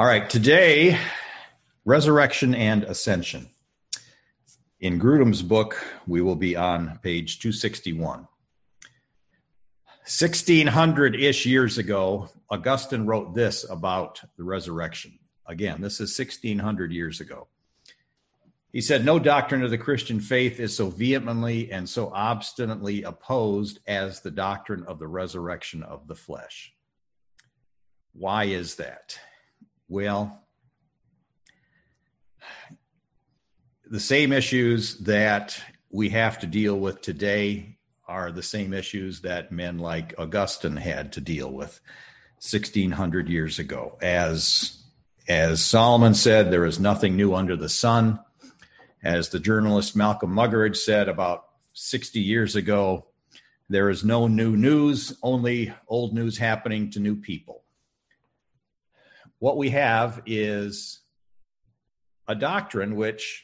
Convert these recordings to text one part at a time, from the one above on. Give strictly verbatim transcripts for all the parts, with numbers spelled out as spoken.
All right, today, resurrection and ascension. In Grudem's book, we will be on page two sixty-one. sixteen hundred-ish years ago, Augustine wrote this about the resurrection. Again, this is sixteen hundred years ago. He said, "No doctrine of the Christian faith is so vehemently and so obstinately opposed as the doctrine of the resurrection of the flesh." Why is that? Well, the same issues that we have to deal with today are the same issues that men like Augustine had to deal with sixteen hundred years ago. As, as Solomon said, there is nothing new under the sun. As the journalist Malcolm Muggeridge said about sixty years ago, there is no new news, only old news happening to new people. What we have is a doctrine which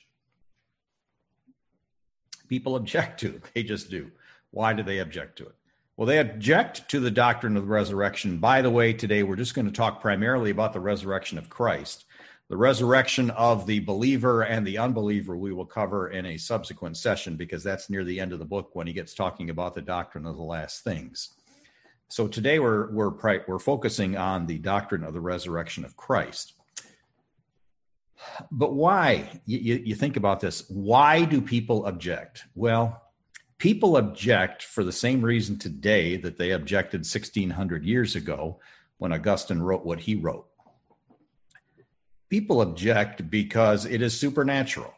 people object to. They just do. Why do they object to it? Well, they object to the doctrine of the resurrection. By the way, today we're just going to talk primarily about the resurrection of Christ. The resurrection of the believer and the unbeliever we will cover in a subsequent session, because that's near the end of the book when he gets talking about the doctrine of the last things. So today we're we're we're focusing on the doctrine of the resurrection of Christ. But why? You, you think about this. Why do people object? Well, people object for the same reason today that they objected sixteen hundred years ago when Augustine wrote what he wrote. People object because it is supernatural.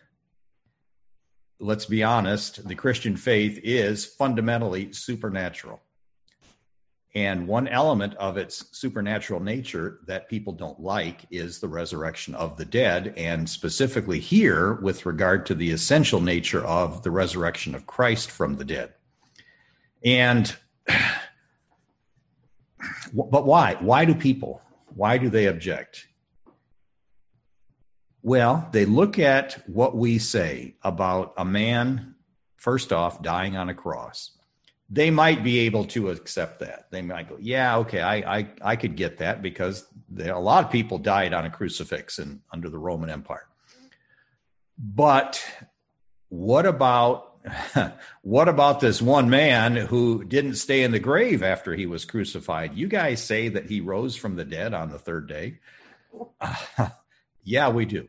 Let's be honest, the Christian faith is fundamentally supernatural. And one element of its supernatural nature that people don't like is the resurrection of the dead, and specifically here with regard to the essential nature of the resurrection of Christ from the dead. And, but why? Why do people, why do they object? Well, they look at what we say about a man, first off, dying on a cross. They might be able to accept that. They might go, yeah, okay, I I, I could get that because there, a lot of people died on a crucifix and under the Roman Empire. But what about what about this one man who didn't stay in the grave after he was crucified? You guys say that he rose from the dead on the third day. Uh, yeah, we do.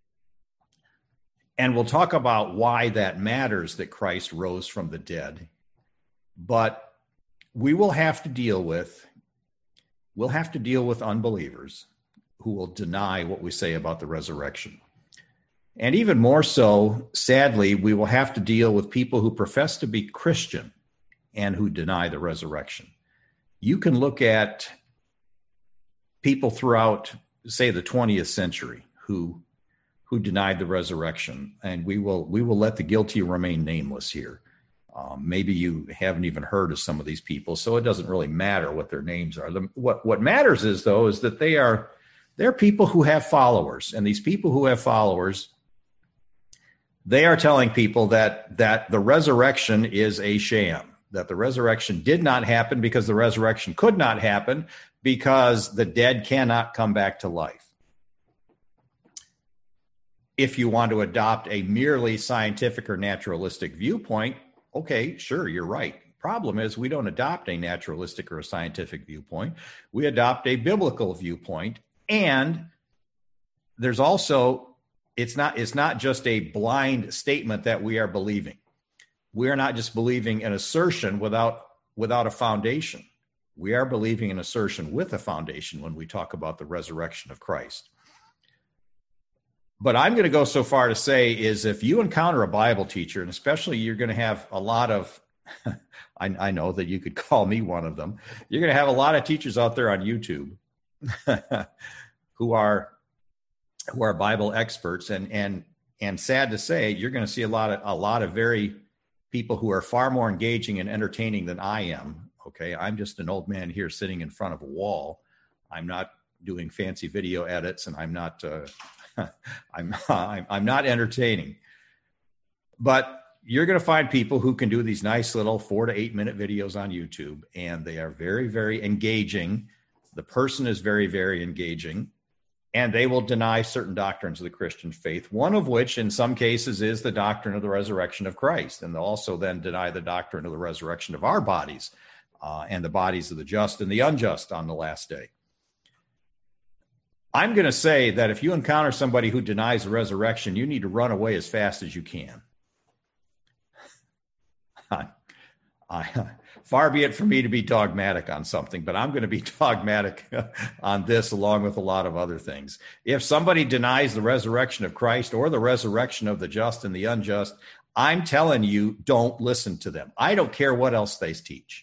And we'll talk about why that matters that Christ rose from the dead. But we will have to deal with, we'll have to deal with unbelievers who will deny what we say about the resurrection. And even more so, sadly, we will have to deal with people who profess to be Christian and who deny the resurrection. You can look at people throughout, say, the twentieth century who who denied the resurrection, and we will we will let the guilty remain nameless here. Um, maybe you haven't even heard of some of these people, so it doesn't really matter what their names are. The, what what matters is, though, is that they are they're people who have followers, and these people who have followers, they are telling people that that the resurrection is a sham, that the resurrection did not happen because the resurrection could not happen because the dead cannot come back to life. If you want to adopt a merely scientific or naturalistic viewpoint, okay, sure, you're right. Problem is, we don't adopt a naturalistic or a scientific viewpoint. We adopt a biblical viewpoint. And there's also, it's not, it's not just a blind statement that we are believing. We are not just believing an assertion without, without a foundation. We are believing an assertion with a foundation when we talk about the resurrection of Christ. But I'm going to go so far to say is if you encounter a Bible teacher, and especially you're going to have a lot of, I, I know that you could call me one of them, you're going to have a lot of teachers out there on YouTube who are who are Bible experts, and and and sad to say, you're going to see a lot of a lot of very people who are far more engaging and entertaining than I am. Okay, I'm just an old man here sitting in front of a wall. I'm not doing fancy video edits, and I'm not. Uh, I'm, I'm I'm not entertaining, but you're going to find people who can do these nice little four to eight minute videos on YouTube, and they are very, very engaging. The person is very, very engaging, and they will deny certain doctrines of the Christian faith, one of which in some cases is the doctrine of the resurrection of Christ. And they'll also then deny the doctrine of the resurrection of our bodies uh, and the bodies of the just and the unjust on the last day. I'm going to say that if you encounter somebody who denies the resurrection, you need to run away as fast as you can. I, I, far be it from me to be dogmatic on something, but I'm going to be dogmatic on this along with a lot of other things. If somebody denies the resurrection of Christ or the resurrection of the just and the unjust, I'm telling you, don't listen to them. I don't care what else they teach.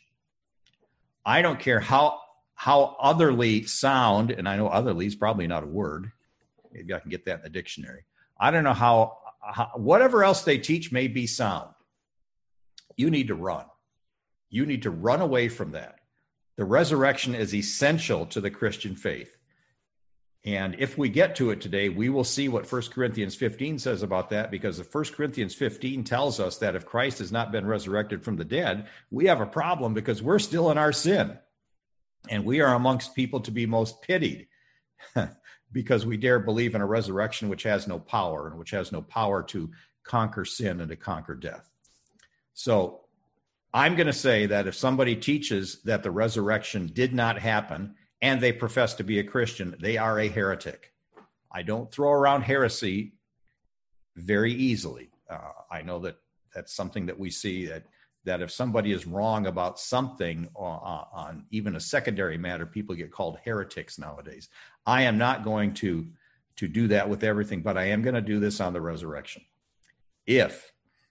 I don't care how how otherly sound, and I know otherly is probably not a word. Maybe I can get that in the dictionary. I don't know how, how whatever else they teach may be sound. You need to run. You need to run away from that. The resurrection is essential to the Christian faith. And if we get to it today, we will see what First Corinthians fifteen says about that, because the First Corinthians fifteen tells us that if Christ has not been resurrected from the dead, we have a problem because we're still in our sin. And we are amongst people to be most pitied because we dare believe in a resurrection which has no power and which has no power to conquer sin and to conquer death. So I'm going to say that if somebody teaches that the resurrection did not happen and they profess to be a Christian, they are a heretic. I don't throw around heresy very easily. Uh, I know that that's something that we see, that that if somebody is wrong about something on, on even a secondary matter, people get called heretics nowadays. I am not going to, to do that with everything, but I am going to do this on the resurrection. If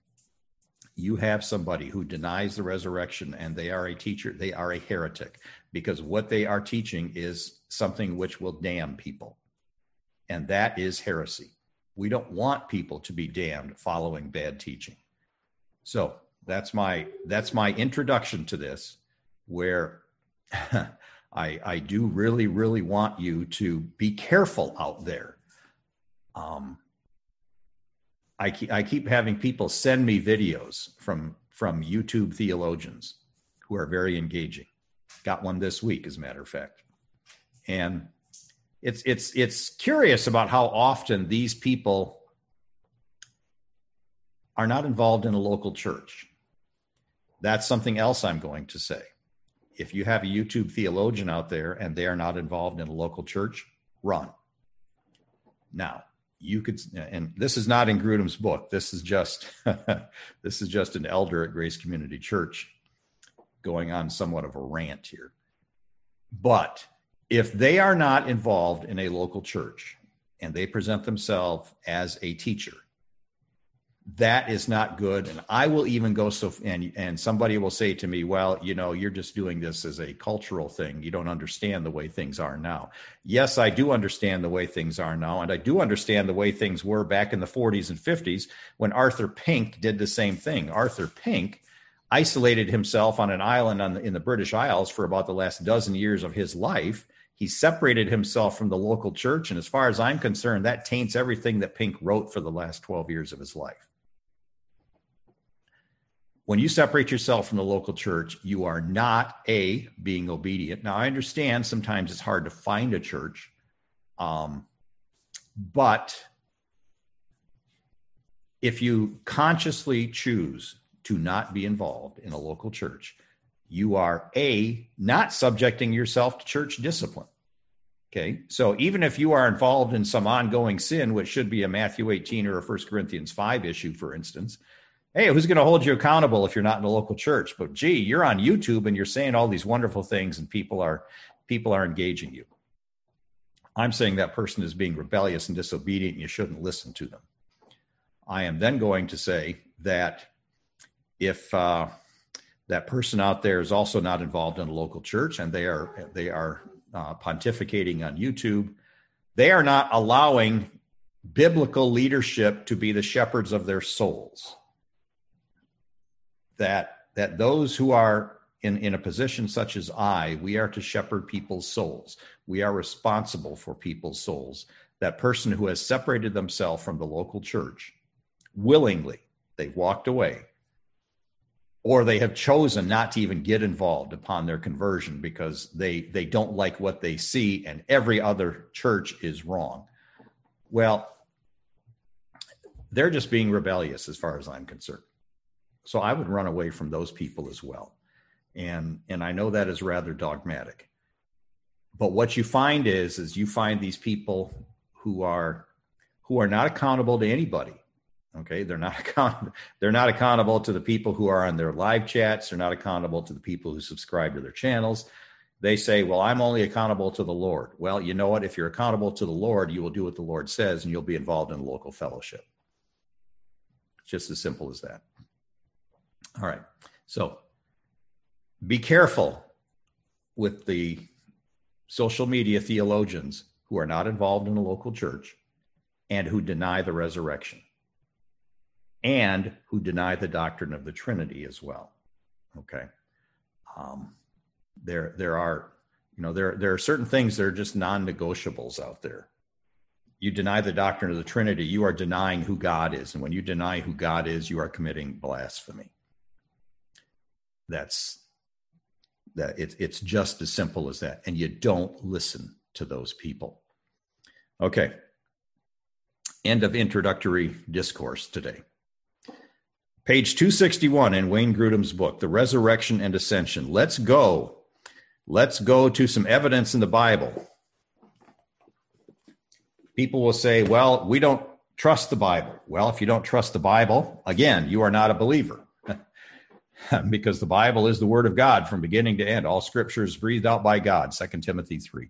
you have somebody who denies the resurrection and they are a teacher, they are a heretic, because what they are teaching is something which will damn people. And that is heresy. We don't want people to be damned following bad teaching. So that's my, that's my introduction to this, where I, I do really, really want you to be careful out there. Um, I keep, I keep having people send me videos from, from YouTube theologians who are very engaging. Got one this week, as a matter of fact. And it's, it's, it's curious about how often these people are not involved in a local church. That's something else I'm going to say. If you have a YouTube theologian out there and they are not involved in a local church, run. Now, you could, and this is not in Grudem's book. This is just, this is just an elder at Grace Community Church going on somewhat of a rant here. But if they are not involved in a local church and they present themselves as a teacher, that is not good. And I will even go so, and, and somebody will say to me, well, you know, you're just doing this as a cultural thing. You don't understand the way things are now. Yes, I do understand the way things are now. And I do understand the way things were back in the forties and fifties when Arthur Pink did the same thing. Arthur Pink isolated himself on an island on the, in the British Isles for about the last dozen years of his life. He separated himself from the local church. And as far as I'm concerned, that taints everything that Pink wrote for the last twelve years of his life. When you separate yourself from the local church, you are not, A, being obedient. Now, I understand sometimes it's hard to find a church, um, but if you consciously choose to not be involved in a local church, you are, A, not subjecting yourself to church discipline. Okay, so even if you are involved in some ongoing sin, which should be a Matthew eighteen or a First Corinthians five issue, for instance, hey, who's going to hold you accountable if you're not in a local church? But gee, you're on YouTube and you're saying all these wonderful things and people are people are engaging you. I'm saying that person is being rebellious and disobedient and you shouldn't listen to them. I am then going to say that if uh, that person out there is also not involved in a local church and they are they are uh, pontificating on YouTube, they are not allowing biblical leadership to be the shepherds of their souls. That that those who are in, in a position such as I, we are to shepherd people's souls. We are responsible for people's souls. That person who has separated themselves from the local church willingly, they walked away. or they have chosen not to even get involved upon their conversion because they, they don't like what they see and every other church is wrong. Well, they're just being rebellious as far as I'm concerned. So I would run away from those people as well. And, and I know that is rather dogmatic. But what you find is, is you find these people who are, who are not accountable to anybody. Okay. They're not accountable. They're not accountable to the people who are on their live chats. They're not accountable to the people who subscribe to their channels. They say, well, I'm only accountable to the Lord. Well, you know what? If you're accountable to the Lord, you will do what the Lord says and you'll be involved in a local fellowship. Just as simple as that. All right. So be careful with the social media theologians who are not involved in a local church and who deny the resurrection and who deny the doctrine of the Trinity as well. Okay. Um, there, there are, you know, there, there are certain things that are just non-negotiables out there. You deny the doctrine of the Trinity, you are denying who God is. And when you deny who God is, you are committing blasphemy. That's that it's it's just as simple as that. And you don't listen to those people. Okay. End of introductory discourse today. Page two sixty-one in Wayne Grudem's book, The Resurrection and Ascension. Let's go. Let's go to some evidence in the Bible. People will say, well, we don't trust the Bible. Well, if you don't trust the Bible, again, you are not a believer. Because the Bible is the word of God from beginning to end. All scripture is breathed out by God, Second Timothy three.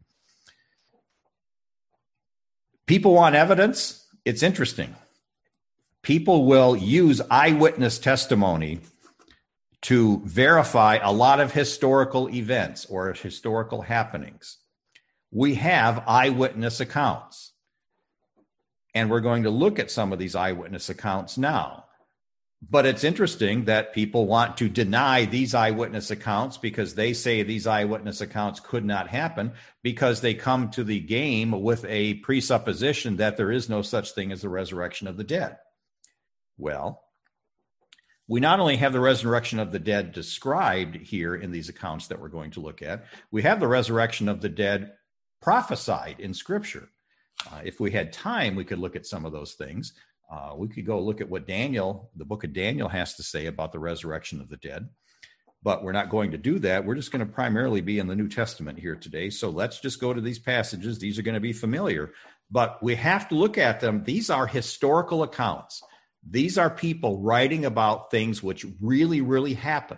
People want evidence. It's interesting. People will use eyewitness testimony to verify a lot of historical events or historical happenings. We have eyewitness accounts. And we're going to look at some of these eyewitness accounts now. But it's interesting that people want to deny these eyewitness accounts because they say these eyewitness accounts could not happen because they come to the game with a presupposition that there is no such thing as the resurrection of the dead. Well, we not only have the resurrection of the dead described here in these accounts that we're going to look at, we have the resurrection of the dead prophesied in Scripture. Uh, if we had time, we could look at some of those things. Uh, we could go look at what Daniel, the book of Daniel, has to say about the resurrection of the dead. But we're not going to do that. We're just going to primarily be in the New Testament here today. So let's just go to these passages. These are going to be familiar, but we have to look at them. These are historical accounts. These are people writing about things which really, really happened.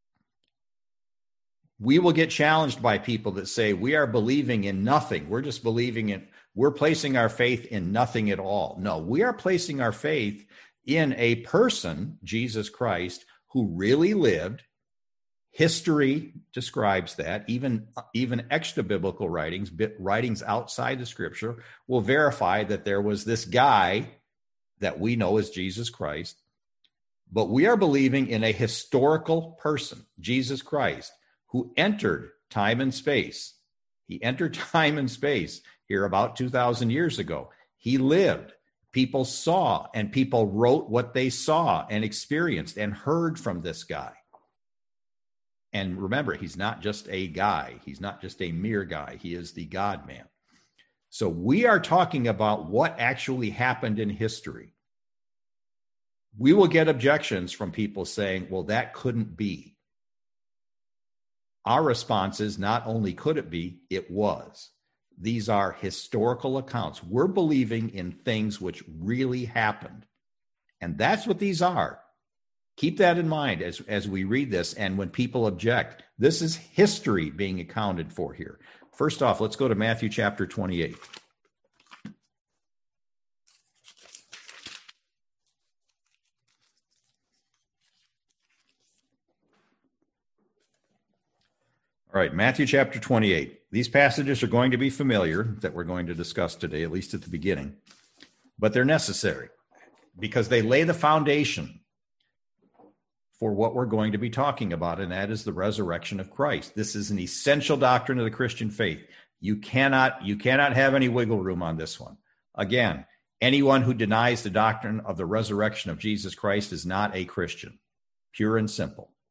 We will get challenged by people that say we are believing in nothing. We're just believing in, we're placing our faith in nothing at all. No, we are placing our faith in a person, Jesus Christ, who really lived. History describes that. Even, even extra biblical writings, writings outside the scripture, will verify that there was this guy that we know as Jesus Christ. But we are believing in a historical person, Jesus Christ, who entered time and space. He entered time and space here about two thousand years ago. He lived. People saw, and people wrote what they saw and experienced and heard from this guy. And remember, he's not just a guy. He's not just a mere guy. He is the God-man. So we are talking about what actually happened in history. We will get objections from people saying, well, that couldn't be. Our response is not only could it be, it was. These are historical accounts. We're believing in things which really happened. And that's what these are. Keep that in mind as, as we read this. And when people object, this is history being accounted for here. First off, let's go to Matthew chapter twenty-eight. All right, Matthew chapter twenty-eight. These passages are going to be familiar that we're going to discuss today, at least at the beginning, but they're necessary because they lay the foundation for what we're going to be talking about, and that is the resurrection of Christ. This is an essential doctrine of the Christian faith. You cannot, you cannot have any wiggle room on this one. Again, anyone who denies the doctrine of the resurrection of Jesus Christ is not a Christian, pure and simple.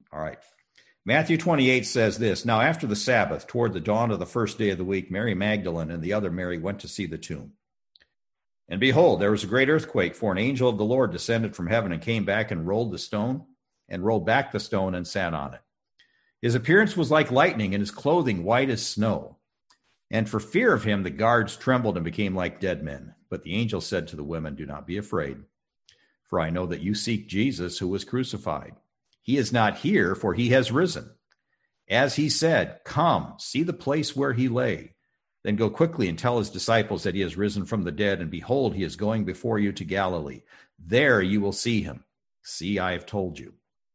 All right. Matthew twenty-eight says this, "Now after the Sabbath, toward the dawn of the first day of the week, Mary Magdalene and the other Mary went to see the tomb. And behold, there was a great earthquake, for an angel of the Lord descended from heaven and came back and rolled the stone, and rolled back the stone and sat on it. His appearance was like lightning, and his clothing white as snow. And for fear of him, the guards trembled and became like dead men. But the angel said to the women, 'Do not be afraid, for I know that you seek Jesus who was crucified. He is not here, for he has risen. As he said, come, see the place where he lay. Then go quickly and tell his disciples that he has risen from the dead, and behold, he is going before you to Galilee. There you will see him. See, I have told you.'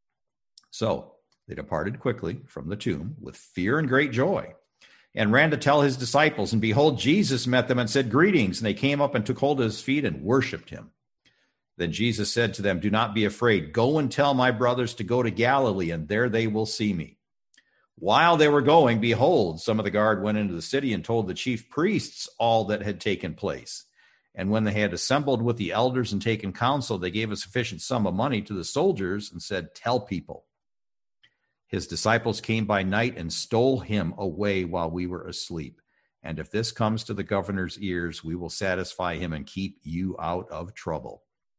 So they departed quickly from the tomb with fear and great joy, and ran to tell his disciples. And behold, Jesus met them and said, 'Greetings.' And they came up and took hold of his feet and worshipped him. Then Jesus said to them, 'Do not be afraid. Go and tell my brothers to go to Galilee, and there they will see me.' While they were going, behold, some of the guard went into the city and told the chief priests all that had taken place. And when they had assembled with the elders and taken counsel, they gave a sufficient sum of money to the soldiers and said, 'Tell people, his disciples came by night and stole him away while we were asleep. And if this comes to the governor's ears, we will satisfy him and keep you out of trouble.'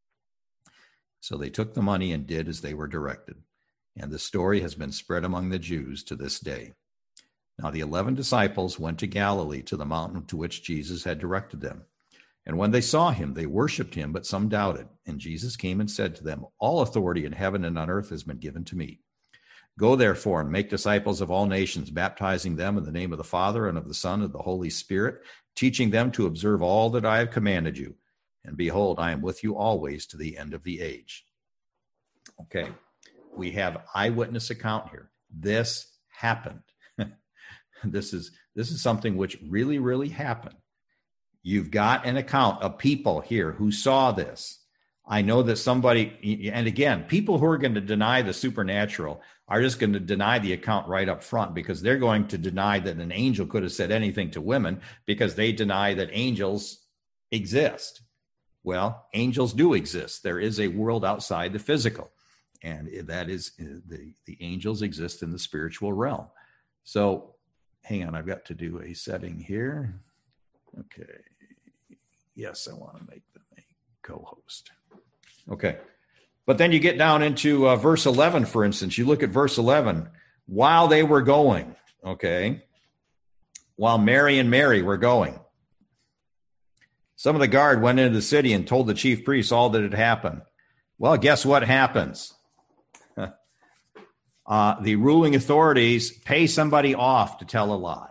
So they took the money and did as they were directed. And the story has been spread among the Jews to this day. Now the eleven disciples went to Galilee, to the mountain to which Jesus had directed them. And when they saw him, they worshipped him, but some doubted. And Jesus came and said to them, 'All authority in heaven and on earth has been given to me. Go therefore and make disciples of all nations, baptizing them in the name of the Father and of the Son and of the Holy Spirit, teaching them to observe all that I have commanded you. And behold, I am with you always to the end of the age.'" Okay, we have eyewitness account here. This happened. this is this is something which really, really happened. You've got an account of people here who saw this. I know that somebody, and again, people who are going to deny the supernatural are just going to deny the account right up front, because they're going to deny that an angel could have said anything to women, because they deny that angels exist. Well, angels do exist. There is a world outside the physical, and that is the, the angels exist in the spiritual realm. So hang on, I've got to do a setting here. Okay. Yes, I want to make them a co-host. Okay. But then you get down into uh, verse eleven, for instance. You look at verse eleven. While they were going, okay, while Mary and Mary were going, some of the guard went into the city and told the chief priests all that had happened. Well, guess what happens? uh, the ruling authorities pay somebody off to tell a lie.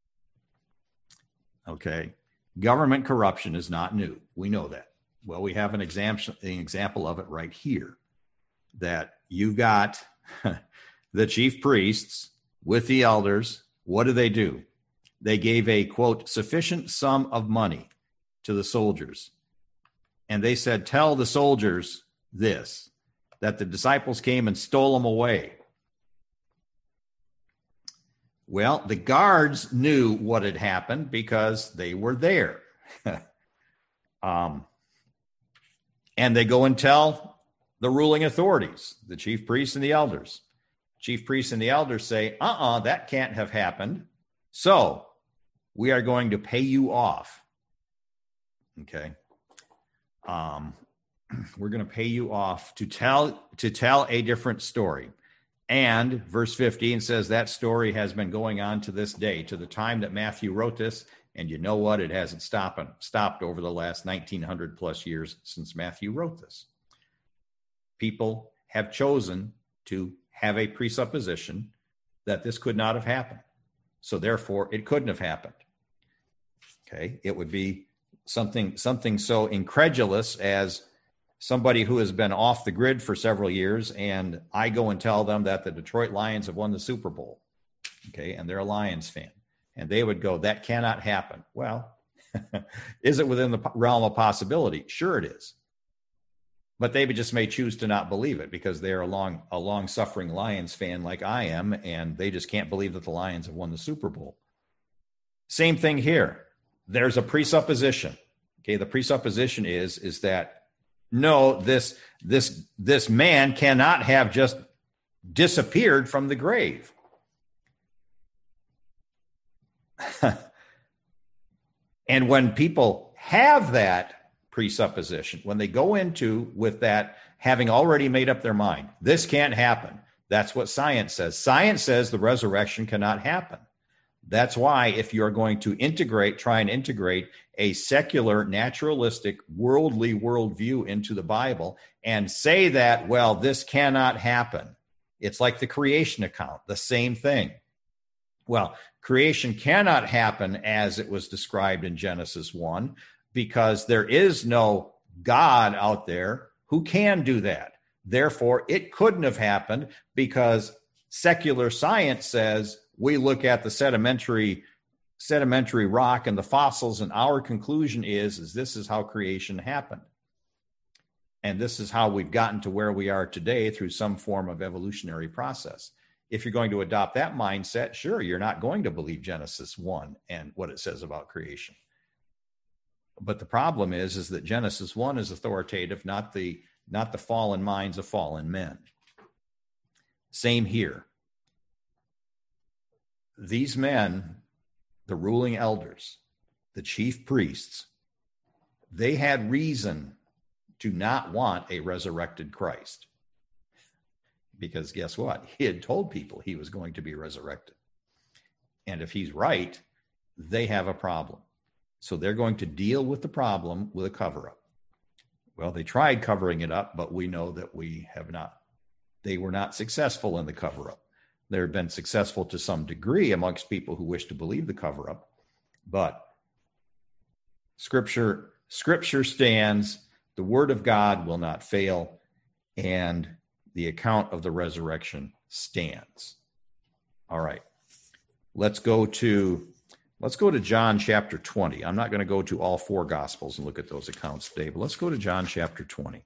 Okay. Government corruption is not new. We know that. Well, we have an example, an example of it right here, that you've got the chief priests with the elders. What do they do? They gave a, quote, sufficient sum of money to the soldiers. And they said, tell the soldiers this, that the disciples came and stole them away. Well, the guards knew what had happened because they were there. um, and they go and tell the ruling authorities, the chief priests and the elders. Chief priests and the elders say, uh-uh, that can't have happened. So we are going to pay you off. Okay. Um, we're going to pay you off to tell, to tell a different story. And verse fifteen says that story has been going on to this day, to the time that Matthew wrote this. And you know what? It hasn't stopped, stopped over the last nineteen hundred plus years since Matthew wrote this. People have chosen to have a presupposition that this could not have happened. So therefore, it couldn't have happened. Okay. It would be something, something so incredulous as somebody who has been off the grid for several years, and I go and tell them that the Detroit Lions have won the Super Bowl, okay, and they're a Lions fan, and they would go, that cannot happen. Well, is it within the realm of possibility? Sure it is. But they just may choose to not believe it because they are a long, a long-suffering Lions fan like I am, and they just can't believe that the Lions have won the Super Bowl. Same thing here. There's a presupposition. Okay, the presupposition is, is that no, this this this man cannot have just disappeared from the grave. And when people have that presupposition, when they go into with that, having already made up their mind, this can't happen. That's what science says. Science says the resurrection cannot happen. That's why if you're going to integrate, try and integrate a secular, naturalistic, worldly worldview into the Bible and say that, well, this cannot happen. It's like the creation account, the same thing. Well, creation cannot happen as it was described in Genesis one, because there is no God out there who can do that. Therefore, it couldn't have happened, because secular science says we look at the sedimentary sedimentary rock and the fossils, and our conclusion is, is this is how creation happened. And this is how we've gotten to where we are today through some form of evolutionary process. If you're going to adopt that mindset, sure, you're not going to believe Genesis one and what it says about creation. But the problem is, is that Genesis one is authoritative, not the, not the fallen minds of fallen men. Same here. These men, the ruling elders, the chief priests, they had reason to not want a resurrected Christ. Because guess what? He had told people he was going to be resurrected. And if he's right, they have a problem. So they're going to deal with the problem with a cover-up. Well, they tried covering it up, but we know that we have not. They were not successful in the cover-up. They've been successful to some degree amongst people who wish to believe the cover-up. But Scripture, Scripture stands, the Word of God will not fail, and the account of the resurrection stands. All right. Let's go to let's go to John chapter twenty. I'm not going to go to all four Gospels and look at those accounts today, but let's go to John chapter twenty.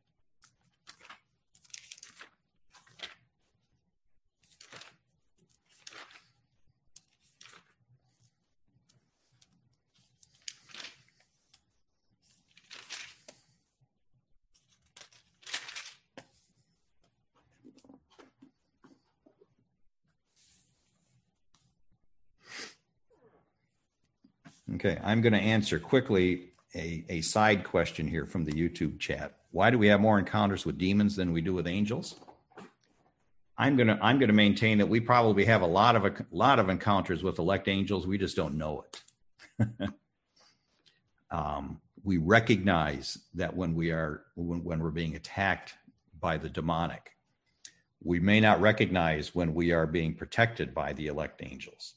Okay, I'm going to answer quickly a, a side question here from the YouTube chat. Why do we have more encounters with demons than we do with angels? I'm going to I'm going to maintain that we probably have a lot of a lot of encounters with elect angels. We just don't know it. um, we recognize that when we are when, when we're being attacked by the demonic, we may not recognize when we are being protected by the elect angels.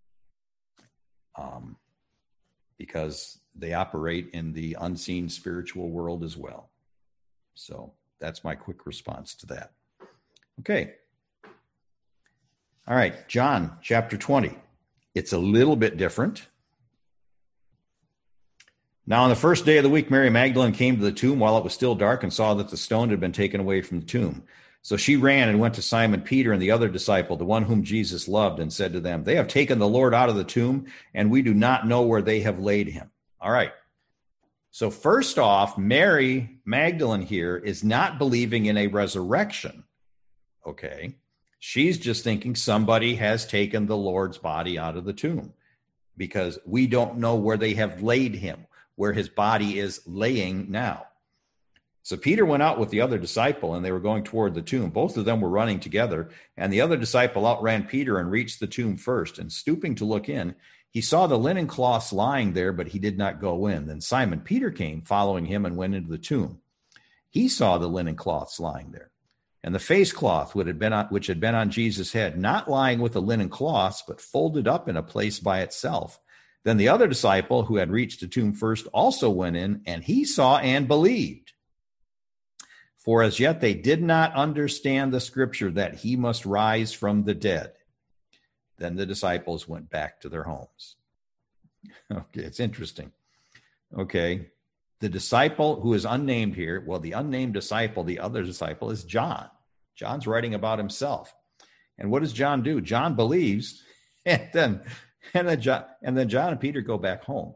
Um. Because they operate in the unseen spiritual world as well. So that's my quick response to that. Okay. All right, John chapter twenty. It's a little bit different. Now on the first day of the week, Mary Magdalene came to the tomb while it was still dark and saw that the stone had been taken away from the tomb. So she ran and went to Simon Peter and the other disciple, the one whom Jesus loved, and said to them, "They have taken the Lord out of the tomb, and we do not know where they have laid him." All right. So first off, Mary Magdalene here is not believing in a resurrection. Okay. She's just thinking somebody has taken the Lord's body out of the tomb, because we don't know where they have laid him, where his body is laying now. So Peter went out with the other disciple, and they were going toward the tomb. Both of them were running together, and the other disciple outran Peter and reached the tomb first. And stooping to look in, he saw the linen cloths lying there, but he did not go in. Then Simon Peter came, following him, and went into the tomb. He saw the linen cloths lying there, and the face cloth which had been on, which had been on Jesus' head, not lying with the linen cloths, but folded up in a place by itself. Then the other disciple, who had reached the tomb first, also went in, and he saw and believed. For as yet they did not understand the scripture that he must rise from the dead. Then the disciples went back to their homes. Okay, it's interesting. Okay, the disciple who is unnamed here, well, the unnamed disciple, the other disciple, is John. John's writing about himself. And what does John do? John believes, and then and then John, and then John and Peter go back home.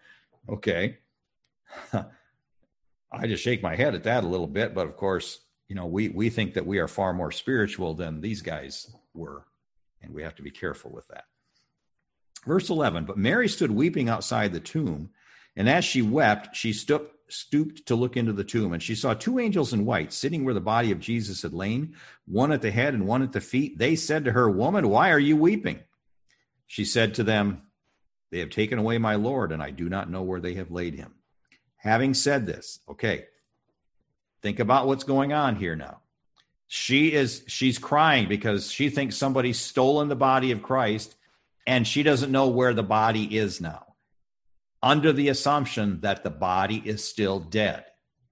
Okay. I just shake my head at that a little bit, but of course, you know, we, we think that we are far more spiritual than these guys were, and we have to be careful with that. Verse eleven, but Mary stood weeping outside the tomb, and as she wept, she stooped, stooped to look into the tomb, and she saw two angels in white sitting where the body of Jesus had lain, one at the head and one at the feet. They said to her, "Woman, why are you weeping?" She said to them, "They have taken away my Lord, and I do not know where they have laid him." Having said this, okay, think about what's going on here now. She is, she's crying because she thinks somebody's stolen the body of Christ, and she doesn't know where the body is now, under the assumption that the body is still dead.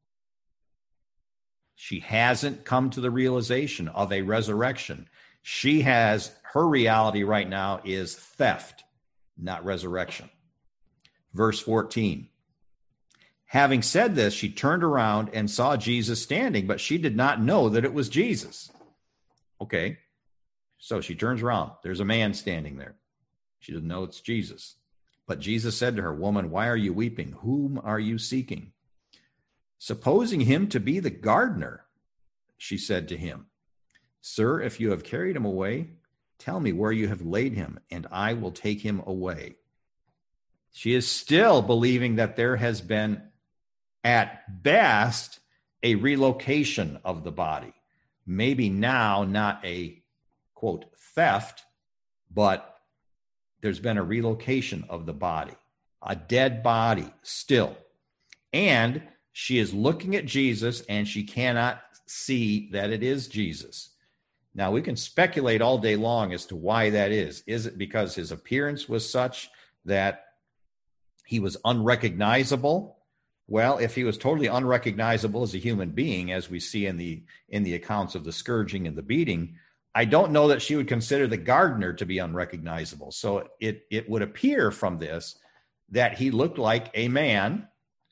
She hasn't come to the realization of a resurrection. She has, her reality right now is theft, not resurrection. Verse fourteen. Having said this, she turned around and saw Jesus standing, but she did not know that it was Jesus. Okay, so she turns around. There's a man standing there. She doesn't know it's Jesus. But Jesus said to her, "Woman, why are you weeping? Whom are you seeking?" Supposing him to be the gardener, she said to him, "Sir, if you have carried him away, tell me where you have laid him, and I will take him away." She is still believing that there has been, at best, a relocation of the body. Maybe now not a, quote, theft, but there's been a relocation of the body, a dead body still. And she is looking at Jesus, and she cannot see that it is Jesus. Now, we can speculate all day long as to why that is. Is it because his appearance was such that he was unrecognizable? Well, if he was totally unrecognizable as a human being, as we see in the in the accounts of the scourging and the beating, I don't know that she would consider the gardener to be unrecognizable. So it, it would appear from this that he looked like a man,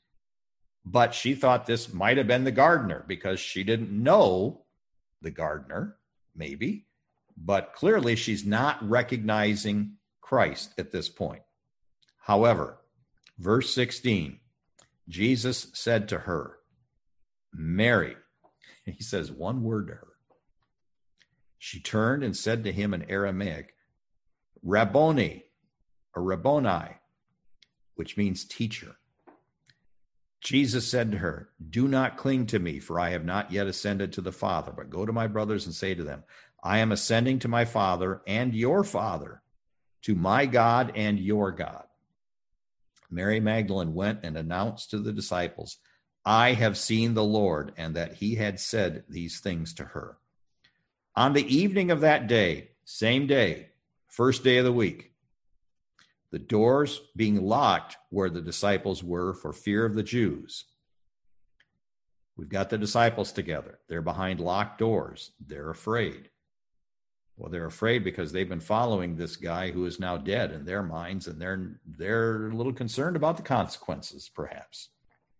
but she thought this might have been the gardener because she didn't know the gardener, maybe, but clearly she's not recognizing Christ at this point. However, verse sixteen, Jesus said to her, "Mary." He says one word to her. She turned and said to him in Aramaic, "Rabboni," or Rabboni, which means teacher. Jesus said to her, "Do not cling to me, for I have not yet ascended to the Father, but go to my brothers and say to them, I am ascending to my Father and your Father, to my God and your God." Mary Magdalene went and announced to the disciples, "I have seen the Lord," and that he had said these things to her. On the evening of that day, same day, first day of the week, the doors being locked where the disciples were for fear of the Jews. We've got the disciples together. They're behind locked doors. They're afraid. Well, they're afraid because they've been following this guy who is now dead in their minds, and they're, they're a little concerned about the consequences, perhaps.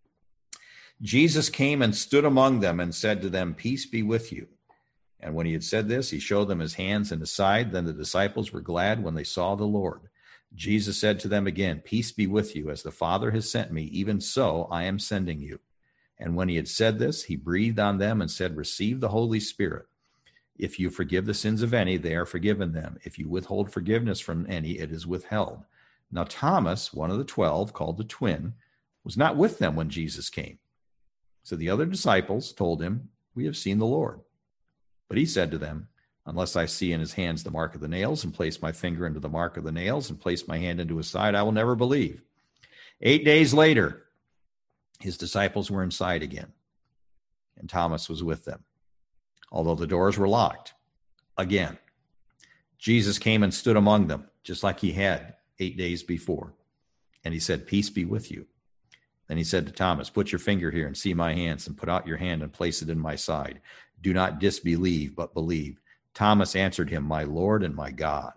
Jesus came and stood among them and said to them, "Peace be with you." And when he had said this, he showed them his hands and his side. Then the disciples were glad when they saw the Lord. Jesus said to them again, "Peace be with you. As the Father has sent me, even so I am sending you." And when he had said this, he breathed on them and said, "Receive the Holy Spirit. If you forgive the sins of any, they are forgiven them. If you withhold forgiveness from any, it is withheld." Now Thomas, one of the twelve, called the twin, was not with them when Jesus came. So the other disciples told him, "We have seen the Lord." But he said to them, "Unless I see in his hands the mark of the nails, and place my finger into the mark of the nails, and place my hand into his side, I will never believe." Eight days later, his disciples were inside again, and Thomas was with them, although the doors were locked. Again, Jesus came and stood among them, just like he had eight days before. And he said, "Peace be with you." Then he said to Thomas, "Put your finger here and see my hands, and put out your hand and place it in my side. Do not disbelieve, but believe." Thomas answered him, "My Lord and my God."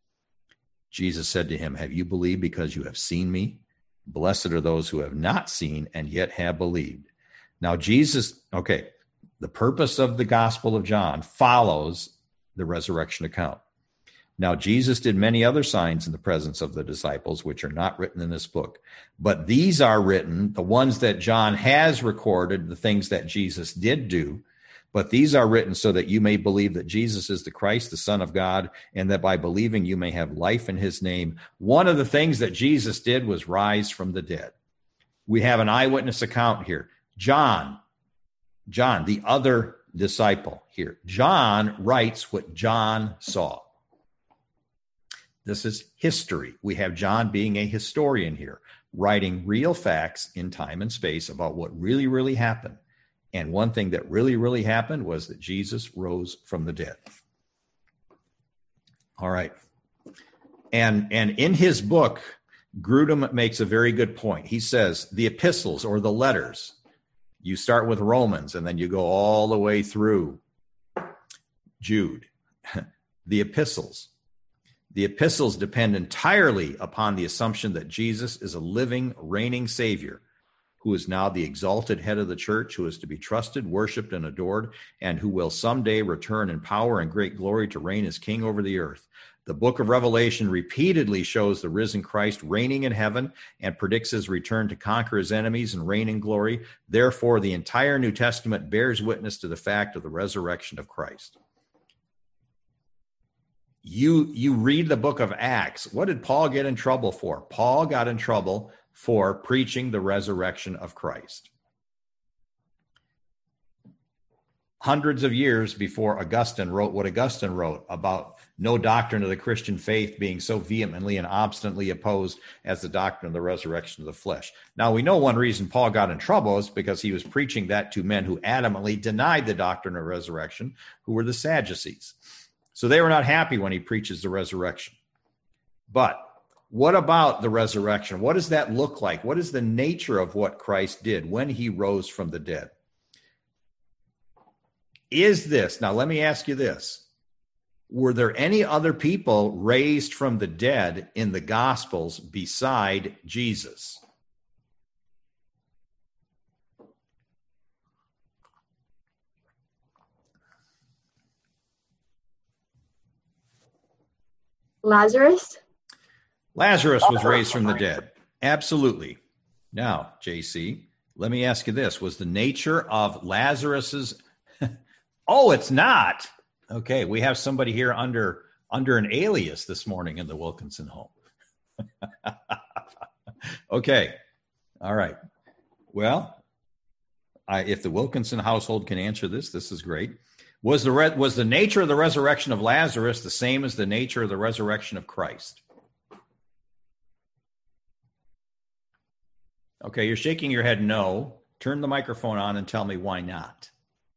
Jesus said to him, "Have you believed because you have seen me? Blessed are those who have not seen and yet have believed." Now Jesus, okay, the purpose of the Gospel of John follows the resurrection account. Now Jesus did many other signs in the presence of the disciples, which are not written in this book. But these are written, the ones that John has recorded, the things that Jesus did do, But these are written so that you may believe that Jesus is the Christ, the Son of God, and that by believing you may have life in his name. One of the things that Jesus did was rise from the dead. We have an eyewitness account here. John, John, the other disciple here. John writes what John saw. This is history. We have John being a historian here, writing real facts in time and space about what really, really happened. And one thing that really, really happened was that Jesus rose from the dead. All right. And, and in his book, Grudem makes a very good point. He says the epistles or the letters, you start with Romans and then you go all the way through Jude. The epistles. The epistles depend entirely upon the assumption that Jesus is a living, reigning Savior who is now the exalted head of the church, who is to be trusted, worshiped, and adored, and who will someday return in power and great glory to reign as king over the earth. The book of Revelation repeatedly shows the risen Christ reigning in heaven and predicts his return to conquer his enemies and reign in glory. Therefore, the entire New Testament bears witness to the fact of the resurrection of Christ. You, you read the book of Acts. What did Paul get in trouble for? Paul got in trouble for preaching the resurrection of Christ. Hundreds of years before Augustine wrote what Augustine wrote about no doctrine of the Christian faith being so vehemently and obstinately opposed as the doctrine of the resurrection of the flesh. Now, we know one reason Paul got in trouble is because he was preaching that to men who adamantly denied the doctrine of resurrection, who were the Sadducees. So they were not happy when he preaches the resurrection. But what about the resurrection? What does that look like? What is the nature of what Christ did when he rose from the dead? Is this, now let me ask you this, were there any other people raised from the dead in the Gospels beside Jesus? Lazarus? Lazarus was raised from the dead. Absolutely. Now, J C, let me ask you this. Was the nature of Lazarus's... Oh, it's not. Okay, we have somebody here under under an alias this morning in the Wilkinson home. Okay. All right. Well, I, if the Wilkinson household can answer this, this is great. Was the re- was the nature of the resurrection of Lazarus the same as the nature of the resurrection of Christ? Okay, you're shaking your head no. Turn the microphone on and tell me why not.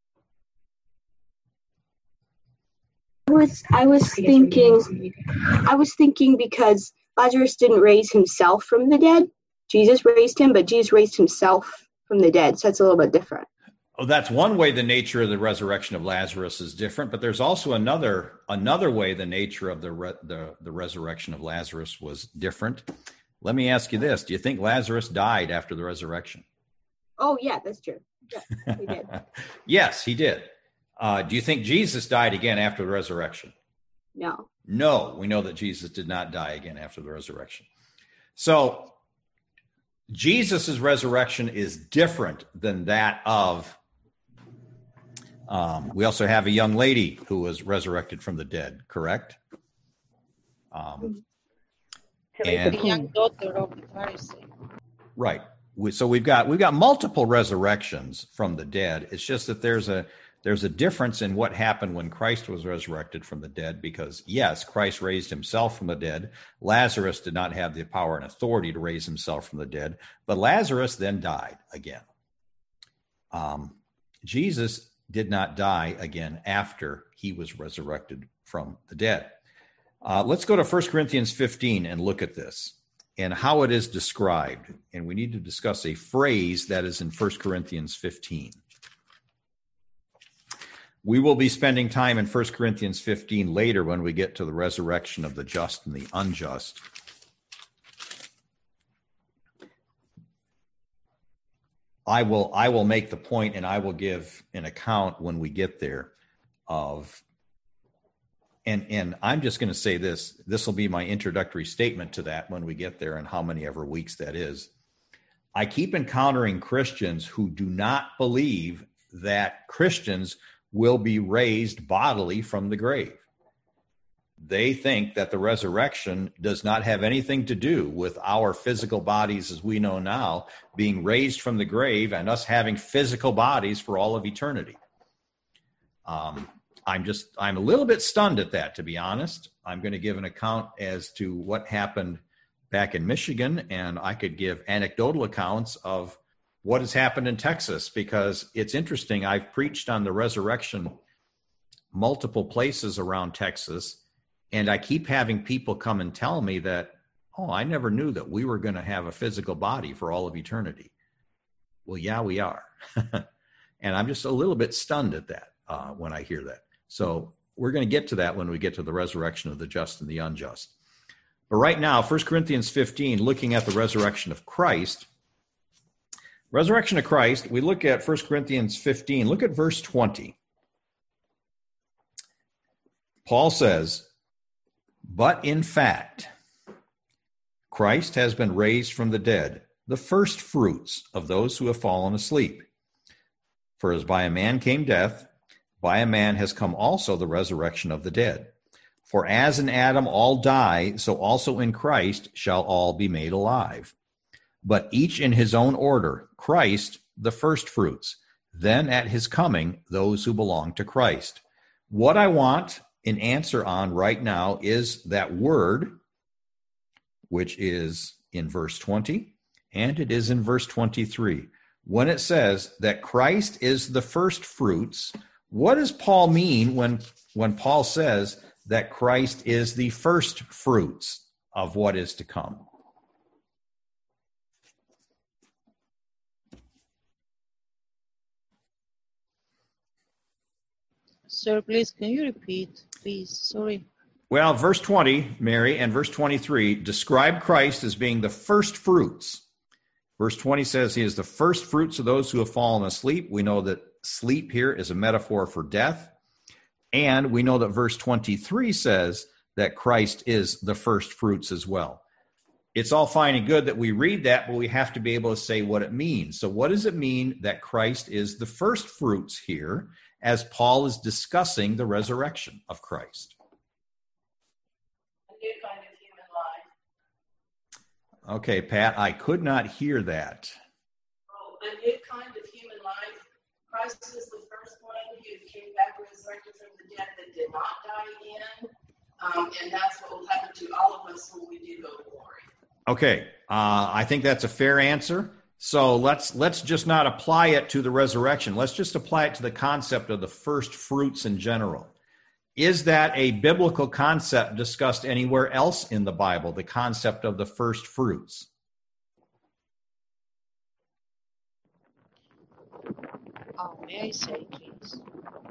I was I was thinking I was thinking because Lazarus didn't raise himself from the dead. Jesus raised him, but Jesus raised himself from the dead. So it's a little bit different. Oh, that's one way the nature of the resurrection of Lazarus is different, but there's also another another way the nature of the re, the, the resurrection of Lazarus was different. Let me ask you this. Do you think Lazarus died after the resurrection? Oh, yeah, that's true. Yeah, he did. Yes, he did. Uh, do you think Jesus died again after the resurrection? No. No, we know that Jesus did not die again after the resurrection. So Jesus' resurrection is different than that of, um, we also have a young lady who was resurrected from the dead, correct? Um, and, the young daughter of the Pharisee. Right. We, so we've got we've got multiple resurrections from the dead. It's just that there's a There's a difference in what happened when Christ was resurrected from the dead, because, yes, Christ raised himself from the dead. Lazarus did not have the power and authority to raise himself from the dead, but Lazarus then died again. Um, Jesus did not die again after he was resurrected from the dead. Uh, let's go to First Corinthians fifteen and look at this and how it is described. And we need to discuss a phrase that is in First Corinthians fifteen. We will be spending time in First Corinthians fifteen later when we get to the resurrection of the just and the unjust. I will I will make the point and I will give an account when we get there of, and, and I'm just going to say this, this will be my introductory statement to that when we get there and how many ever weeks that is. I keep encountering Christians who do not believe that Christians will be raised bodily from the grave. They think that the resurrection does not have anything to do with our physical bodies as we know now being raised from the grave and us having physical bodies for all of eternity. Um, I'm just, I'm a little bit stunned at that, to be honest. I'm going to give an account as to what happened back in Michigan, and I could give anecdotal accounts of what has happened in Texas, because it's interesting. I've preached on the resurrection multiple places around Texas, and I keep having people come and tell me that, oh, I never knew that we were going to have a physical body for all of eternity. Well, yeah, we are. And I'm just a little bit stunned at that uh, when I hear that. So we're going to get to that when we get to the resurrection of the just and the unjust. But right now, First Corinthians fifteen, looking at the resurrection of Christ. Resurrection of Christ, we look at First Corinthians fifteen. Look at verse twenty. Paul says, "But in fact, Christ has been raised from the dead, the first fruits of those who have fallen asleep. For as by a man came death, by a man has come also the resurrection of the dead. For as in Adam all die, so also in Christ shall all be made alive. But each in his own order, Christ the first fruits, then at his coming those who belong to Christ." What I want an answer on right now is that word, which is in verse twenty, and it is in verse twenty-three. When it says that Christ is the first fruits, what does Paul mean when, when Paul says that Christ is the first fruits of what is to come? Sir, please, can you repeat, please? Sorry. Well, verse twenty, Mary, and verse twenty-three describe Christ as being the first fruits. Verse twenty says he is the first fruits of those who have fallen asleep. We know that sleep here is a metaphor for death. And we know that verse twenty-three says that Christ is the first fruits as well. It's all fine and good that we read that, but we have to be able to say what it means. So what does it mean that Christ is the first fruits here, as Paul is discussing the resurrection of Christ? A new kind of human life. Okay, Pat, I could not hear that. Oh, a new kind of human life. Christ is the first one who came back resurrected from the dead that did not die again. Um, and that's what will happen to all of us when we do go to glory. Okay, uh, I think that's a fair answer. So let's let's just not apply it to the resurrection. Let's just apply it to the concept of the first fruits in general. Is that a biblical concept discussed anywhere else in the Bible, the concept of the first fruits? Oh, may I say, please?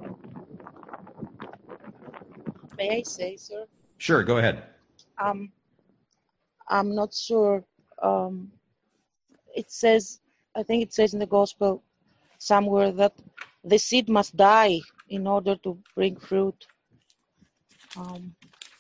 May I say, sir? Sure, go ahead. Um, I'm not sure. Um, it says, I think it says in the gospel somewhere that the seed must die in order to bring fruit. Um,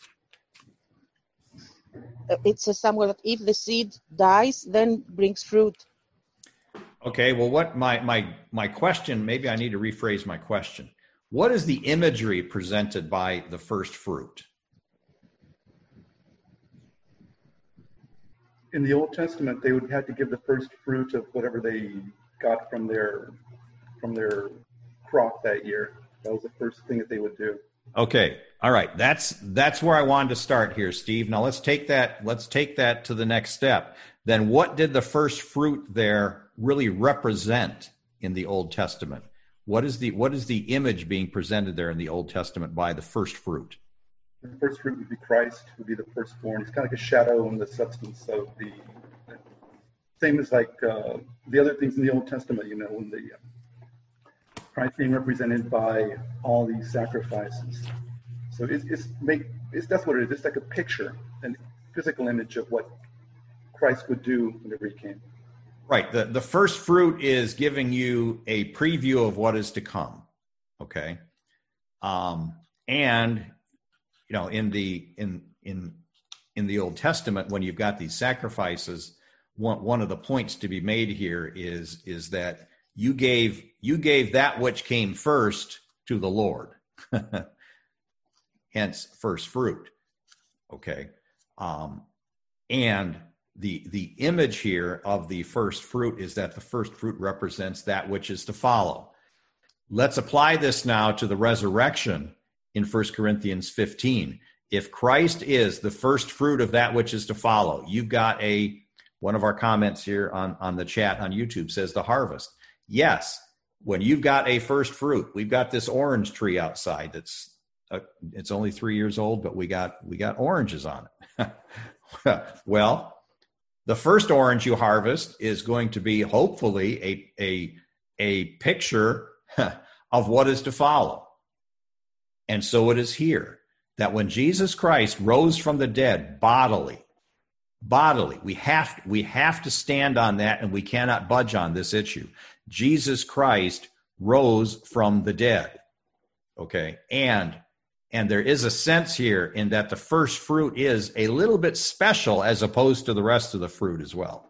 it says somewhere that if the seed dies, then brings fruit. Okay, well, what my my my question, maybe I need to rephrase my question. What is the imagery presented by the first fruit? In the Old Testament, they would have to give the first fruit of whatever they got from their from their crop that year. That was the first thing that they would do. Okay, all right. That's that's where I wanted to start here, Steve. Now let's take that let's take that to the next step. Then what did the first fruit there really represent in the Old Testament? What is the what is the image being presented there in the Old Testament by the first fruit? The first fruit would be Christ, would be the firstborn. He's kind of like a shadow in the substance of the, same as like uh, the other things in the Old Testament, you know, when the uh, Christ being represented by all these sacrifices. So it's, it's make it's that's what it is. It's like a picture, a physical image of what Christ would do whenever he came. Right. The the first fruit is giving you a preview of what is to come. Okay. Um, and you know, in the in in in the Old Testament, when you've got these sacrifices, one one of the points to be made here is is that you gave you gave that which came first to the Lord. Hence, first fruit. Okay. Um, and the the image here of the first fruit is that the first fruit represents that which is to follow. Let's apply this now to the resurrection in First Corinthians fifteen. If Christ is the first fruit of that which is to follow, you've got a, one of our comments here on, on the chat on YouTube says the harvest. Yes, when you've got a first fruit, we've got this orange tree outside that's, uh, it's only three years old, but we got, we got oranges on it. Well, the first orange you harvest is going to be hopefully a, a, a picture of what is to follow. And so it is here that when Jesus Christ rose from the dead bodily, bodily, we have, we have to stand on that, and we cannot budge on this issue. Jesus Christ rose from the dead. Okay. And, and there is a sense here in that the first fruit is a little bit special as opposed to the rest of the fruit as well.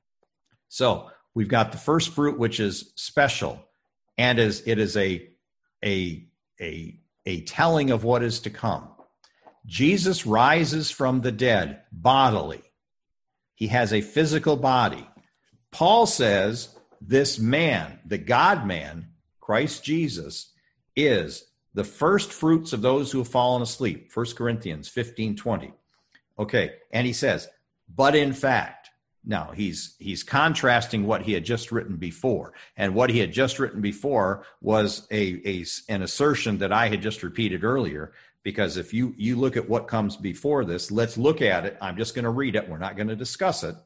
So we've got the first fruit, which is special, and is, it is a, a, a, a telling of what is to come. Jesus rises from the dead bodily. He has a physical body. Paul says this man, the God-man, Christ Jesus, is the first fruits of those who have fallen asleep. First Corinthians fifteen twenty. Okay, and he says, but in fact, now he's he's contrasting what he had just written before. And what he had just written before was a, a an assertion that I had just repeated earlier. Because if you, you look at what comes before this, let's look at it. I'm just going to read it. We're not going to discuss it.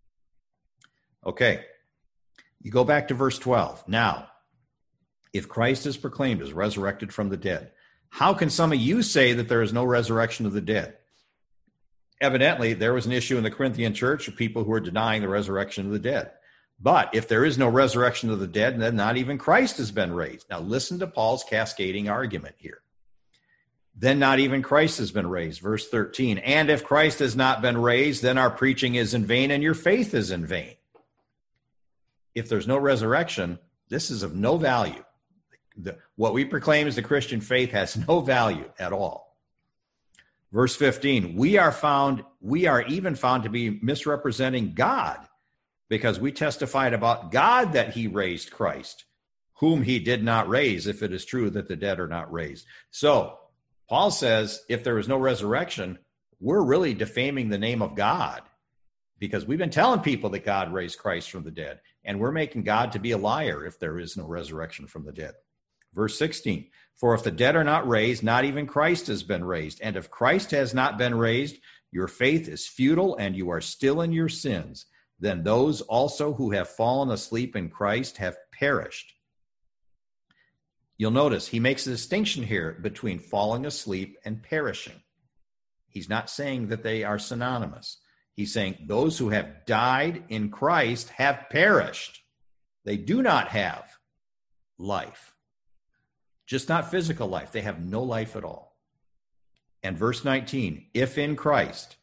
Okay. You go back to verse twelve. Now, if Christ is proclaimed as resurrected from the dead, how can some of you say that there is no resurrection of the dead? Evidently, there was an issue in the Corinthian church of people who are denying the resurrection of the dead. But if there is no resurrection of the dead, then not even Christ has been raised. Now, listen to Paul's cascading argument here. Then not even Christ has been raised. Verse thirteen, and if Christ has not been raised, then our preaching is in vain and your faith is in vain. If there's no resurrection, this is of no value. The, what we proclaim as the Christian faith has no value at all. Verse fifteen, we are found, we are even found to be misrepresenting God, because we testified about God that he raised Christ, whom he did not raise, if it is true that the dead are not raised. So, Paul says if there is no resurrection, we're really defaming the name of God, because we've been telling people that God raised Christ from the dead, and we're making God to be a liar if there is no resurrection from the dead. Verse sixteen, for if the dead are not raised, not even Christ has been raised. And if Christ has not been raised, your faith is futile and you are still in your sins. Then those also who have fallen asleep in Christ have perished. You'll notice he makes a distinction here between falling asleep and perishing. He's not saying that they are synonymous. He's saying those who have died in Christ have perished. They do not have life. Just not physical life. They have no life at all. And verse nineteen, if in Christ,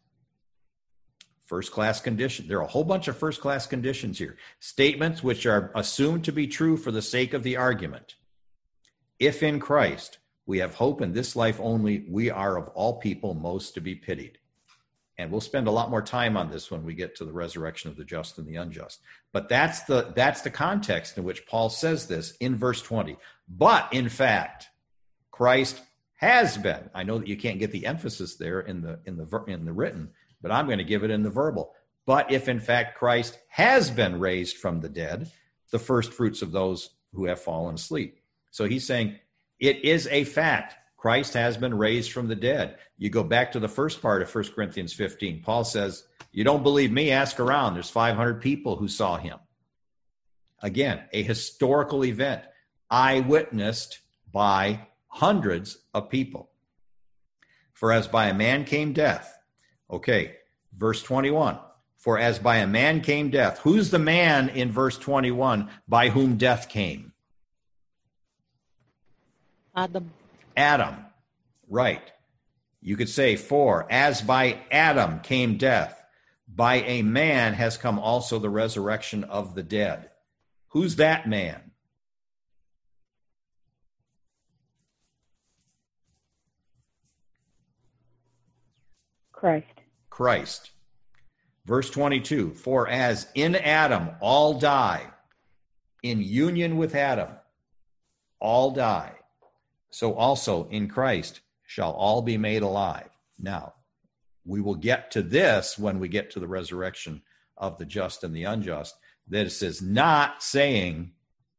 first class condition. There are a whole bunch of first class conditions here. Statements which are assumed to be true for the sake of the argument. If in Christ we have hope in this life only, we are of all people most to be pitied. And we'll spend a lot more time on this when we get to the resurrection of the just and the unjust. But that's the that's the context in which Paul says this in verse twenty. But in fact, Christ has been. I know that you can't get the emphasis there in the in the in the written, but I'm going to give it in the verbal. But if in fact Christ has been raised from the dead, the first fruits of those who have fallen asleep. So he's saying it is a fact. Christ has been raised from the dead. You go back to the first part of First Corinthians fifteen. Paul says, you don't believe me, ask around. There's five hundred people who saw him. Again, a historical event, eyewitnessed by hundreds of people. For as by a man came death. Okay, verse twenty-one. For as by a man came death. Who's the man in verse twenty-one by whom death came? Adam. Adam, right. You could say, for as by Adam came death, by a man has come also the resurrection of the dead. Who's that man? Christ. Christ. Verse twenty-two, for as in Adam all die, in union with Adam all die, so also in Christ shall all be made alive. Now, we will get to this when we get to the resurrection of the just and the unjust. This is not saying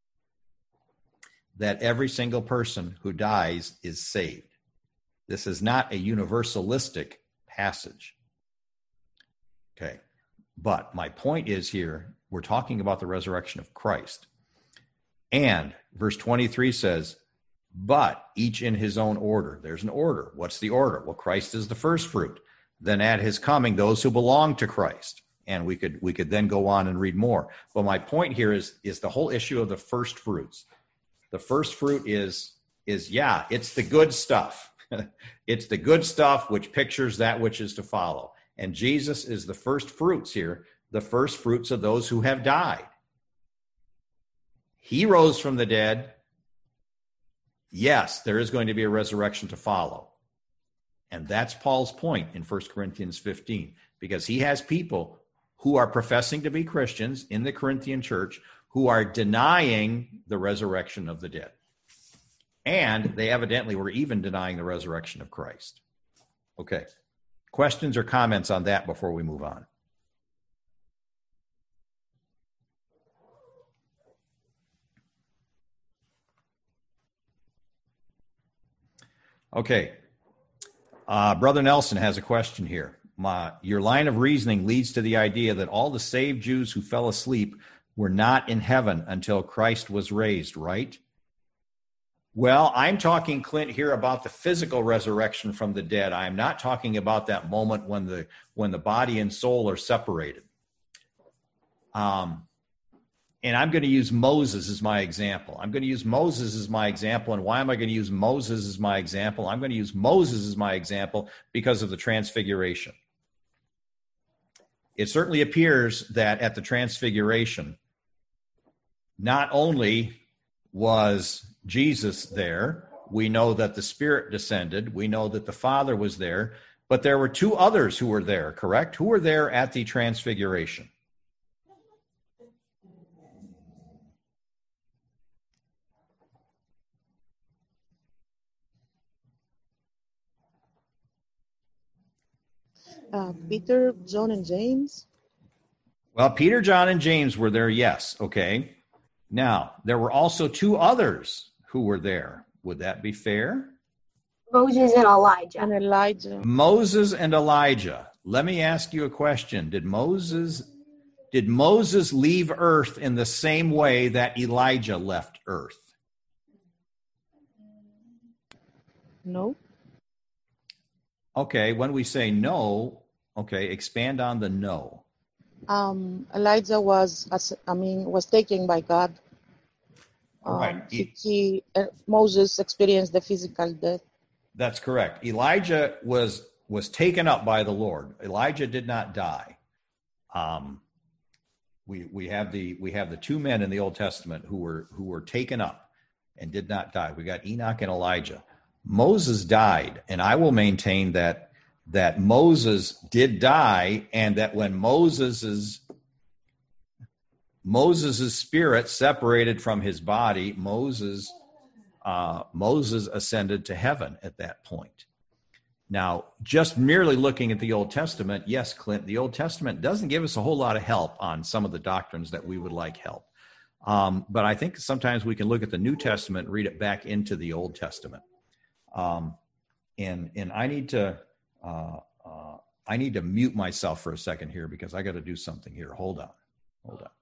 that every single person who dies is saved. This is not a universalistic passage. Okay, but my point is here, we're talking about the resurrection of Christ. And verse twenty-three says, but each in his own order. There's an order. What's the order? Well, Christ is the first fruit. Then at his coming, those who belong to Christ. And we could we could then go on and read more. But my point here is, is the whole issue of the first fruits. The first fruit is, is yeah, it's the good stuff. It's the good stuff which pictures that which is to follow. And Jesus is the first fruits here, the first fruits of those who have died. He rose from the dead. Yes, there is going to be a resurrection to follow. And that's Paul's point in First Corinthians fifteen, because he has people who are professing to be Christians in the Corinthian church who are denying the resurrection of the dead. And they evidently were even denying the resurrection of Christ. Okay. Questions or comments on that before we move on? Okay. Uh, Brother Nelson has a question here. My, your line of reasoning leads to the idea that all the saved Jews who fell asleep were not in heaven until Christ was raised, right? Well, I'm talking, Clint, here about the physical resurrection from the dead. I'm not talking about that moment when the when the body and soul are separated. Um, and I'm going to use Moses as my example. I'm going to use Moses as my example. And why am I going to use Moses as my example? I'm going to use Moses as my example because of the transfiguration. It certainly appears that at the transfiguration, not only was Jesus there, we know that the Spirit descended, we know that the Father was there, but there were two others who were there, correct? Who were there at the transfiguration? Uh, Peter, John, and James. Well, Peter, John, and James were there, yes, okay. Now, there were also two others who were there. Would that be fair? Moses and Elijah. And Elijah. Moses and Elijah. Let me ask you a question. Did Moses did Moses leave earth in the same way that Elijah left earth? No. Okay, when we say no, okay, expand on the no. Um, Elijah was, I mean, was taken by God. Um, Right. He, he uh, Moses experienced the physical death. That's correct. Elijah was was taken up by the Lord. Elijah did not die. Um, we we have the we have the two men in the Old Testament who were who were taken up and did not die. We got Enoch and Elijah. Moses died, and I will maintain that that Moses did die, and that when Moses's Moses' spirit separated from his body, Moses uh, Moses ascended to heaven at that point. Now, just merely looking at the Old Testament, yes, Clint, the Old Testament doesn't give us a whole lot of help on some of the doctrines that we would like help. Um, but I think sometimes we can look at the New Testament and read it back into the Old Testament. Um, and and I need to uh, uh, I need to mute myself for a second here because I got to do something here. Hold on, hold on.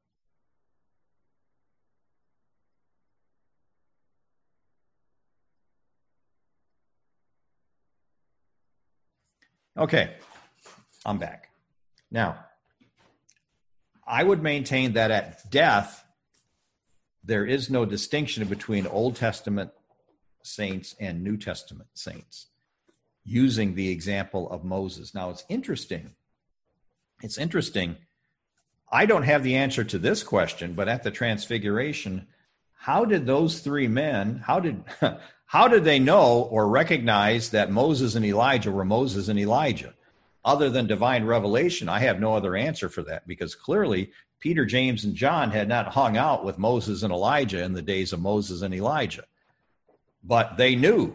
Okay, I'm back. Now, I would maintain that at death, there is no distinction between Old Testament saints and New Testament saints, using the example of Moses. Now, it's interesting. It's interesting. I don't have the answer to this question, but at the Transfiguration, how did those three men, how did how did they know or recognize that Moses and Elijah were Moses and Elijah? other than divine revelation, I have no other answer for that, because clearly Peter, James, and John had not hung out with Moses and Elijah in the days of Moses and Elijah. But they knew,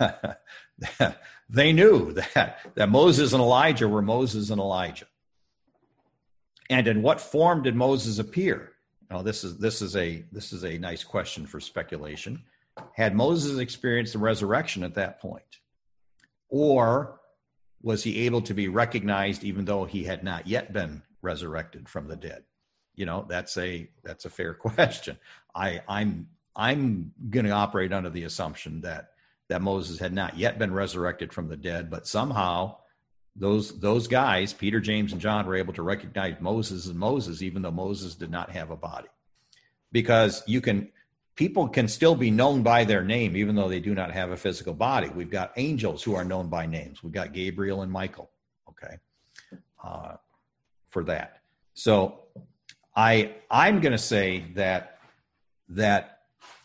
they knew that, that Moses and Elijah were Moses and Elijah. And in what form did Moses appear? Now, this is this is a this is a nice question for speculation. Had Moses experienced the resurrection at that point? Or was he able to be recognized even though he had not yet been resurrected from the dead? You know, that's a that's a fair question. I, I'm I'm going to operate under the assumption that that Moses had not yet been resurrected from the dead, but somehow those those guys, Peter, James, and John, were able to recognize Moses as Moses, even though Moses did not have a body. Because you can people can still be known by their name, even though they do not have a physical body. We've got angels who are known by names. We've got Gabriel and Michael, okay, uh, for that. So I I'm going to say that that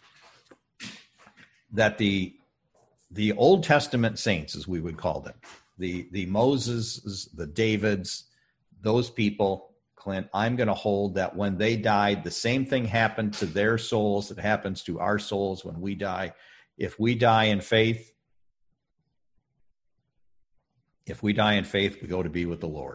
that the the Old Testament saints, as we would call them, the the Moses, the Davids, those people, Clint, I'm going to hold that when they died, the same thing happened to their souls that happens to our souls when we die. If we die in faith, if we die in faith, we go to be with the Lord.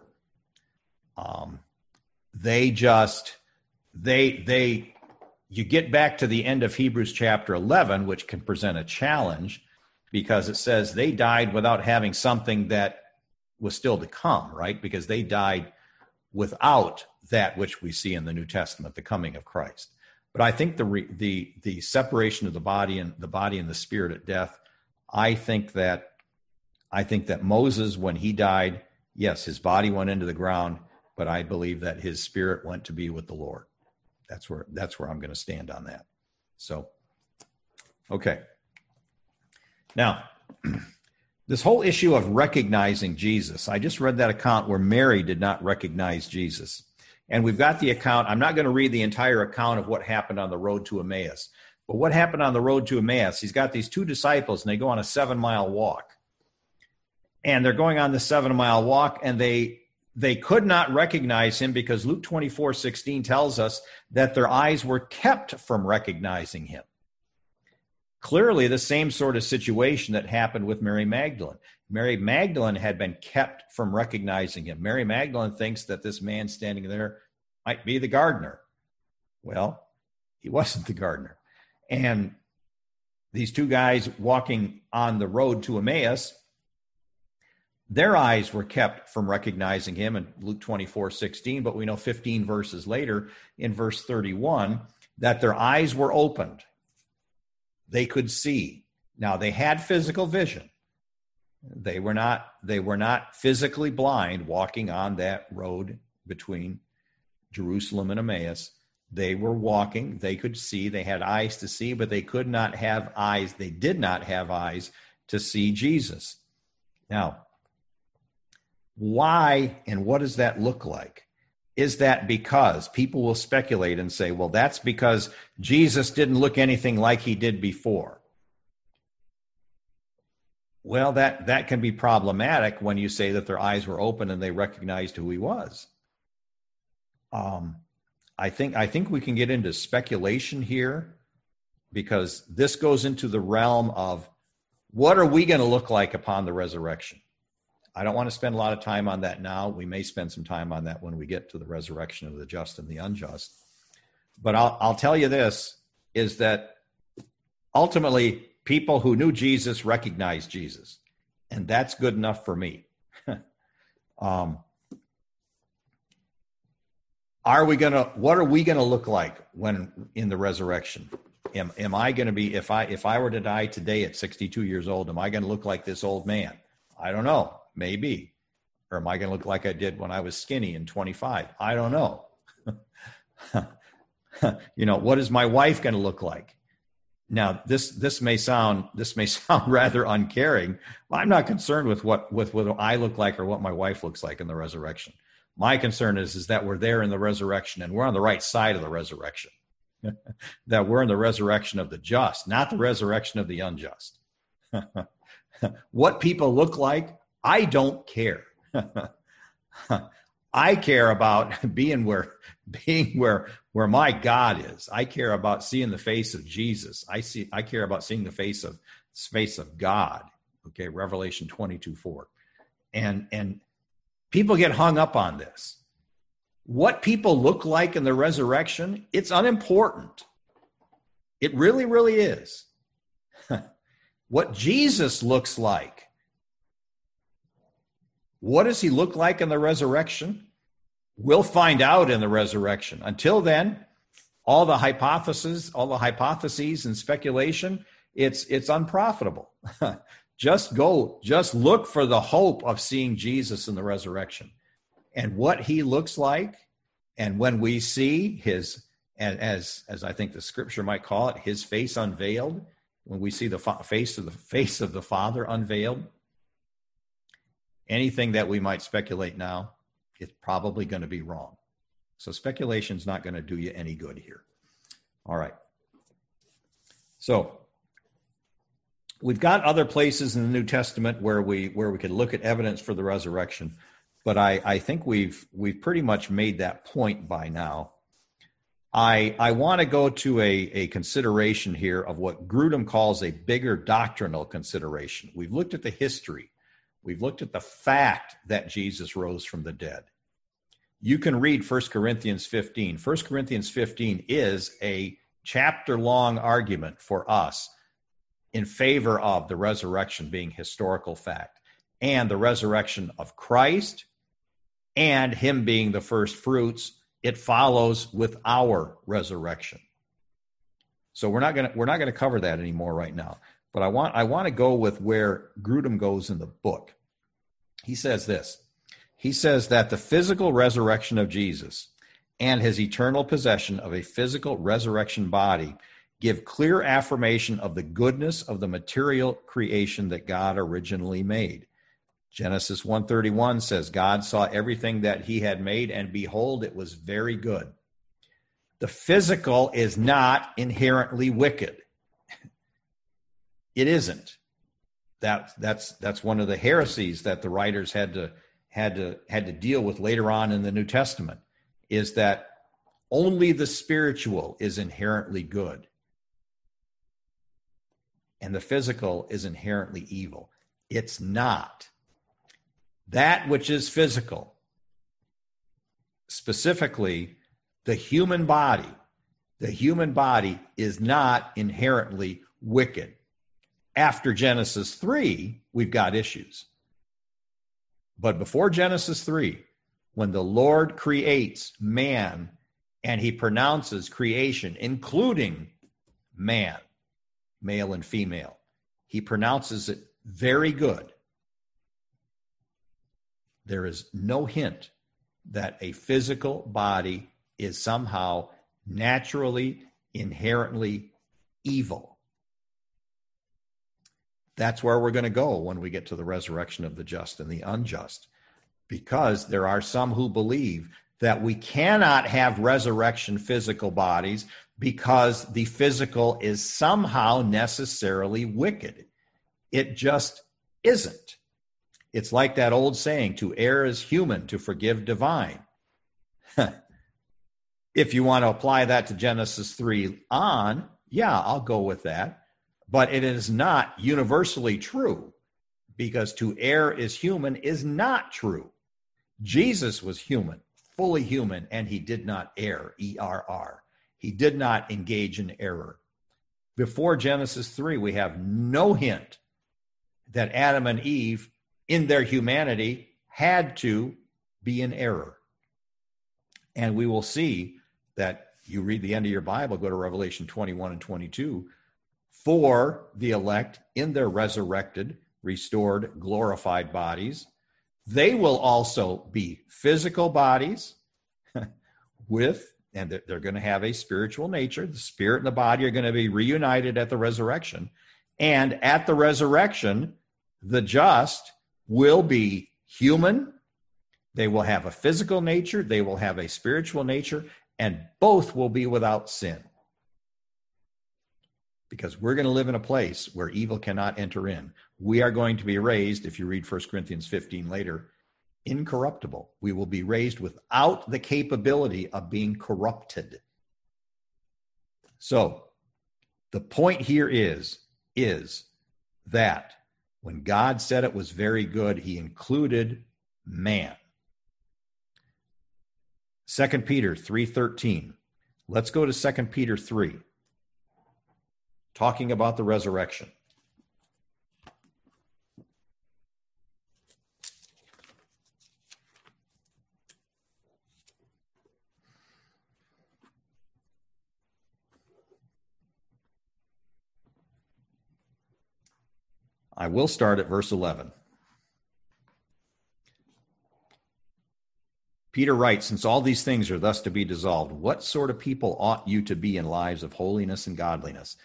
Um, they just, they, they, you get back to the end of Hebrews chapter eleven, which can present a challenge because it says they died without having something that was still to come, right? Because they died without that which we see in the New Testament, the coming of Christ. But I think the re, the the separation of the body and the body and the spirit at death, I think that I think that Moses, when he died, yes, his body went into the ground, but I believe that his spirit went to be with the Lord. That's where that's where I'm going to stand on that. So, okay. Now, this whole issue of recognizing Jesus, I just read that account where Mary did not recognize Jesus. And we've got the account. I'm not going to read the entire account of what happened on the road to Emmaus. But what happened on the road to Emmaus, he's got these two disciples, and they go on a seven-mile walk. And they're going on the seven-mile walk, and they they could not recognize him because Luke twenty-four sixteen tells us that their eyes were kept from recognizing him. Clearly, the same sort of situation that happened with Mary Magdalene. Mary Magdalene had been kept from recognizing him. Mary Magdalene thinks that this man standing there might be the gardener. Well, he wasn't the gardener. And these two guys walking on the road to Emmaus, their eyes were kept from recognizing him in Luke twenty-four sixteen, but we know fifteen verses later in verse thirty-one that their eyes were opened. They could see. Now, they had physical vision. They were not, they were not physically blind walking on that road between Jerusalem and Emmaus. They were walking. They could see. They had eyes to see, but they could not have eyes. They did not have eyes to see Jesus. Now, why and what does that look like? Is that because people will speculate and say, well, that's because Jesus didn't look anything like he did before? Well, that, that can be problematic when you say that their eyes were open and they recognized who he was. Um, I think I think we can get into speculation here because this goes into the realm of what are we going to look like upon the resurrection? I don't want to spend a lot of time on that now. We may spend some time on that when we get to the resurrection of the just and the unjust. But I'll, I'll tell you this, is that ultimately people who knew Jesus recognized Jesus. And that's good enough for me. um, are we going to, what are we going to look like when in the resurrection? Am, am I going to be, if I, if I were to die today at sixty-two years old, am I going to look like this old man? I don't know. Maybe. Or am I going to look like I did when I was skinny and twenty-five? I don't know. You know, what is my wife going to look like? Now, this this may sound this may sound rather uncaring. Well, I'm not concerned with what with what I look like or what my wife looks like in the resurrection. My concern is, is that we're there in the resurrection and we're on the right side of the resurrection. That we're in the resurrection of the just, not the resurrection of the unjust. What people look like, I don't care. I care about being where being where where my God is. I care about seeing the face of Jesus. I see I care about seeing the face of face of God. Okay, Revelation twenty-two four. And and people get hung up on this. What people look like in the resurrection, it's unimportant. It really, really is. What Jesus looks like. What does he look like in the resurrection? We'll find out in the resurrection. Until then, all the hypotheses, all the hypotheses and speculation, it's it's unprofitable. Just go, just look for the hope of seeing Jesus in the resurrection and what he looks like. And when we see his, as as I think the scripture might call it, his face unveiled, when we see the face of the face of the Father unveiled, anything that we might speculate now, it's probably going to be wrong. So speculation is not going to do you any good here. All right. So we've got other places in the New Testament where we where we could look at evidence for the resurrection, but I, I think we've we've pretty much made that point by now. I I want to go to a, a consideration here of what Grudem calls a bigger doctrinal consideration. We've looked at the history. We've looked at the fact that Jesus rose from the dead. You can read First Corinthians fifteen. First Corinthians fifteen is a chapter-long argument for us in favor of the resurrection being historical fact and the resurrection of Christ and him being the first fruits. It follows with our resurrection. So we're not going to we're not going to cover that anymore right now. But I want I want to go with where Grudem goes in the book. He says this. He says that the physical resurrection of Jesus and his eternal possession of a physical resurrection body give clear affirmation of the goodness of the material creation that God originally made. Genesis one thirty-one says, God saw everything that he had made, and behold, it was very good. The physical is not inherently wicked. It isn't. That, that's, that's one of the heresies that the writers had to, had to, had to deal with later on in the New Testament, is that only the spiritual is inherently good and the physical is inherently evil. It's not. That which is physical, specifically the human body, the human body is not inherently wicked. After Genesis three, we've got issues. But before Genesis three, when the Lord creates man and he pronounces creation, including man, male and female, he pronounces it very good. There is no hint that a physical body is somehow naturally, inherently evil. That's where we're going to go when we get to the resurrection of the just and the unjust, because there are some who believe that we cannot have resurrection physical bodies because the physical is somehow necessarily wicked. It just isn't. It's like that old saying, to err is human, to forgive divine. If you want to apply that to Genesis three on, yeah, I'll go with that. But it is not universally true, because to err is human is not true. Jesus was human, fully human, and he did not err, E R R. He did not engage in error. Before Genesis three, we have no hint that Adam and Eve, in their humanity, had to be in error. And we will see that you read the end of your Bible, go to Revelation twenty-one and twenty-two, for the elect in their resurrected, restored, glorified bodies, they will also be physical bodies with, and they're going to have a spiritual nature. The spirit and the body are going to be reunited at the resurrection. And at the resurrection, the just will be human. They will have a physical nature. They will have a spiritual nature, and both will be without sin. Because we're going to live in a place where evil cannot enter in. We are going to be raised, if you read First Corinthians fifteen later, incorruptible. We will be raised without the capability of being corrupted. So the point here is, is that when God said it was very good, he included man. Second Peter three thirteen. Let's go to Second Peter three, talking about the resurrection. I will start at verse eleven. Peter writes, since all these things are thus to be dissolved, what sort of people ought you to be in lives of holiness and godliness?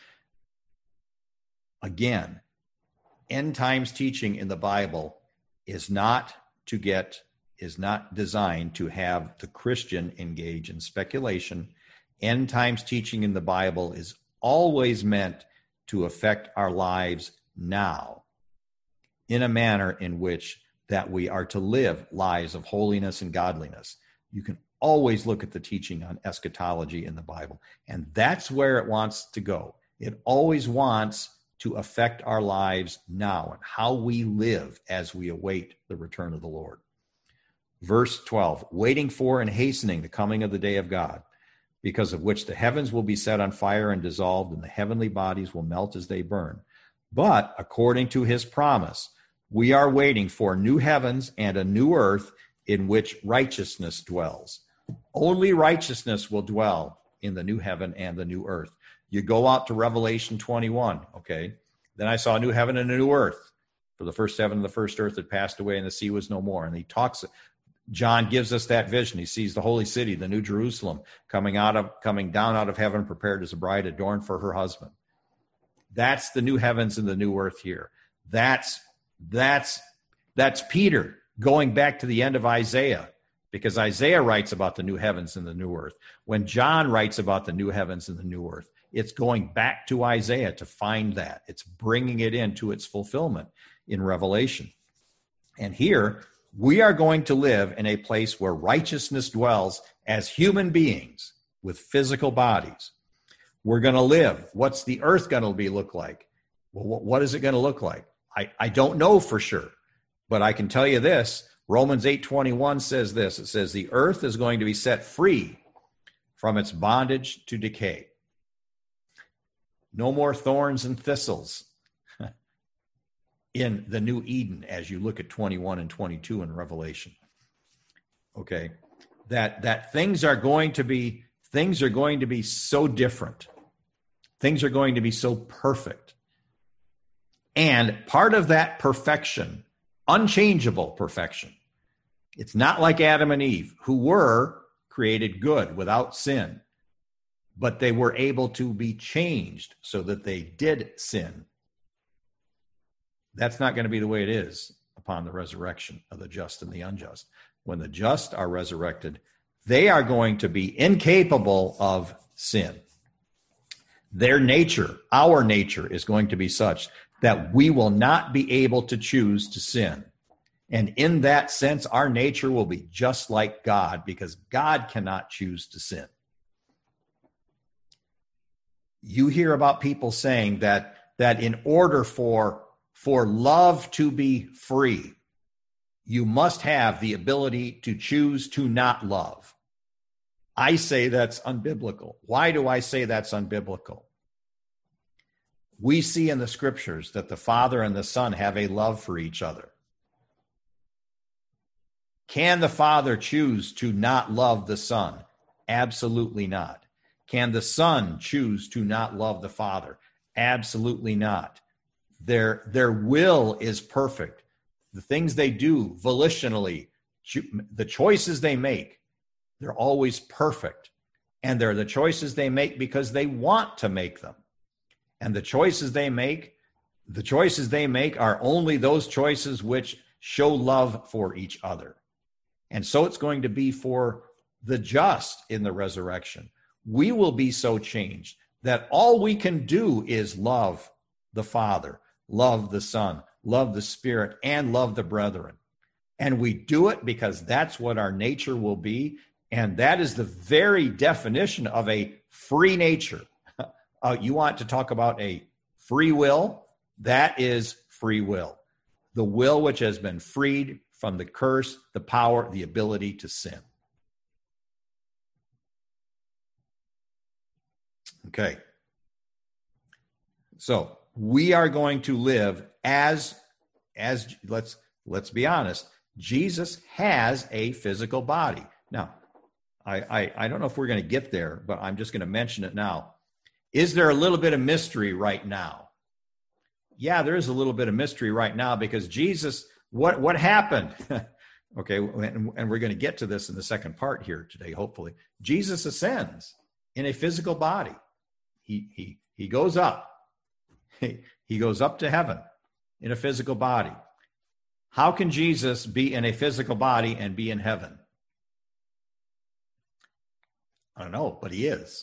Again, end times teaching in the Bible is not to get, is not designed to have the Christian engage in speculation. End times teaching in the Bible is always meant to affect our lives now in a manner in which that we are to live lives of holiness and godliness. You can always look at the teaching on eschatology in the Bible, and that's where it wants to go. It always wants to affect our lives now and how we live as we await the return of the Lord. Verse twelve, waiting for and hastening the coming of the day of God, because of which the heavens will be set on fire and dissolved, and the heavenly bodies will melt as they burn. But according to his promise, we are waiting for new heavens and a new earth in which righteousness dwells. Only righteousness will dwell in the new heaven and the new earth. You go out to Revelation twenty-one, okay? Then I saw a new heaven and a new earth. For the first heaven and the first earth had passed away, and the sea was no more. And he talks, John gives us that vision. He sees the holy city, the new Jerusalem, coming out of, coming down out of heaven, prepared as a bride adorned for her husband. That's the new heavens and the new earth here. That's That's that's Peter going back to the end of Isaiah, because Isaiah writes about the new heavens and the new earth. When John writes about the new heavens and the new earth, it's going back to Isaiah to find that. It's bringing it into its fulfillment in Revelation. And here, we are going to live in a place where righteousness dwells as human beings with physical bodies. We're going to live. What's the earth going to be look like? Well, what is it going to look like? I, I don't know for sure, but I can tell you this. Romans eight twenty-one says this. It says, the earth is going to be set free from its bondage to decay. No more thorns and thistles in the new Eden as you look at twenty-one and twenty-two in Revelation. Okay, that that things are going to be things are going to be so different. Things are going to be so perfect. And part of that perfection, unchangeable perfection, it's not like Adam and Eve, who were created good without sin, but they were able to be changed so that they did sin. That's not going to be the way it is upon the resurrection of the just and the unjust. When the just are resurrected, they are going to be incapable of sin. Their nature, our nature, is going to be such that we will not be able to choose to sin. And in that sense, our nature will be just like God, because God cannot choose to sin. You hear about people saying that, that in order for, for love to be free, you must have the ability to choose to not love. I say that's unbiblical. Why do I say that's unbiblical? We see in the scriptures that the Father and the Son have a love for each other. Can the Father choose to not love the Son? Absolutely not. Can the Son choose to not love the Father? Absolutely not. Their, their will is perfect. The things they do volitionally, the choices they make, they're always perfect. And they're the choices they make because they want to make them. And the choices they make, the choices they make are only those choices which show love for each other. And so it's going to be for the just in the resurrection. We will be so changed that all we can do is love the Father, love the Son, love the Spirit, and love the brethren. And we do it because that's what our nature will be. And that is the very definition of a free nature. Uh, you want to talk about a free will? That is free will. The will which has been freed from the curse, the power, the ability to sin. Okay. So we are going to live as, as let's, let's be honest, Jesus has a physical body. Now, I, I, I don't know if we're going to get there, but I'm just going to mention it now. Is there a little bit of mystery right now? Yeah, there is a little bit of mystery right now because Jesus, what, what happened? Okay, and, and we're going to get to this in the second part here today, hopefully. Jesus ascends in a physical body. He, he, he goes up. He, he goes up to heaven in a physical body. How can Jesus be in a physical body and be in heaven? I don't know, but he is.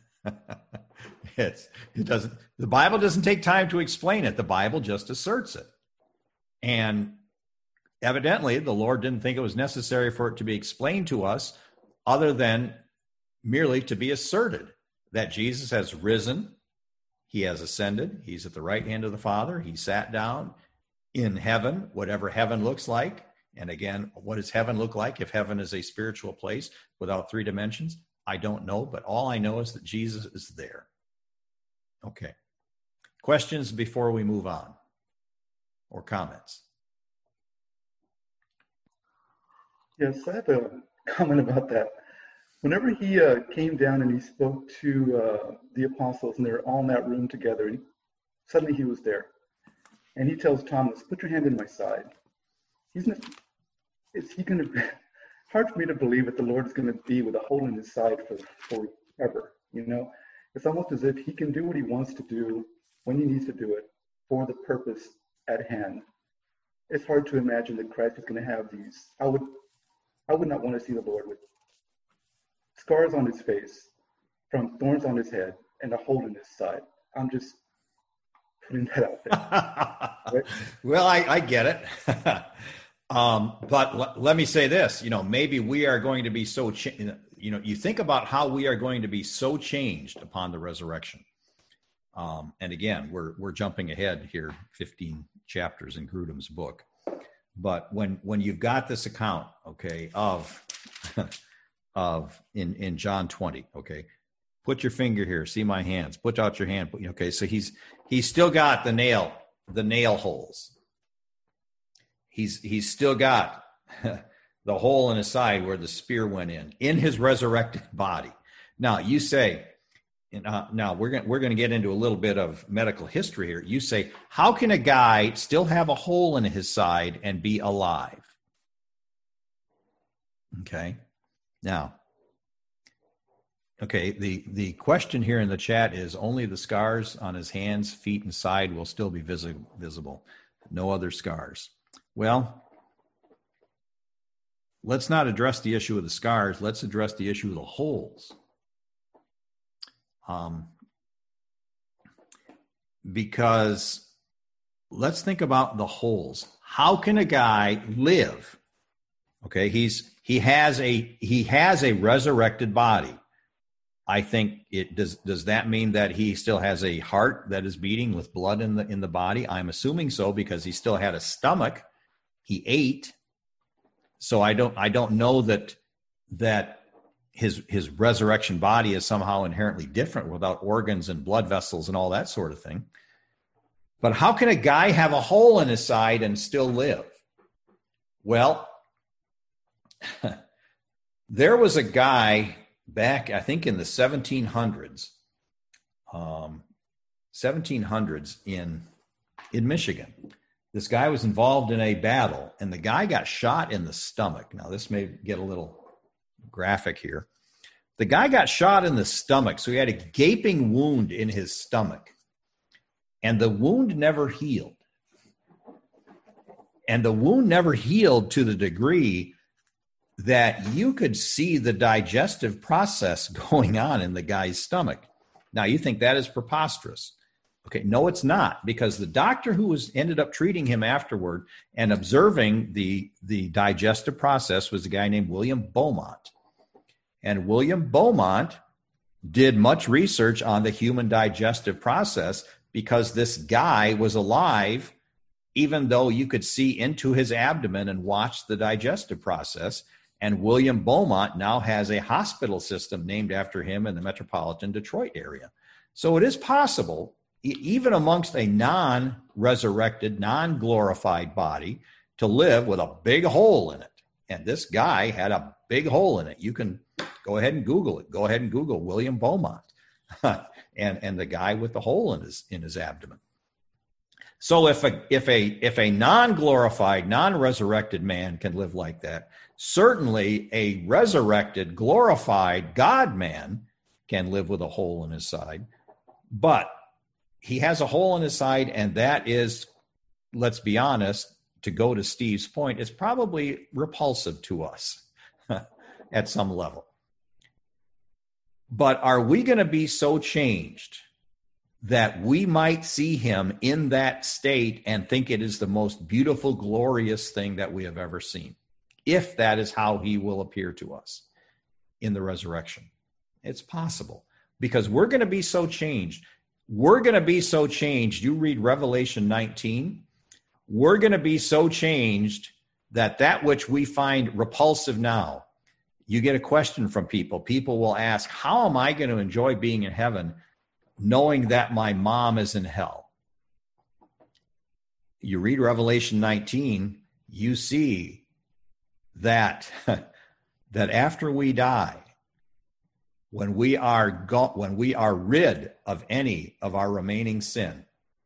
It's, it doesn't, the Bible doesn't take time to explain it. The Bible just asserts it. And evidently, the Lord didn't think it was necessary for it to be explained to us other than merely to be asserted that Jesus has risen, he has ascended, he's at the right hand of the Father, he sat down in heaven, whatever heaven looks like. And again, what does heaven look like if heaven is a spiritual place without three dimensions? I don't know, but all I know is that Jesus is there. Okay. Questions before we move on, or comments? Yes, I have a comment about that. Whenever he uh, came down and he spoke to uh, the apostles, and they're all in that room together, and suddenly he was there. And he tells Thomas, put your hand in my side. He's not, is he going to, hard for me to believe that the Lord is going to be with a hole in his side for forever, you know? It's almost as if he can do what he wants to do when he needs to do it for the purpose at hand. It's hard to imagine that Christ is going to have these. I would, I would not want to see the Lord with scars on his face, from thorns on his head, and a hole in his side. I'm just putting that out there. Right? Well, I, I get it. um, but l- let me say this, you know, maybe we are going to be so, cha- you know, you think about how we are going to be so changed upon the resurrection. Um, and again, we're, we're jumping ahead here, fifteen chapters in Grudem's book. But when, when you've got this account, okay, of, of in, in John twenty, okay, put your finger here, see my hands, put out your hand. Okay. So he's, he's still got the nail, the nail holes. He's, he's still got the hole in his side where the spear went in, in his resurrected body. Now you say, uh, now we're going we're going to get into a little bit of medical history here. You say, how can a guy still have a hole in his side and be alive? Okay. Now, okay, the, the question here in the chat is only the scars on his hands, feet, and side will still be visi- visible. No other scars. Well, let's not address the issue of the scars. Let's address the issue of the holes. Um, because let's think about the holes. How can a guy live? Okay, he's he has a he has a resurrected body. I think it does. Does that mean that he still has a heart that is beating with blood in the in the body? I'm assuming so because he still had a stomach. He ate. So I don't I don't know that that his his resurrection body is somehow inherently different without organs and blood vessels and all that sort of thing. But how can a guy have a hole in his side and still live? Well, there was a guy back, I think in the seventeen hundreds, um, seventeen hundreds in in Michigan. This guy was involved in a battle, and the guy got shot in the stomach. Now, this may get a little graphic here. The guy got shot in the stomach, so he had a gaping wound in his stomach, and the wound never healed. And the wound never healed to the degree that you could see the digestive process going on in the guy's stomach. Now, you think that is preposterous. Okay, no, it's not, because the doctor who was ended up treating him afterward and observing the, the digestive process was a guy named William Beaumont. And William Beaumont did much research on the human digestive process because this guy was alive, even though you could see into his abdomen and watch the digestive process. And William Beaumont now has a hospital system named after him in the metropolitan Detroit area. So it is possible, even amongst a non-resurrected, non-glorified body, to live with a big hole in it. And this guy had a big hole in it. You can go ahead and Google it. Go ahead and Google William Beaumont and, and the guy with the hole in his in his abdomen. So if a if a if a non-glorified, non-resurrected man can live like that, certainly a resurrected, glorified God man can live with a hole in his side. But he has a hole in his side, and that is, let's be honest, to go to Steve's point, is probably repulsive to us at some level. But are we going to be so changed that we might see him in that state and think it is the most beautiful, glorious thing that we have ever seen, if that is how he will appear to us in the resurrection? It's possible, because we're going to be so changed. We're going to be so changed. You read Revelation nineteen. We're going to be so changed that that which we find repulsive now, you get a question from people. People will ask, how am I going to enjoy being in heaven knowing that my mom is in hell? You read Revelation nineteen, you see that, that after we die, when we are go- when we are rid of any of our remaining sin,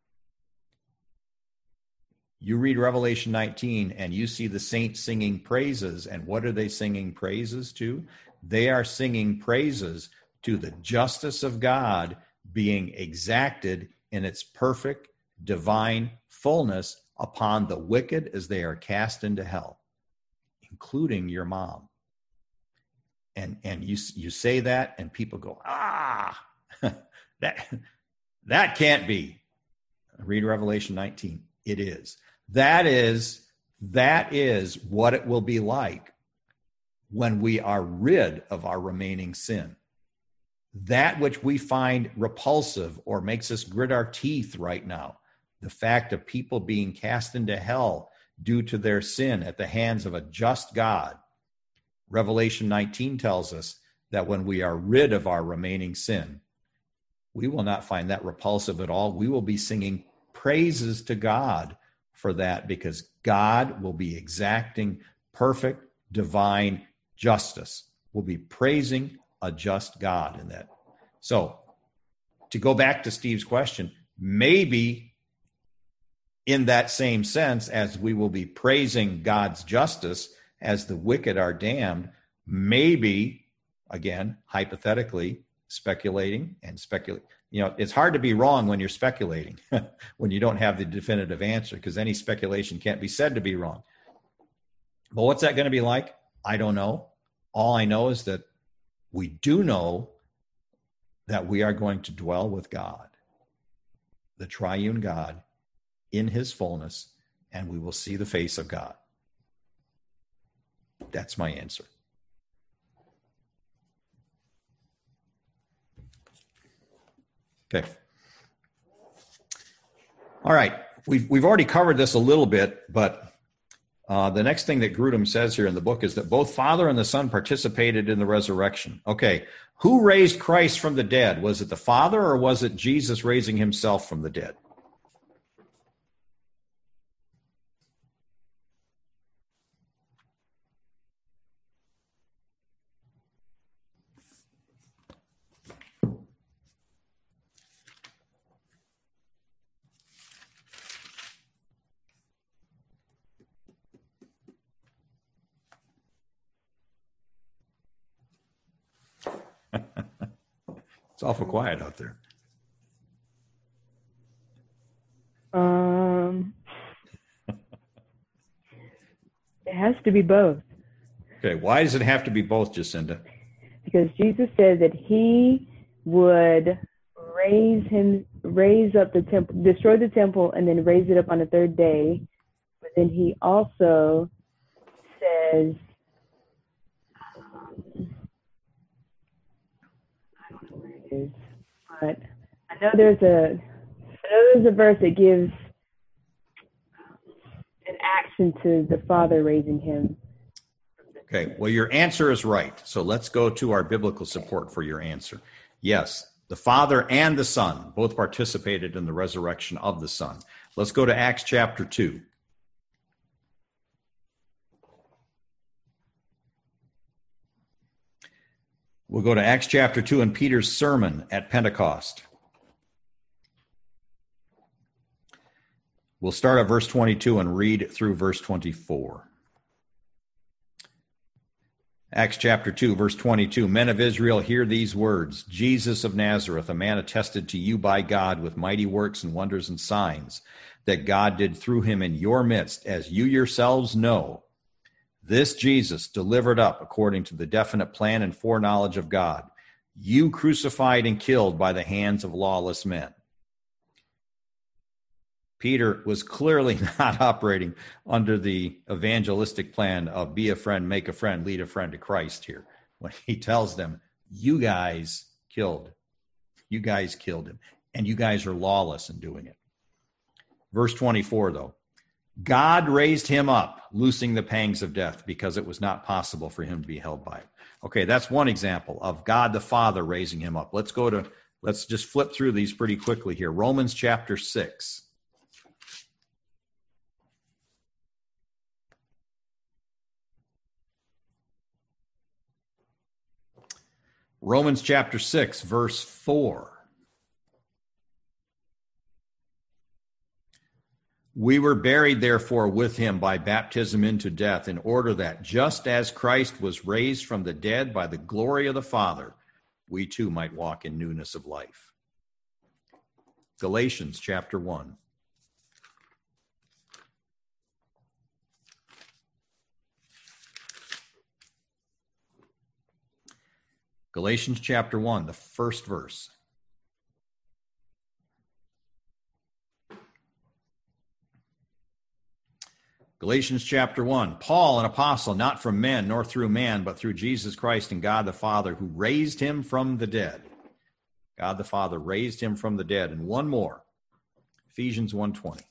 you read Revelation nineteen and you see the saints singing praises. And what are they singing praises to? They are singing praises to the justice of God being exacted in its perfect divine fullness upon the wicked as they are cast into hell, including your mom. And and you you say that, and people go, ah, that that can't be. Read Revelation nineteen. It is. That is that is what it will be like when we are rid of our remaining sin. That which we find repulsive or makes us grit our teeth right now, the fact of people being cast into hell due to their sin at the hands of a just God. Revelation nineteen tells us that when we are rid of our remaining sin, we will not find that repulsive at all. We will be singing praises to God for that, because God will be exacting perfect divine justice. We'll be praising a just God in that. So, to go back to Steve's question, maybe in that same sense as we will be praising God's justice as the wicked are damned, maybe, again, hypothetically, speculating and speculate. You know, it's hard to be wrong when you're speculating, when you don't have the definitive answer, because any speculation can't be said to be wrong. But what's that going to be like? I don't know. All I know is that we do know that we are going to dwell with God, the triune God, in his fullness, and we will see the face of God. That's my answer. Okay. All right. We've, we've already covered this a little bit, but uh, the next thing that Grudem says here in the book is that both Father and the Son participated in the resurrection. Okay. Who raised Christ from the dead? Was it the Father, or was it Jesus raising himself from the dead? It's awful quiet out there. Um, it has to be both. Okay, why does it have to be both, Jacinda? Because Jesus said that he would raise him, raise up the temple, destroy the temple, and then raise it up on the third day. But then he also says, um, I don't know where it is, but I know there's a, I know there's a verse that gives an action to the Father raising him. Okay, well, your answer is right. So let's go to our biblical support for your answer. Yes, the Father and the Son both participated in the resurrection of the Son. Let's go to Acts chapter two. We'll go to Acts chapter two and Peter's sermon at Pentecost. We'll start at verse twenty-two and read through verse twenty-four. Acts chapter two, verse twenty-two, Men of Israel, hear these words. Jesus of Nazareth, a man attested to you by God with mighty works and wonders and signs that God did through him in your midst, as you yourselves know. This Jesus delivered up according to the definite plan and foreknowledge of God. You crucified and killed by the hands of lawless men. Peter was clearly not operating under the evangelistic plan of be a friend, make a friend, lead a friend to Christ here. When he tells them, you guys killed, you guys killed him, and you guys are lawless in doing it. Verse twenty-four, though, God raised him up, loosing the pangs of death, because it was not possible for him to be held by it. Okay, that's one example of God the Father raising him up. Let's go to, let's just flip through these pretty quickly here. Romans chapter six. Romans chapter six, verse four. We were buried, therefore, with him by baptism into death, in order that just as Christ was raised from the dead by the glory of the Father, we too might walk in newness of life. Galatians chapter one. Galatians chapter one, the first verse. Galatians chapter one, Paul, an apostle, not from men, nor through man, but through Jesus Christ and God the Father, who raised him from the dead. God the Father raised him from the dead. And one more, Ephesians one twenty.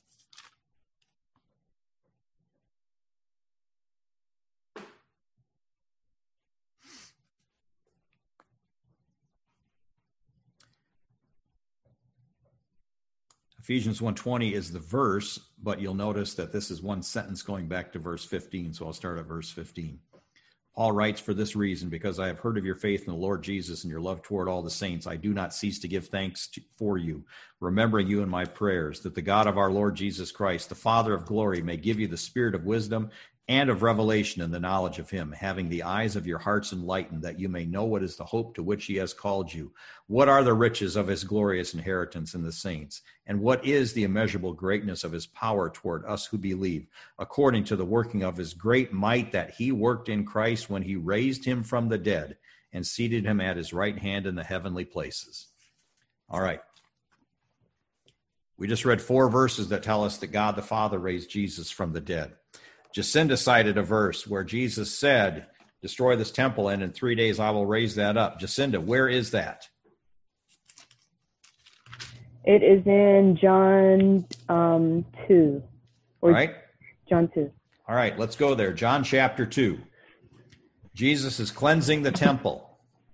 Ephesians one twenty is the verse, but you'll notice that this is one sentence going back to verse fifteen, so I'll start at verse fifteen. Paul writes, for this reason, because I have heard of your faith in the Lord Jesus and your love toward all the saints, I do not cease to give thanks to, for you, remembering you in my prayers, that the God of our Lord Jesus Christ, the Father of glory, may give you the spirit of wisdom and of revelation in the knowledge of him, having the eyes of your hearts enlightened, that you may know what is the hope to which he has called you, what are the riches of his glorious inheritance in the saints, and what is the immeasurable greatness of his power toward us who believe, according to the working of his great might that he worked in Christ when he raised him from the dead and seated him at his right hand in the heavenly places. All right. We just read four verses that tell us that God the Father raised Jesus from the dead. Jacinda cited a verse where Jesus said, destroy this temple, and in three days I will raise that up. Jacinda, where is that? It is in John um, two. Or All right. John two. All right, let's go there. John chapter two. Jesus is cleansing the temple.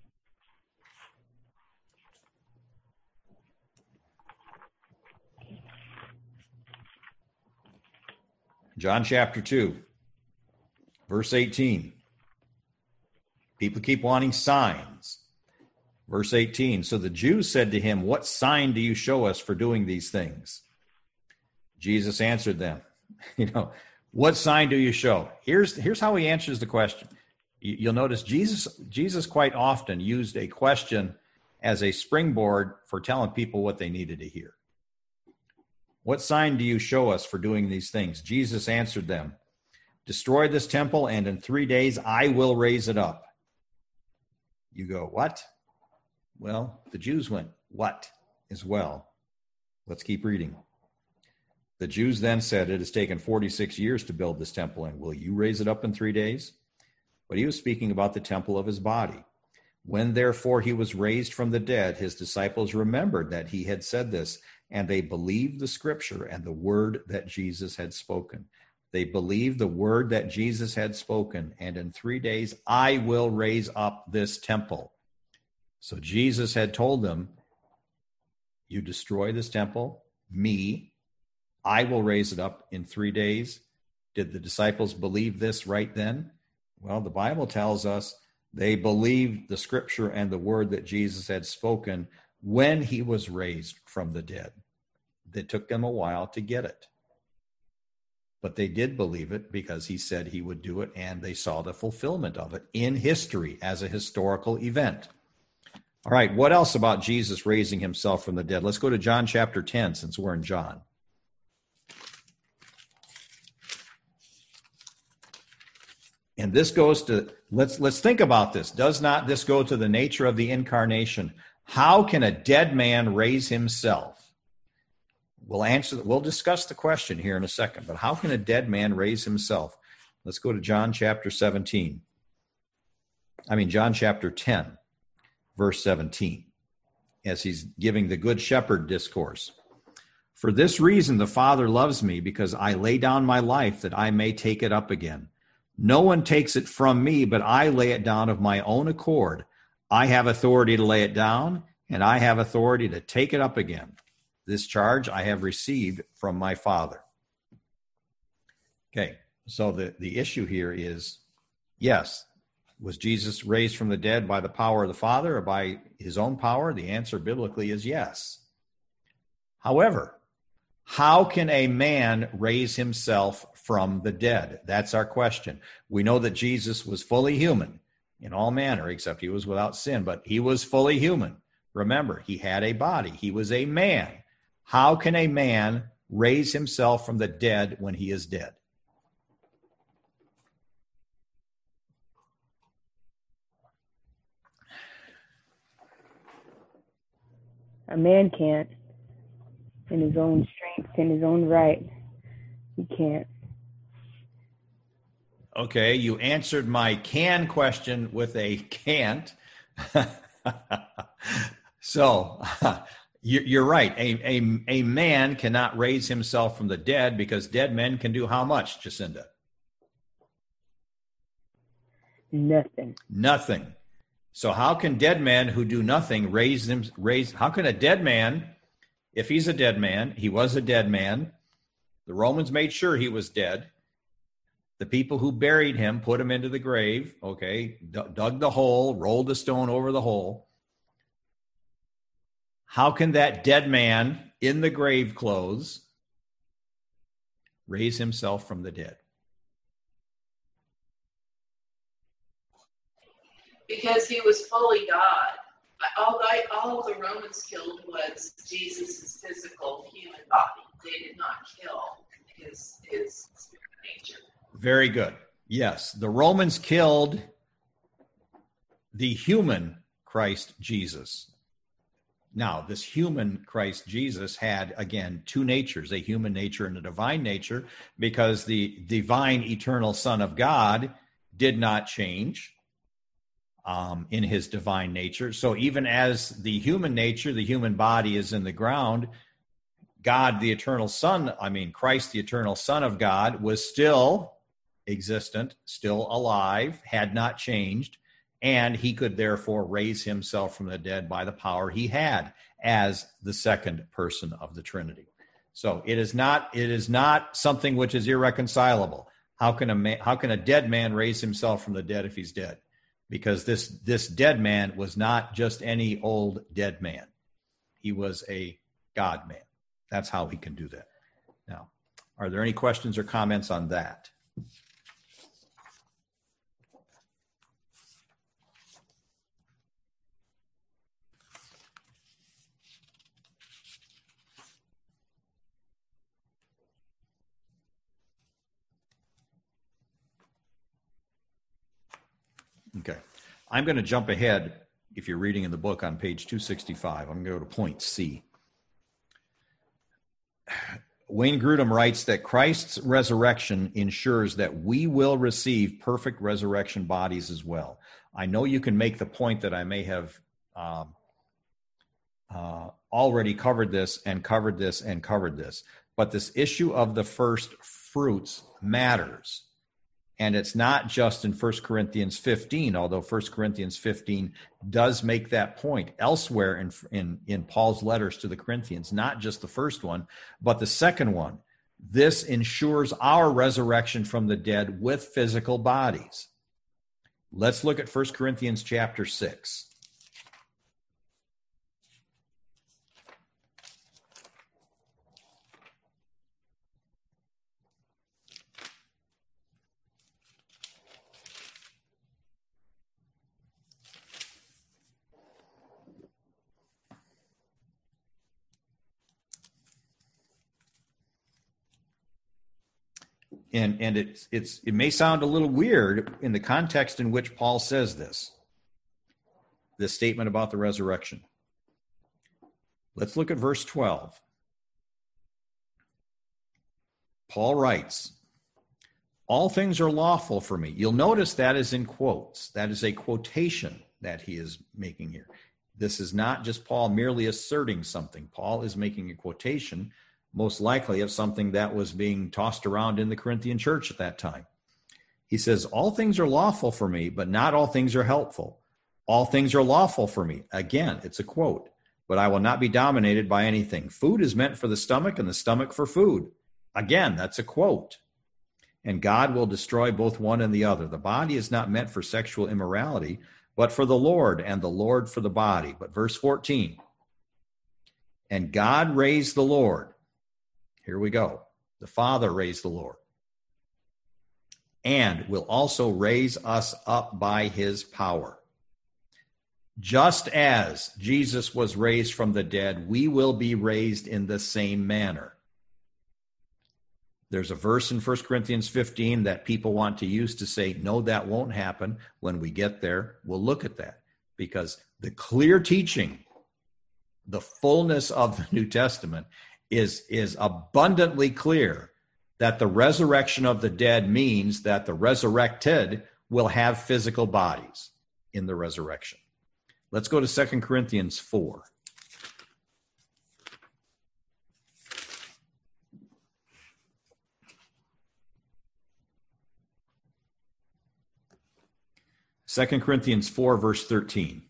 John chapter two, verse eighteen. People keep wanting signs. Verse eighteen, so the Jews said to him, what sign do you show us for doing these things? Jesus answered them, you know, what sign do you show? Here's, here's how he answers the question. You'll notice Jesus, Jesus quite often used a question as a springboard for telling people what they needed to hear. What sign do you show us for doing these things? Jesus answered them, destroy this temple, and in three days I will raise it up. You go, what? Well, the Jews went, what? as well. Let's keep reading. The Jews then said, it has taken forty-six years to build this temple, and will you raise it up in three days? But he was speaking about the temple of his body. When therefore he was raised from the dead, his disciples remembered that he had said this, and they believed the scripture and the word that Jesus had spoken. They believed the word that Jesus had spoken, and in three days I will raise up this temple. So Jesus had told them, you destroy this temple, me, I will raise it up in three days. Did the disciples believe this right then? Well, the Bible tells us they believed the scripture and the word that Jesus had spoken when he was raised from the dead. It took them a while to get it. But they did believe it because he said he would do it, and they saw the fulfillment of it in history as a historical event. All right, what else about Jesus raising himself from the dead? Let's go to John chapter ten, since we're in John. And this goes to, let's let's think about this. Does not this go to the nature of the incarnation? How can a dead man raise himself? We'll answer, we'll discuss the question here in a second, but how can a dead man raise himself? Let's go to John chapter seventeen. I mean, John chapter ten, verse seventeen, as he's giving the Good Shepherd discourse. For this reason, the Father loves me, because I lay down my life that I may take it up again. No one takes it from me, but I lay it down of my own accord. I have authority to lay it down, and I have authority to take it up again. This charge I have received from my Father. Okay, so the, the issue here is, yes, was Jesus raised from the dead by the power of the Father or by his own power? The answer biblically is yes. However, how can a man raise himself from the dead? That's our question. We know that Jesus was fully human in all manner, except he was without sin, but he was fully human. Remember, he had a body. He was a man. How can a man raise himself from the dead when he is dead? A man can't. In his own strength, in his own right. He can't. Okay, you answered my can question with a can't. So you're right. A, a, a man cannot raise himself from the dead, because dead men can do how much, Jacinda? Nothing. Nothing. So how can dead men who do nothing raise them? Raise? How can a dead man, if he's a dead man, he was a dead man, the Romans made sure he was dead. The people who buried him put him into the grave, okay, d- dug the hole, rolled the stone over the hole. How can that dead man in the grave clothes raise himself from the dead? Because he was fully God. All, they, all the Romans killed was Jesus' physical human body. They did not kill his, his spirit nature. Very good. Yes, the Romans killed the human Christ Jesus. Now, this human Christ Jesus had, again, two natures, a human nature and a divine nature, because the divine eternal Son of God did not change um, in his divine nature. So even as the human nature, the human body is in the ground, God, the eternal Son, I mean, Christ, the eternal Son of God, was still existent, still alive, had not changed, and he could therefore raise himself from the dead by the power he had as the second person of the Trinity. So it is not it is not something which is irreconcilable. How can a man, how can a dead man raise himself from the dead if he's dead? Because this this dead man was not just any old dead man. He was a God man. That's how he can do that. Now, are there any questions or comments on that? Okay. I'm going to jump ahead, if you're reading in the book, on page two sixty-five. I'm going to go to point C. Wayne Grudem writes that Christ's resurrection ensures that we will receive perfect resurrection bodies as well. I know you can make the point that I may have um, uh, already covered this and covered this and covered this, but this issue of the first fruits matters. And it's not just in First Corinthians fifteen, although First Corinthians fifteen does make that point elsewhere in, in, in Paul's letters to the Corinthians, not just the first one, but the second one. This ensures our resurrection from the dead with physical bodies. Let's look at First Corinthians chapter six. And and it's it's it may sound a little weird in the context in which Paul says this, this statement about the resurrection. Let's look at verse twelve. Paul writes, "All things are lawful for me." You'll notice that is in quotes. That is a quotation that he is making here. This is not just Paul merely asserting something. Paul is making a quotation, most likely of something that was being tossed around in the Corinthian church at that time. He says, "All things are lawful for me, but not all things are helpful. All things are lawful for me." Again, it's a quote. "But I will not be dominated by anything. Food is meant for the stomach and the stomach for food." Again, that's a quote. "And God will destroy both one and the other. The body is not meant for sexual immorality, but for the Lord, and the Lord for the body." But verse fourteen, "And God raised the Lord." Here we go. The Father raised the Lord, "and will also raise us up by his power." Just as Jesus was raised from the dead, we will be raised in the same manner. There's a verse in First Corinthians fifteen that people want to use to say, no, that won't happen. When we get there, we'll look at that, because the clear teaching, the fullness of the New Testament is, is abundantly clear that the resurrection of the dead means that the resurrected will have physical bodies in the resurrection. Let's go to Second Corinthians four. Second Corinthians four, verse thirteen.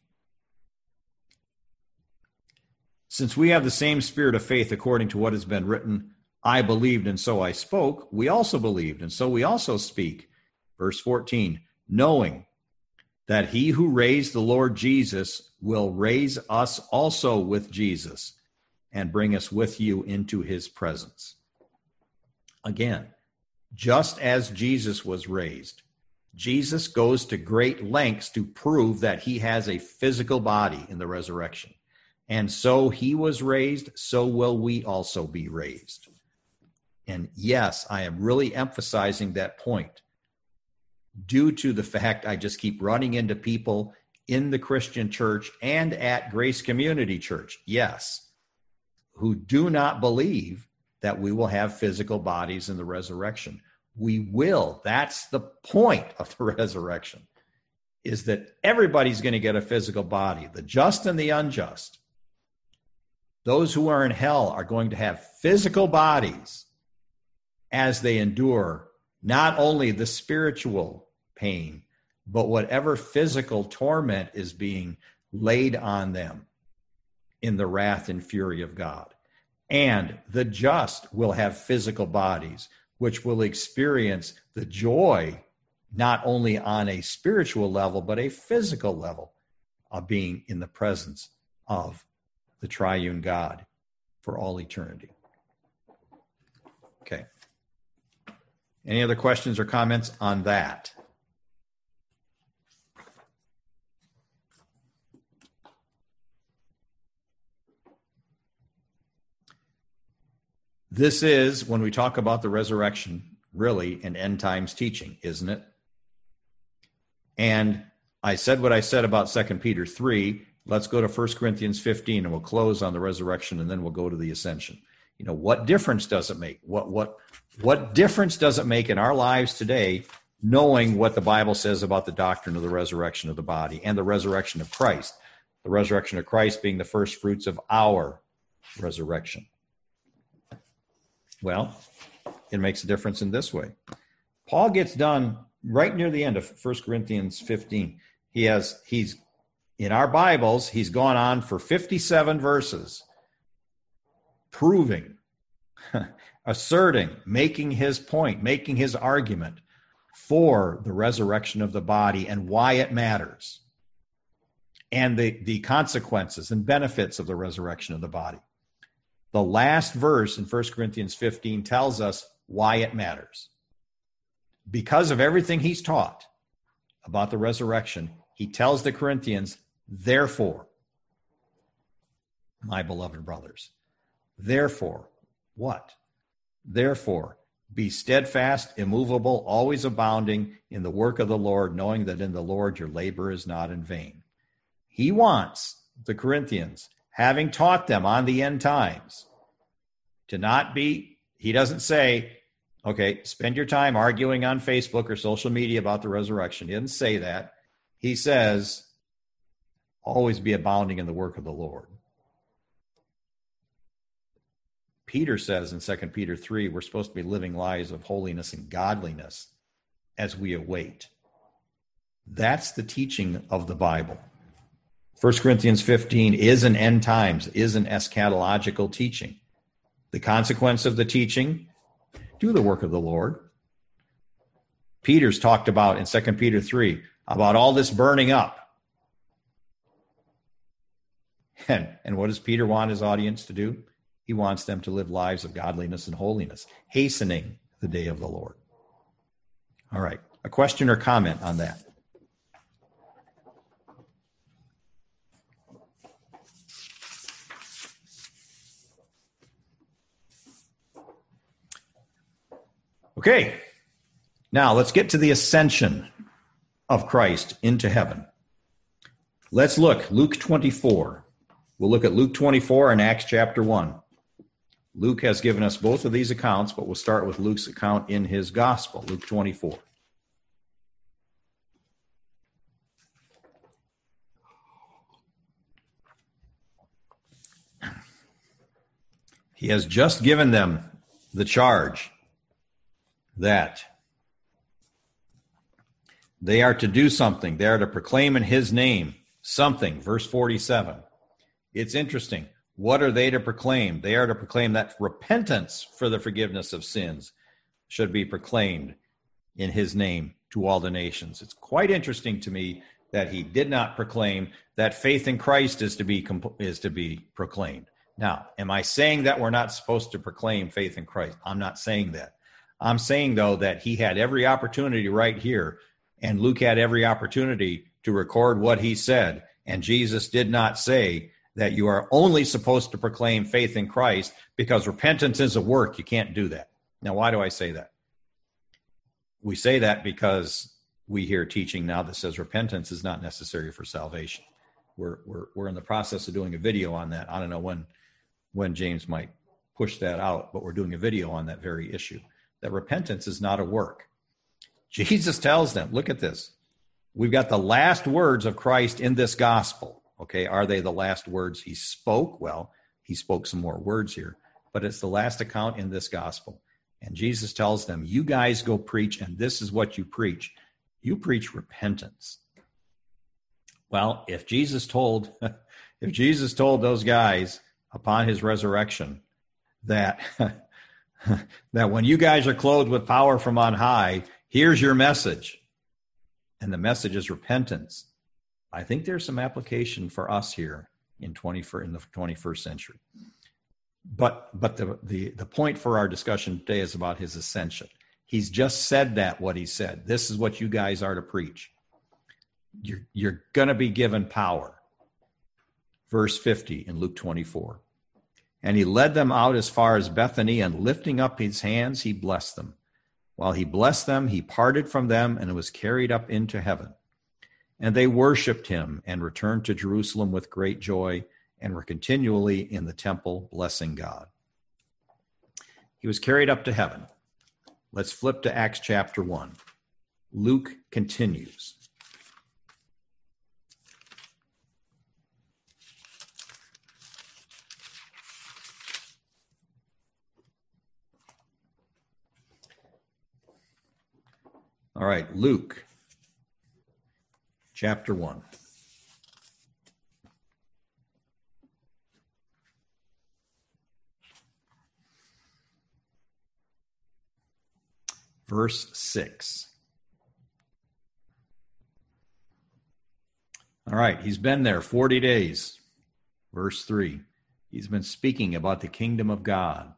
"Since we have the same spirit of faith according to what has been written, I believed and so I spoke, we also believed and so we also speak." Verse fourteen, "Knowing that he who raised the Lord Jesus will raise us also with Jesus and bring us with you into his presence." Again, just as Jesus was raised, Jesus goes to great lengths to prove that he has a physical body in the resurrection. And so he was raised, so will we also be raised. And yes, I am really emphasizing that point due to the fact I just keep running into people in the Christian church and at Grace Community Church, yes, who do not believe that we will have physical bodies in the resurrection. We will. That's the point of the resurrection, is that everybody's going to get a physical body, the just and the unjust. Those who are in hell are going to have physical bodies as they endure not only the spiritual pain, but whatever physical torment is being laid on them in the wrath and fury of God. And the just will have physical bodies, which will experience the joy, not only on a spiritual level, but a physical level of being in the presence of the triune God for all eternity. Okay. Any other questions or comments on that? This is, when we talk about the resurrection, really an end times teaching, isn't it? And I said what I said about Second Peter three. Let's go to First Corinthians fifteen, and we'll close on the resurrection, and then we'll go to the ascension. You know, what difference does it make? What what what difference does it make in our lives today, knowing what the Bible says about the doctrine of the resurrection of the body and the resurrection of Christ? The resurrection of Christ being the first fruits of our resurrection. Well, it makes a difference in this way. Paul gets done right near the end of First Corinthians fifteen. He has, he's, in our Bibles, he's gone on for fifty-seven verses, proving, asserting, making his point, making his argument for the resurrection of the body and why it matters, and the, the consequences and benefits of the resurrection of the body. The last verse in First Corinthians fifteen tells us why it matters. Because of everything he's taught about the resurrection, he tells the Corinthians, therefore, my beloved brothers, therefore, what? Therefore, be steadfast, immovable, always abounding in the work of the Lord, knowing that in the Lord your labor is not in vain. He wants the Corinthians, having taught them on the end times, to not be, he doesn't say, okay, spend your time arguing on Facebook or social media about the resurrection. He didn't say that. He says, always be abounding in the work of the Lord. Peter says in Second Peter three, we're supposed to be living lives of holiness and godliness as we await. That's the teaching of the Bible. First Corinthians fifteen is an end times, is an eschatological teaching. The consequence of the teaching, do the work of the Lord. Peter's talked about in Second Peter three about all this burning up. And, and what does Peter want his audience to do? He wants them to live lives of godliness and holiness, hastening the day of the Lord. All right, a question or comment on that? Okay, now let's get to the ascension of Christ into heaven. Let's look, Luke twenty-four. We'll look at Luke twenty-four and Acts chapter one. Luke has given us both of these accounts, but we'll start with Luke's account in his gospel, Luke twenty-four. He has just given them the charge that they are to do something. They are to proclaim in his name something. Verse forty-seven. It's interesting. What are they to proclaim? They are to proclaim that repentance for the forgiveness of sins should be proclaimed in his name to all the nations. It's quite interesting to me that he did not proclaim that faith in Christ is to be is to be proclaimed. Now, am I saying that we're not supposed to proclaim faith in Christ? I'm not saying that. I'm saying, though, that he had every opportunity right here, and Luke had every opportunity to record what he said, and Jesus did not say that you are only supposed to proclaim faith in Christ because repentance is a work. You can't do that. Now, why do I say that? We say that because we hear teaching now that says repentance is not necessary for salvation. We're we're we're in the process of doing a video on that. I don't know when when James might push that out, but we're doing a video on that very issue. That repentance is not a work. Jesus tells them, look at this. We've got the last words of Christ in this gospel. Okay, are they the last words he spoke? Well, he spoke some more words here, but it's the last account in this gospel. And Jesus tells them, you guys go preach, and this is what you preach. You preach repentance. Well, if Jesus told, if Jesus told those guys upon his resurrection that that when you guys are clothed with power from on high, here's your message. And the message is repentance. I think there's some application for us here in twenty-first in the twenty-first century. But but the, the, the point for our discussion today is about his ascension. He's just said that, what he said. This is what you guys are to preach. You're, you're going to be given power. Verse fifty in Luke twenty-four. And he led them out as far as Bethany, and lifting up his hands, he blessed them. While he blessed them, he parted from them and was carried up into heaven. And they worshipped him and returned to Jerusalem with great joy and were continually in the temple blessing God. He was carried up to heaven. Let's flip to Acts chapter one. Luke continues. All right, Luke chapter one. Verse six. All right, he's been there forty days. Verse three. He's been speaking about the kingdom of God.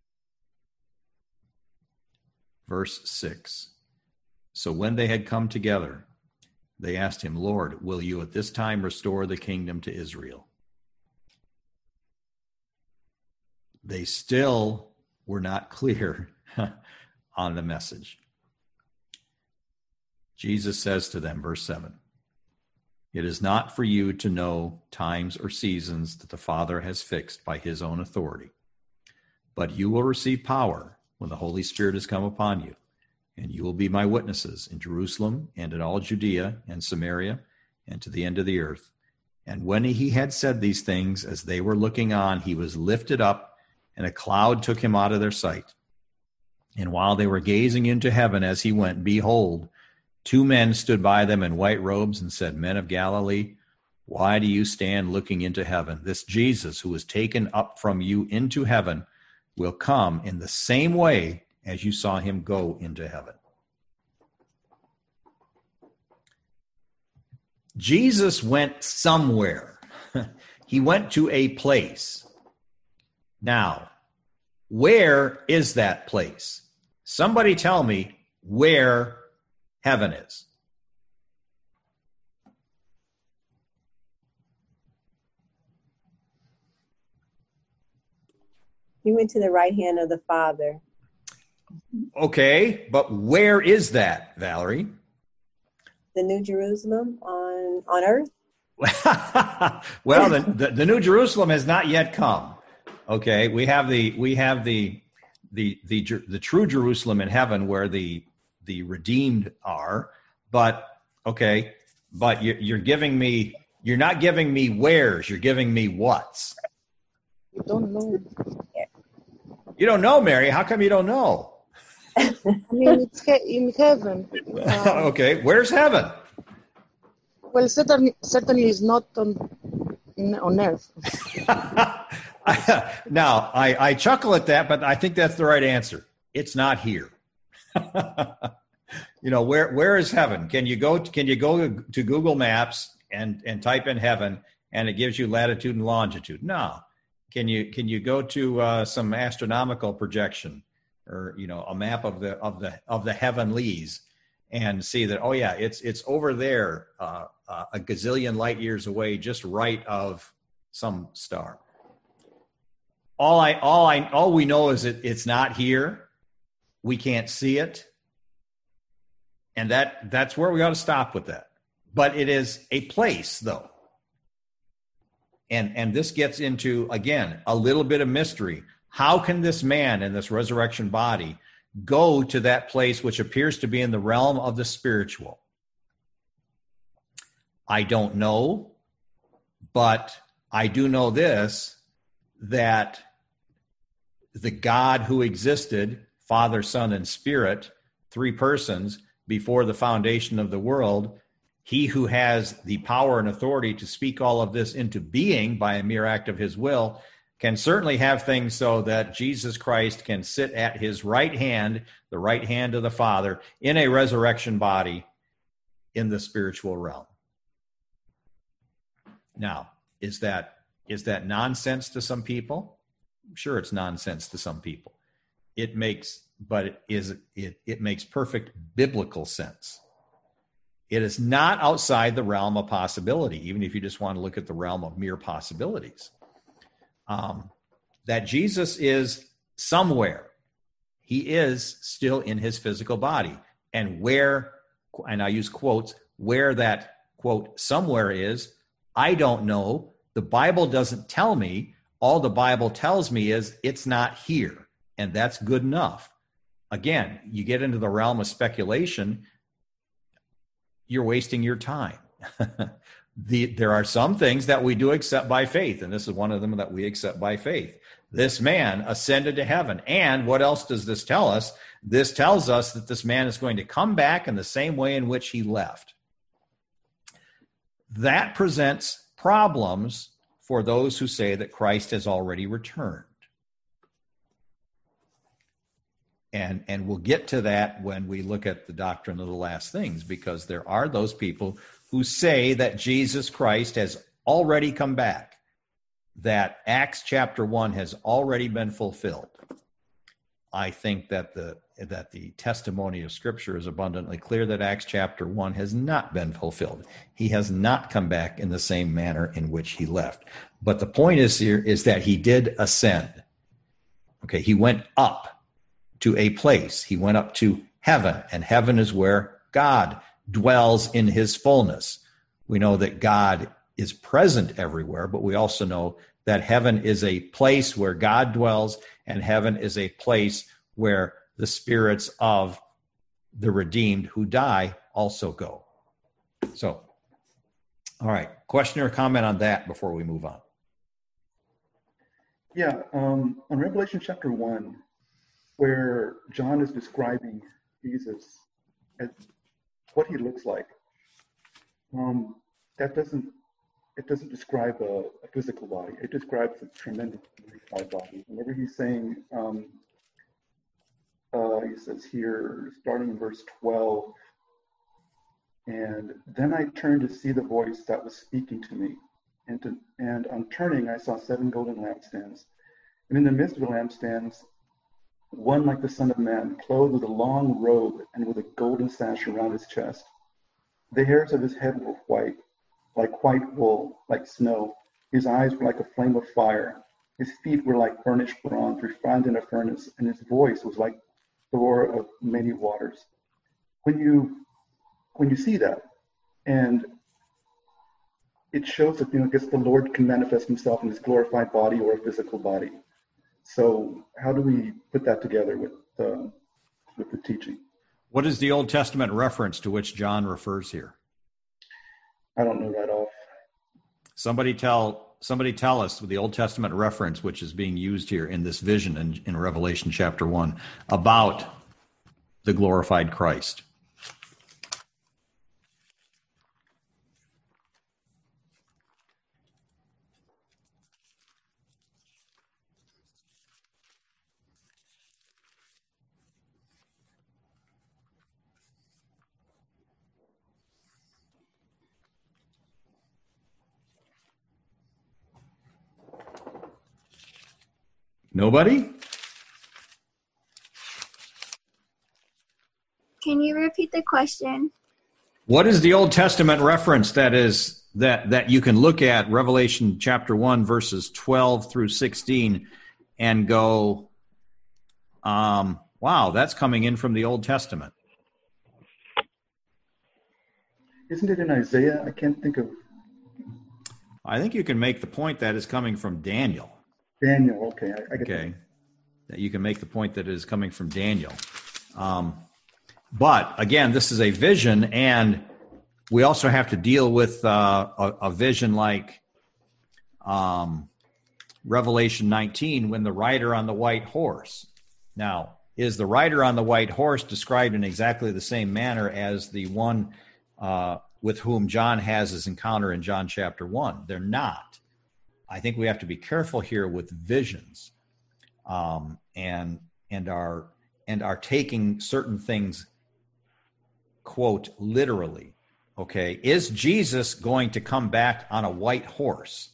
Verse six. So when they had come together, they asked him, Lord, will you at this time restore the kingdom to Israel? They still were not clear on the message. Jesus says to them, verse seven, it is not for you to know times or seasons that the Father has fixed by his own authority, but you will receive power when the Holy Spirit has come upon you, and you will be my witnesses in Jerusalem and in all Judea and Samaria and to the end of the earth. And when he had said these things, as they were looking on, he was lifted up, and a cloud took him out of their sight. And while they were gazing into heaven as he went, behold, two men stood by them in white robes and said, Men of Galilee, why do you stand looking into heaven? This Jesus who was taken up from you into heaven will come in the same way as you saw him go into heaven. Jesus went somewhere. He went to a place. Now, where is that place? Somebody tell me where heaven is. He went to the right hand of the Father. Okay, but where is that, Valerie? The New Jerusalem on, on earth? Well, the, the, the New Jerusalem has not yet come. Okay, we have the we have the the the the true Jerusalem in heaven where the the redeemed are, but okay, but you're, you're giving me you're not giving me wheres, you're giving me what's. You don't know. You don't know, Mary. How come you don't know? I mean, it's he- in heaven. Um, Okay, where's heaven? well, certainly, certainly is not on in, on earth. Now, I, I chuckle at that, but I think that's the right answer. It's not here. You know, where where is heaven? Can you go? Can you go to Google Maps and and type in heaven, and it gives you latitude and longitude? No. Can you can you go to uh, some astronomical projection, or you know, a map of the of the of the heavenlies, and see that? Oh yeah, it's it's over there, uh, uh, a gazillion light years away, just right of some star. All I all I all we know is that it's not here. We can't see it. And that that's where we ought to stop with that. But it is a place, though. And and this gets into, again, a little bit of mystery. How can this man in this resurrection body go to that place which appears to be in the realm of the spiritual? I don't know, but I do know this, that the God who existed, Father, Son, and Spirit, three persons, before the foundation of the world, he who has the power and authority to speak all of this into being by a mere act of his will, can certainly have things so that Jesus Christ can sit at his right hand, the right hand of the Father, in a resurrection body in the spiritual realm. Now, is that is that nonsense to some people? Sure, it's nonsense to some people. It makes, but it is it it makes perfect biblical sense. It is not outside the realm of possibility, even if you just want to look at the realm of mere possibilities. Um, that Jesus is somewhere. He is still in his physical body. And where, and I use quotes, where that, quote, somewhere is, I don't know. The Bible doesn't tell me. All the Bible tells me is it's not here. and that's good enough. Again, you get into the realm of speculation, you're wasting your time. the, there are some things that we do accept by faith, and this is one of them that we accept by faith. This man ascended to heaven. And what else does this tell us? This tells us that this man is going to come back in the same way in which he left. That presents problems for those who say that Christ has already returned. And, and we'll get to that when we look at the doctrine of the last things, because there are those people who say that Jesus Christ has already come back, that Acts chapter one has already been fulfilled. I think that the that the testimony of Scripture is abundantly clear that Acts chapter one has not been fulfilled. He has not come back in the same manner in which he left. But the point is here is that he did ascend. Okay, he went up to a place. He went up to heaven, and heaven is where God dwells in his fullness. We know that God is present everywhere, but we also know that heaven is a place where God dwells, and heaven is a place where the spirits of the redeemed who die also go. So, all right, question or comment on that before we move on? Yeah, um, on Revelation chapter one, where John is describing Jesus as what he looks like, um, that doesn't it doesn't describe a, a physical body. It describes a tremendous glorified body. Whenever he's saying, um, uh, he says here, starting in verse twelve, and then I turned to see the voice that was speaking to me. And, to, and on turning, I saw seven golden lampstands. And in the midst of the lampstands, one like the Son of Man, clothed with a long robe and with a golden sash around his chest. The hairs of his head were white, like white wool, like snow. His eyes were like a flame of fire. His feet were like burnished bronze, refined in a furnace, and his voice was like the roar of many waters. When you when you see that, and it shows that, you know, I guess the Lord can manifest himself in his glorified body or a physical body. So how do we put that together with uh, with the teaching? What is the Old Testament reference to which John refers here? I don't know that off. Somebody tell somebody tell us the Old Testament reference which is being used here in this vision in, in Revelation chapter one about the glorified Christ. Nobody? Can you repeat the question? What is the Old Testament reference that is that that you can look at Revelation chapter one verses twelve through sixteen and go, um, wow, that's coming in from the Old Testament? Isn't it in Isaiah? I can't think of. I think you can make the point that is coming from Daniel. Daniel, okay. I, I get okay. That. That you can make the point that it is coming from Daniel. Um, but again, this is a vision, and we also have to deal with uh, a, a vision like um, Revelation nineteen when the rider on the white horse. Now, is the rider on the white horse described in exactly the same manner as the one uh, with whom John has his encounter in John chapter one? They're not. I think we have to be careful here with visions, um, and and are and are taking certain things, quote, literally. Okay, is Jesus going to come back on a white horse?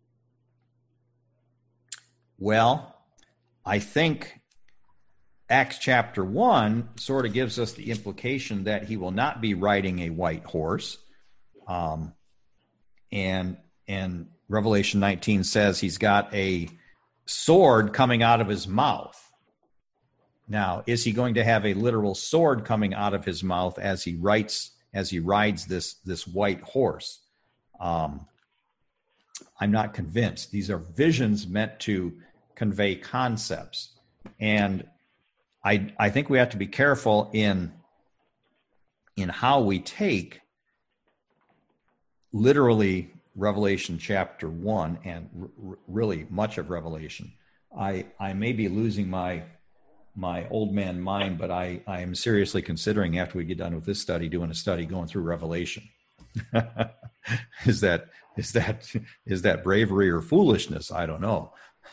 Well, I think Acts chapter one sort of gives us the implication that he will not be riding a white horse, um, and and. Revelation nineteen says he's got a sword coming out of his mouth. Now, is he going to have a literal sword coming out of his mouth as he writes, as he rides this, this white horse? Um, I'm not convinced. These are visions meant to convey concepts. And I I think we have to be careful in in how we take literally Revelation chapter one and r- really much of Revelation. I I may be losing my my old man mind, but I, I am seriously considering, after we get done with this study, doing a study going through Revelation. is that is that is that bravery or foolishness? I don't know.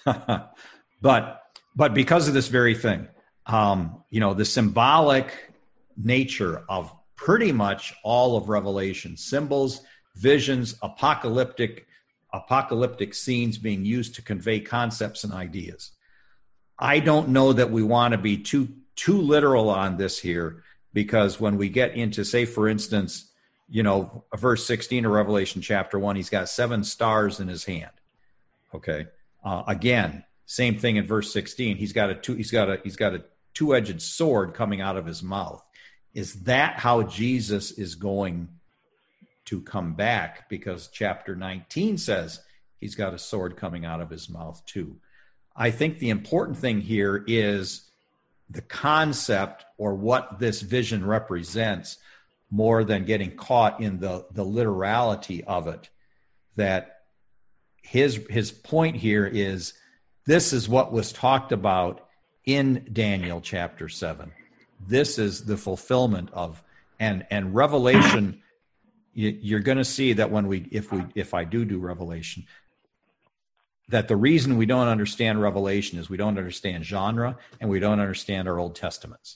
but but because of this very thing, um, you know, the symbolic nature of pretty much all of Revelation, symbols, visions, apocalyptic apocalyptic scenes being used to convey concepts and ideas. I don't know that we want to be too too literal on this here, because when we get into, say, for instance, you know, verse sixteen of Revelation chapter one, he's got seven stars in his hand. Okay. Uh, again, same thing in verse sixteen. He's got a two. He's got a he's got a two-edged sword coming out of his mouth. Is that how Jesus is going to come back? Because chapter nineteen says he's got a sword coming out of his mouth too. I think the important thing here is the concept, or what this vision represents, more than getting caught in the, the literality of it. That his his point here is, this is what was talked about in Daniel chapter seven. This is the fulfillment of, and and Revelation. You, you're going to see that when we, if we, if I do do Revelation, that the reason we don't understand Revelation is we don't understand genre and we don't understand our Old Testaments.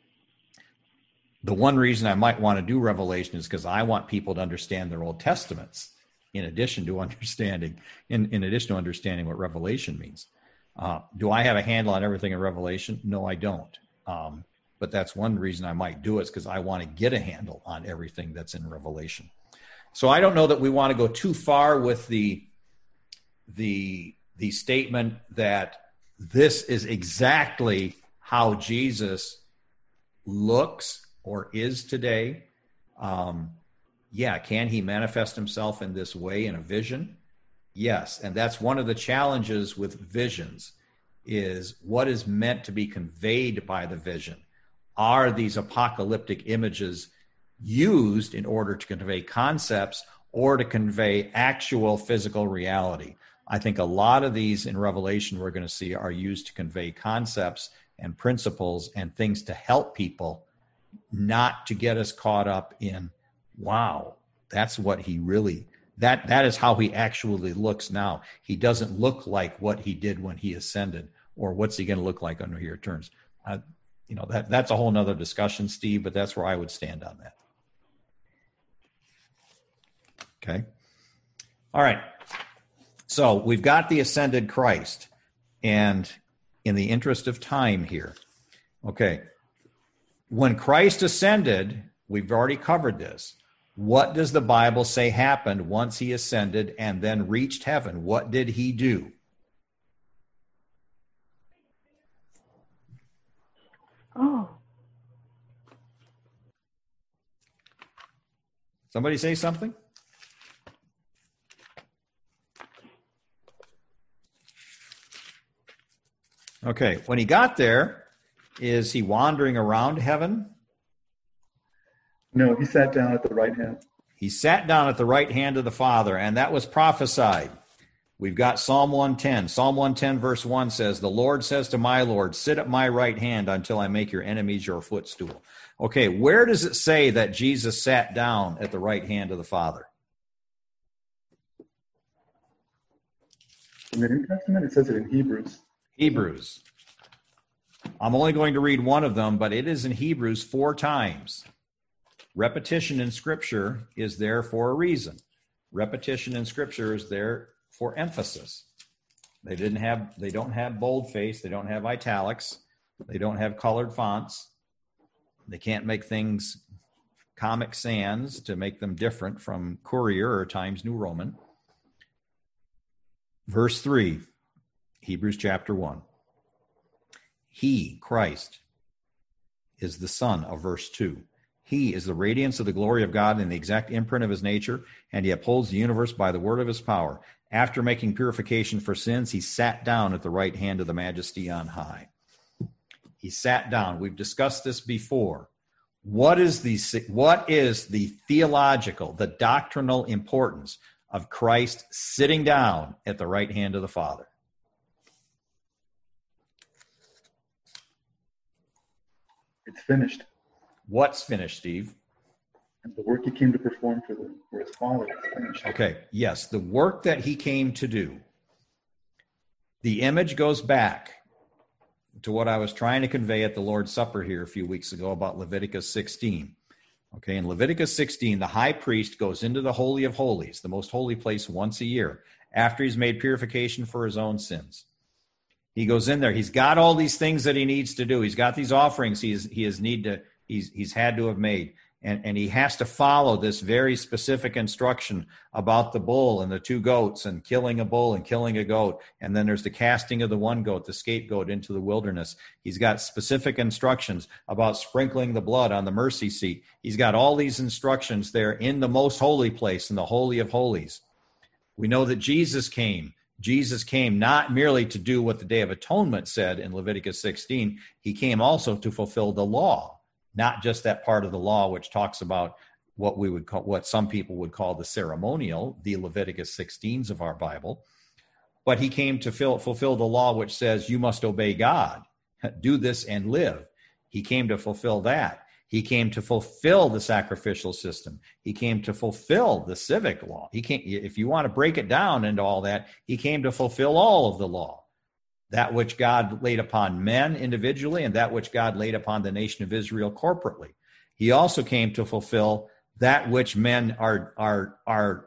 The one reason I might want to do Revelation is because I want people to understand their Old Testaments, in addition to understanding, in, in addition to understanding what Revelation means. Uh, do I have a handle on everything in Revelation? No, I don't. Um, but that's one reason I might do it, is because I want to get a handle on everything that's in Revelation. So I don't know that we want to go too far with the the the statement that this is exactly how Jesus looks or is today. Um, yeah, can he manifest himself in this way in a vision? Yes, and that's one of the challenges with visions, is what is meant to be conveyed by the vision. Are these apocalyptic images used in order to convey concepts or to convey actual physical reality? I think a lot of these in Revelation we're going to see are used to convey concepts and principles and things to help people, not to get us caught up in, wow, that's what he really, that that is how he actually looks now. He doesn't look like what he did when he ascended, or what's he going to look like when he returns. Uh, you know, that that's a whole nother discussion, Steve, but that's where I would stand on that. Okay. All right. So we've got the ascended Christ, and in the interest of time here, okay, when Christ ascended, we've already covered this. What does the Bible say happened once he ascended and then reached heaven? What did he do? Oh. Somebody say something? Okay, when he got there, is he wandering around heaven? No, he sat down at the right hand. He sat down at the right hand of the Father, and that was prophesied. We've got Psalm one ten. Psalm one ten verse one says, "The Lord says to my Lord, sit at my right hand until I make your enemies your footstool." Okay, where does it say that Jesus sat down at the right hand of the Father? In the New Testament, it says it in Hebrews. Hebrews. I'm only going to read one of them, but it is in Hebrews four times. Repetition in Scripture is there for a reason. Repetition in Scripture is there for emphasis. They didn't have, they don't have boldface, they don't have italics, they don't have colored fonts. They can't make things Comic Sans to make them different from Courier or Times New Roman. Verse three, Hebrews chapter one. He, Christ, is the Son of verse two. He is the radiance of the glory of God and the exact imprint of his nature, and he upholds the universe by the word of his power. After making purification for sins, he sat down at the right hand of the Majesty on high. He sat down. We've discussed this before. What is the what is the theological, the doctrinal importance of Christ sitting down at the right hand of the Father? It's finished. What's finished, Steve? And the work he came to perform for, the, for his Father is finished. Okay, yes, the work that he came to do. The image goes back to what I was trying to convey at the Lord's Supper here a few weeks ago about Leviticus sixteen. Okay, in Leviticus sixteen, the high priest goes into the Holy of Holies, the most holy place, once a year, after he's made purification for his own sins. He goes in there. He's got all these things that he needs to do. He's got these offerings he's, he has need to, he's, he's had to have made. And, and he has to follow this very specific instruction about the bull and the two goats and killing a bull and killing a goat. And then there's the casting of the one goat, the scapegoat, into the wilderness. He's got specific instructions about sprinkling the blood on the mercy seat. He's got all these instructions there in the most holy place, in the Holy of Holies. We know that Jesus came. Jesus came not merely to do what the Day of Atonement said in Leviticus sixteen. He came also to fulfill the law. Not just that part of the law which talks about what we would call, what some people would call the ceremonial, the Leviticus sixteens of our Bible, but he came to fill, fulfill the law which says you must obey God, do this and live. He came to fulfill that. He came to fulfill the sacrificial system. He came to fulfill the civic law. He came, if you want to break it down into all that, he came to fulfill all of the law. That which God laid upon men individually and that which God laid upon the nation of Israel corporately. He also came to fulfill that which men are, are, are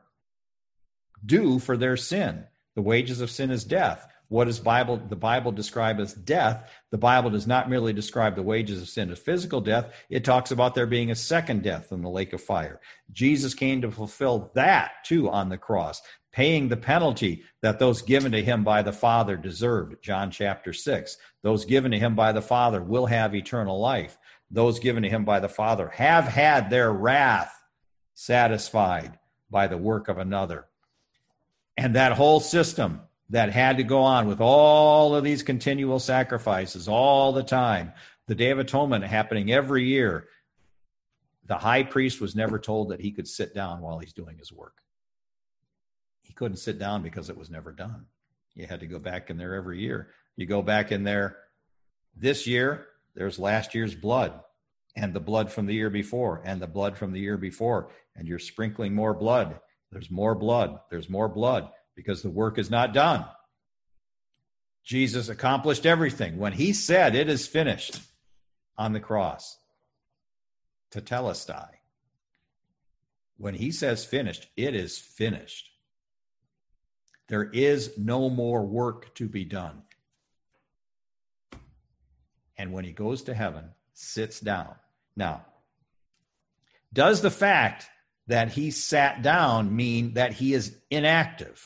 due for their sin. The wages of sin is death. What does Bible, the Bible describe as death? The Bible does not merely describe the wages of sin as physical death. It talks about there being a second death in the lake of fire. Jesus came to fulfill that too on the cross, paying the penalty that those given to him by the Father deserved. John chapter six. Those given to him by the Father will have eternal life. Those given to him by the Father have had their wrath satisfied by the work of another. And that whole system that had to go on with all of these continual sacrifices all the time, the Day of Atonement happening every year, the high priest was never told that he could sit down while he's doing his work. He couldn't sit down because it was never done. You had to go back in there every year. You go back in there this year, there's last year's blood and the blood from the year before and the blood from the year before, and you're sprinkling more blood. There's more blood. There's more blood because the work is not done. Jesus accomplished everything. When he said it is finished on the cross, tetelestai, when he says finished, it is finished. There is no more work to be done. And when he goes to heaven, sits down. Now, does the fact that he sat down mean that he is inactive?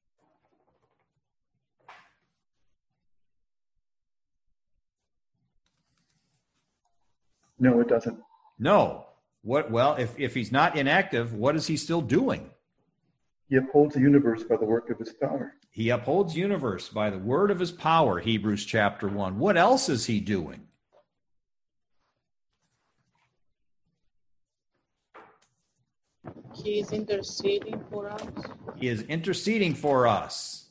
No, it doesn't. No. What? Well, if, if he's not inactive, what is he still doing? He upholds the universe by the work of his power. He upholds universe by the word of his power, Hebrews chapter one. What else is he doing? He is interceding for us. He is interceding for us.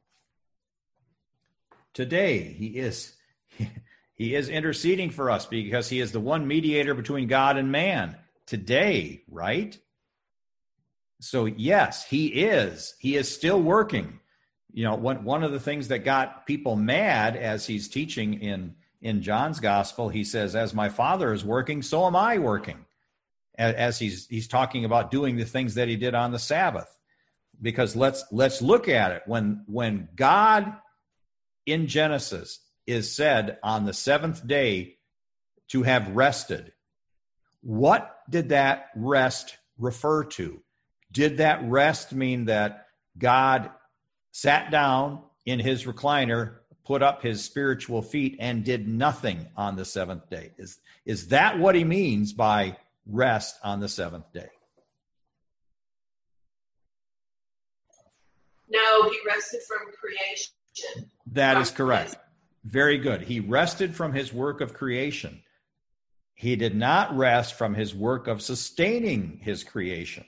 Today, he is he is interceding for us because he is the one mediator between God and man. Today, right? So yes, he is. He is still working. You know, one, one of the things that got people mad as he's teaching in, in John's gospel, he says, as my Father is working, so am I working. As he's he's talking about doing the things that he did on the Sabbath. Because let's let's look at it. When when God in Genesis is said on the seventh day to have rested, what did that rest refer to? Did that rest mean that God sat down in his recliner, put up his spiritual feet, and did nothing on the seventh day? Is, is that what he means by rest on the seventh day? No, he rested from creation. That is correct. Very good. He rested from his work of creation. He did not rest from his work of sustaining his creation.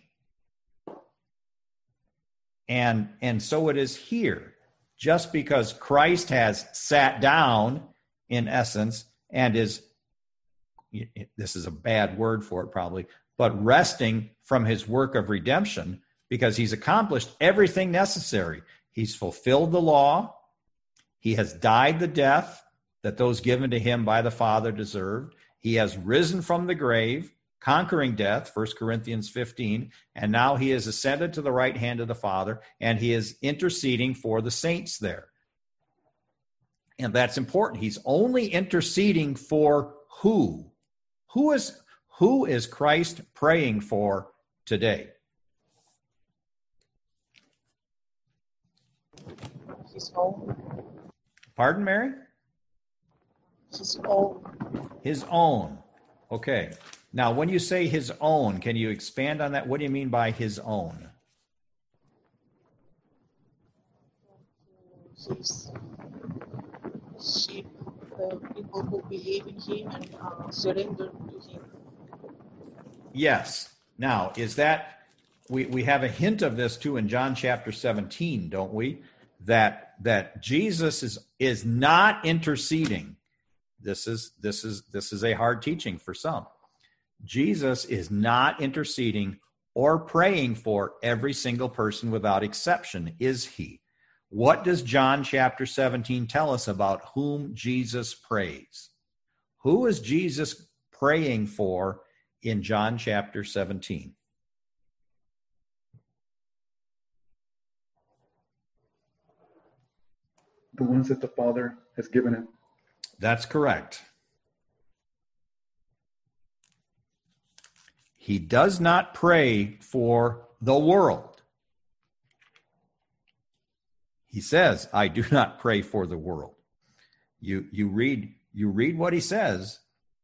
And, and so it is here. Just because Christ has sat down, in essence, and is, this is a bad word for it probably, but resting from his work of redemption, because he's accomplished everything necessary. He's fulfilled the law. He has died the death that those given to him by the Father deserved. He has risen from the grave, conquering death, First Corinthians fifteen, and now he has ascended to the right hand of the Father, and he is interceding for the saints there. And that's important. He's only interceding for who? Who is, who is Christ praying for today? His own. Pardon, Mary? His own. His own. Okay. Now, when you say his own, can you expand on that? What do you mean by his own? His sheep, the people who believe in him and uh, surrender to him. Yes. Now, is that, we, we have a hint of this too in John chapter seventeen, don't we? That that Jesus is is not interceding. This is this is this is a hard teaching for some. Jesus is not interceding or praying for every single person without exception, is he? What does John chapter seventeen tell us about whom Jesus prays? Who is Jesus praying for in John chapter seventeen? The ones that the Father has given him. That's correct. He does not pray for the world. He says, I do not pray for the world. You you read you read what he says,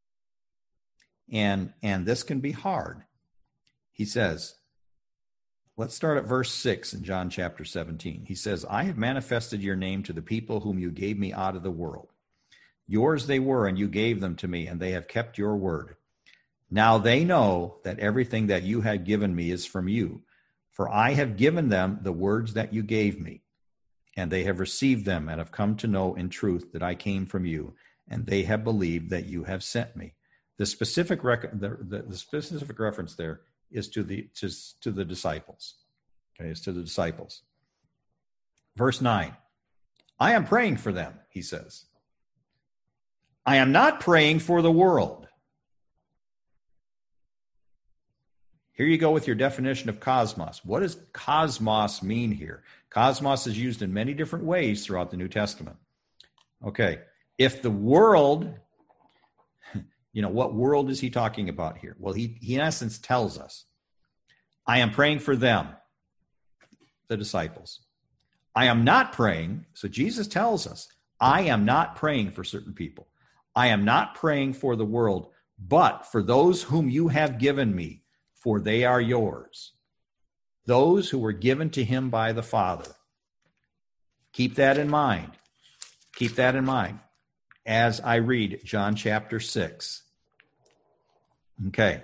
and and this can be hard. He says, let's start at verse six in John chapter seventeen. He says, I have manifested your name to the people whom you gave me out of the world. Yours they were, and you gave them to me, and they have kept your word. Now they know that everything that you had given me is from you, for I have given them the words that you gave me, and they have received them and have come to know in truth that I came from you, and they have believed that you have sent me. The specific rec- the, the, the specific reference there is to the to, to the disciples. Okay, it's to the disciples. Verse nine. I am praying for them, he says. I am not praying for the world. Here you go with your definition of cosmos. What does cosmos mean here? Cosmos is used in many different ways throughout the New Testament. Okay, if the world, you know, what world is he talking about here? Well, he, he in essence tells us, I am praying for them, the disciples. I am not praying, so Jesus tells us, I am not praying for certain people. I am not praying for the world, but for those whom you have given me, for they are yours. Those who were given to him by the Father. Keep that in mind. Keep that in mind as I read John chapter six. Okay.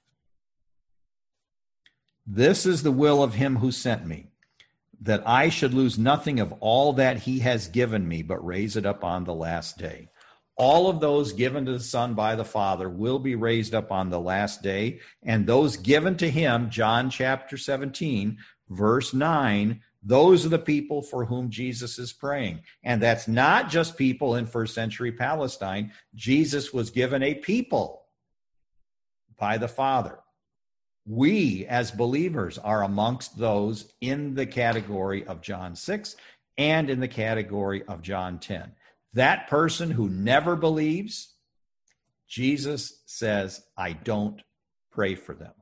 This is the will of him who sent me, that I should lose nothing of all that he has given me, but raise it up on the last day. All of those given to the Son by the Father will be raised up on the last day, and those given to him, John chapter seventeen, verse nine, those are the people for whom Jesus is praying. And that's not just people in first century Palestine. Jesus was given a people by the Father. We, as believers, are amongst those in the category of John six and in the category of John ten. That person who never believes, Jesus says, I don't pray for them.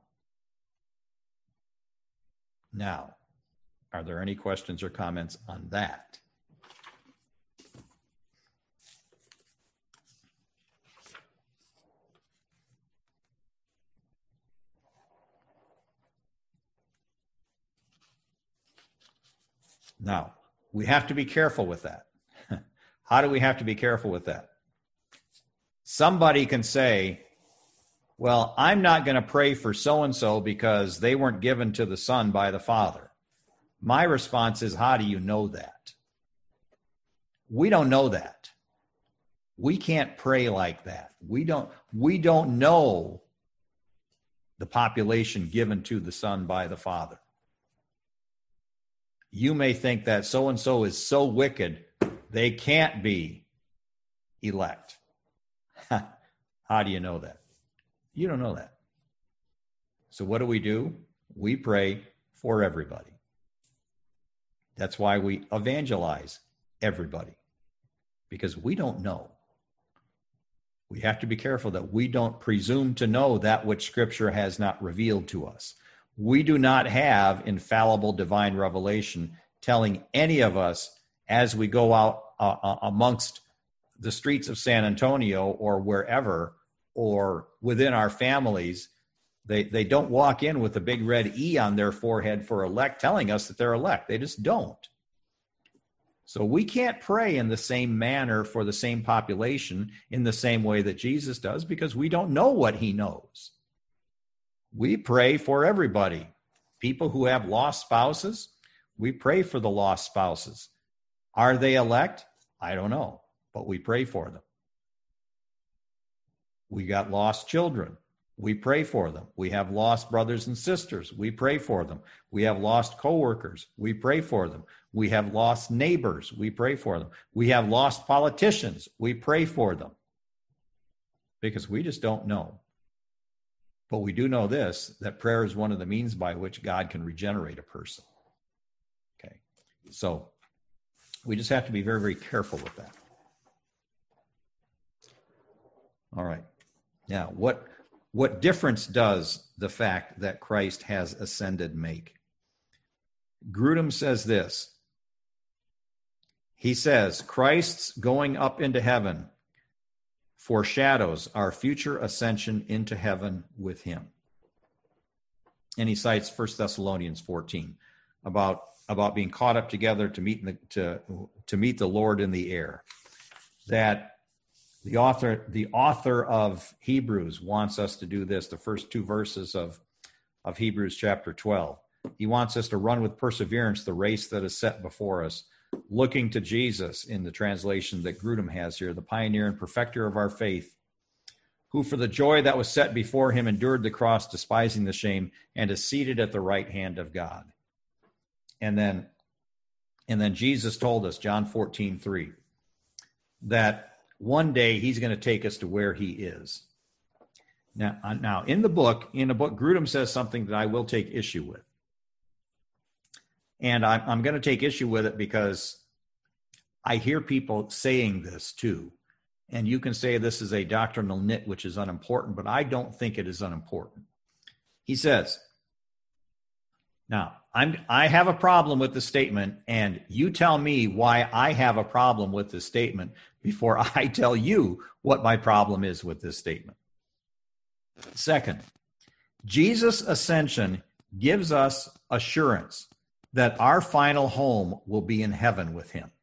Now, are there any questions or comments on that? Now, we have to be careful with that. How do we have to be careful with that? Somebody can say, well, I'm not going to pray for so-and-so because they weren't given to the Son by the Father. My response is, how do you know that? We don't know that. We can't pray like that. We don't, we don't know the population given to the Son by the Father. You may think that so-and-so is so wicked, they can't be elect. How do you know that? You don't know that. So what do we do? We pray for everybody. That's why we evangelize everybody, because we don't know. We have to be careful that we don't presume to know that which Scripture has not revealed to us. We do not have infallible divine revelation telling any of us as we go out uh, amongst the streets of San Antonio or wherever, or within our families. They, they don't walk in with a big red E on their forehead for elect, telling us that they're elect. They just don't. So we can't pray in the same manner for the same population in the same way that Jesus does, because we don't know what he knows. We pray for everybody. People who have lost spouses, we pray for the lost spouses. Are they elect? I don't know, but we pray for them. We got lost children. We pray for them. We have lost brothers and sisters. We pray for them. We have lost coworkers. We pray for them. We have lost neighbors. We pray for them. We have lost politicians. We pray for them. Because we just don't know. But we do know this, that prayer is one of the means by which God can regenerate a person. Okay. So we just have to be very, very careful with that. All right. Now, what What difference does the fact that Christ has ascended make? Grudem says this. He says, Christ's going up into heaven foreshadows our future ascension into heaven with him. And he cites First Thessalonians fourteen about, about being caught up together to meet, the, to, to meet the Lord in the air. That The author, the author of Hebrews wants us to do this, the first two verses of, of Hebrews chapter twelve. He wants us to run with perseverance the race that is set before us, looking to Jesus in the translation that Grudem has here, the pioneer and perfecter of our faith, who for the joy that was set before him endured the cross, despising the shame, and is seated at the right hand of God. And then, and then Jesus told us, John fourteen three, that one day he's going to take us to where he is. Now, now in the book, in the book, Grudem says something that I will take issue with. And I'm, I'm going to take issue with it because I hear people saying this too. And you can say this is a doctrinal nit, which is unimportant, but I don't think it is unimportant. He says, now, I'm, I have a problem with the statement, and you tell me why I have a problem with this statement before I tell you what my problem is with this statement. Second, Jesus' ascension gives us assurance that our final home will be in heaven with him.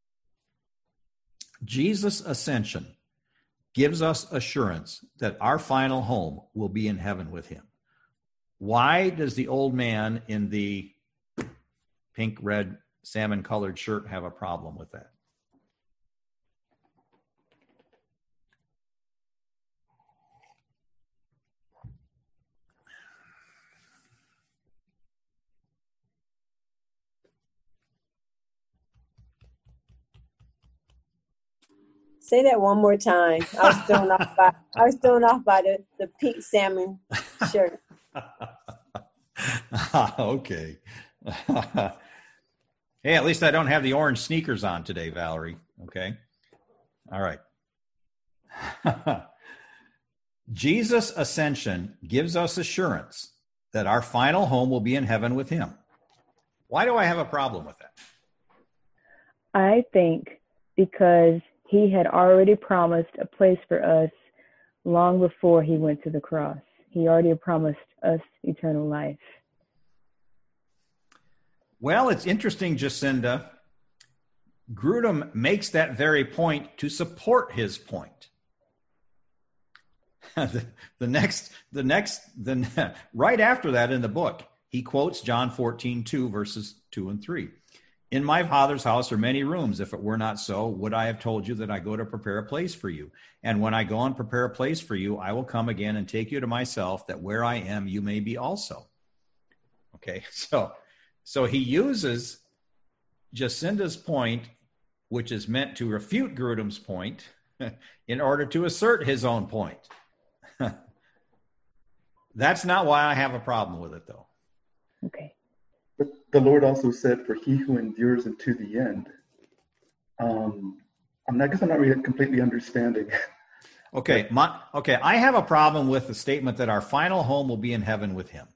Jesus' ascension gives us assurance that our final home will be in heaven with him. Why does the old man in the pink, red, salmon-colored shirt have a problem with that? Say that one more time. I was thrown off by I was thrown off by the, the pink salmon shirt. Okay. Hey, at least I don't have the orange sneakers on today, Valerie. Okay. All right. Jesus' ascension gives us assurance that our final home will be in heaven with him. Why do I have a problem with that? I think because he had already promised a place for us long before he went to the cross. He already promised us eternal life. Well, it's interesting, Jacinda, Grudem makes that very point to support his point. the, the next, the next, the right after that in the book, he quotes John fourteen, two, verses two and three. In my Father's house are many rooms. If it were not so, would I have told you that I go to prepare a place for you? And when I go and prepare a place for you, I will come again and take you to myself, that where I am, you may be also. Okay, so, so he uses Jacinda's point, which is meant to refute Grudem's point, in order to assert his own point. That's not why I have a problem with it, though. Okay. But the Lord also said, for he who endures unto the end. Um, I'm not, I guess I'm not really completely understanding. Okay, my, okay, I have a problem with the statement that our final home will be in heaven with him.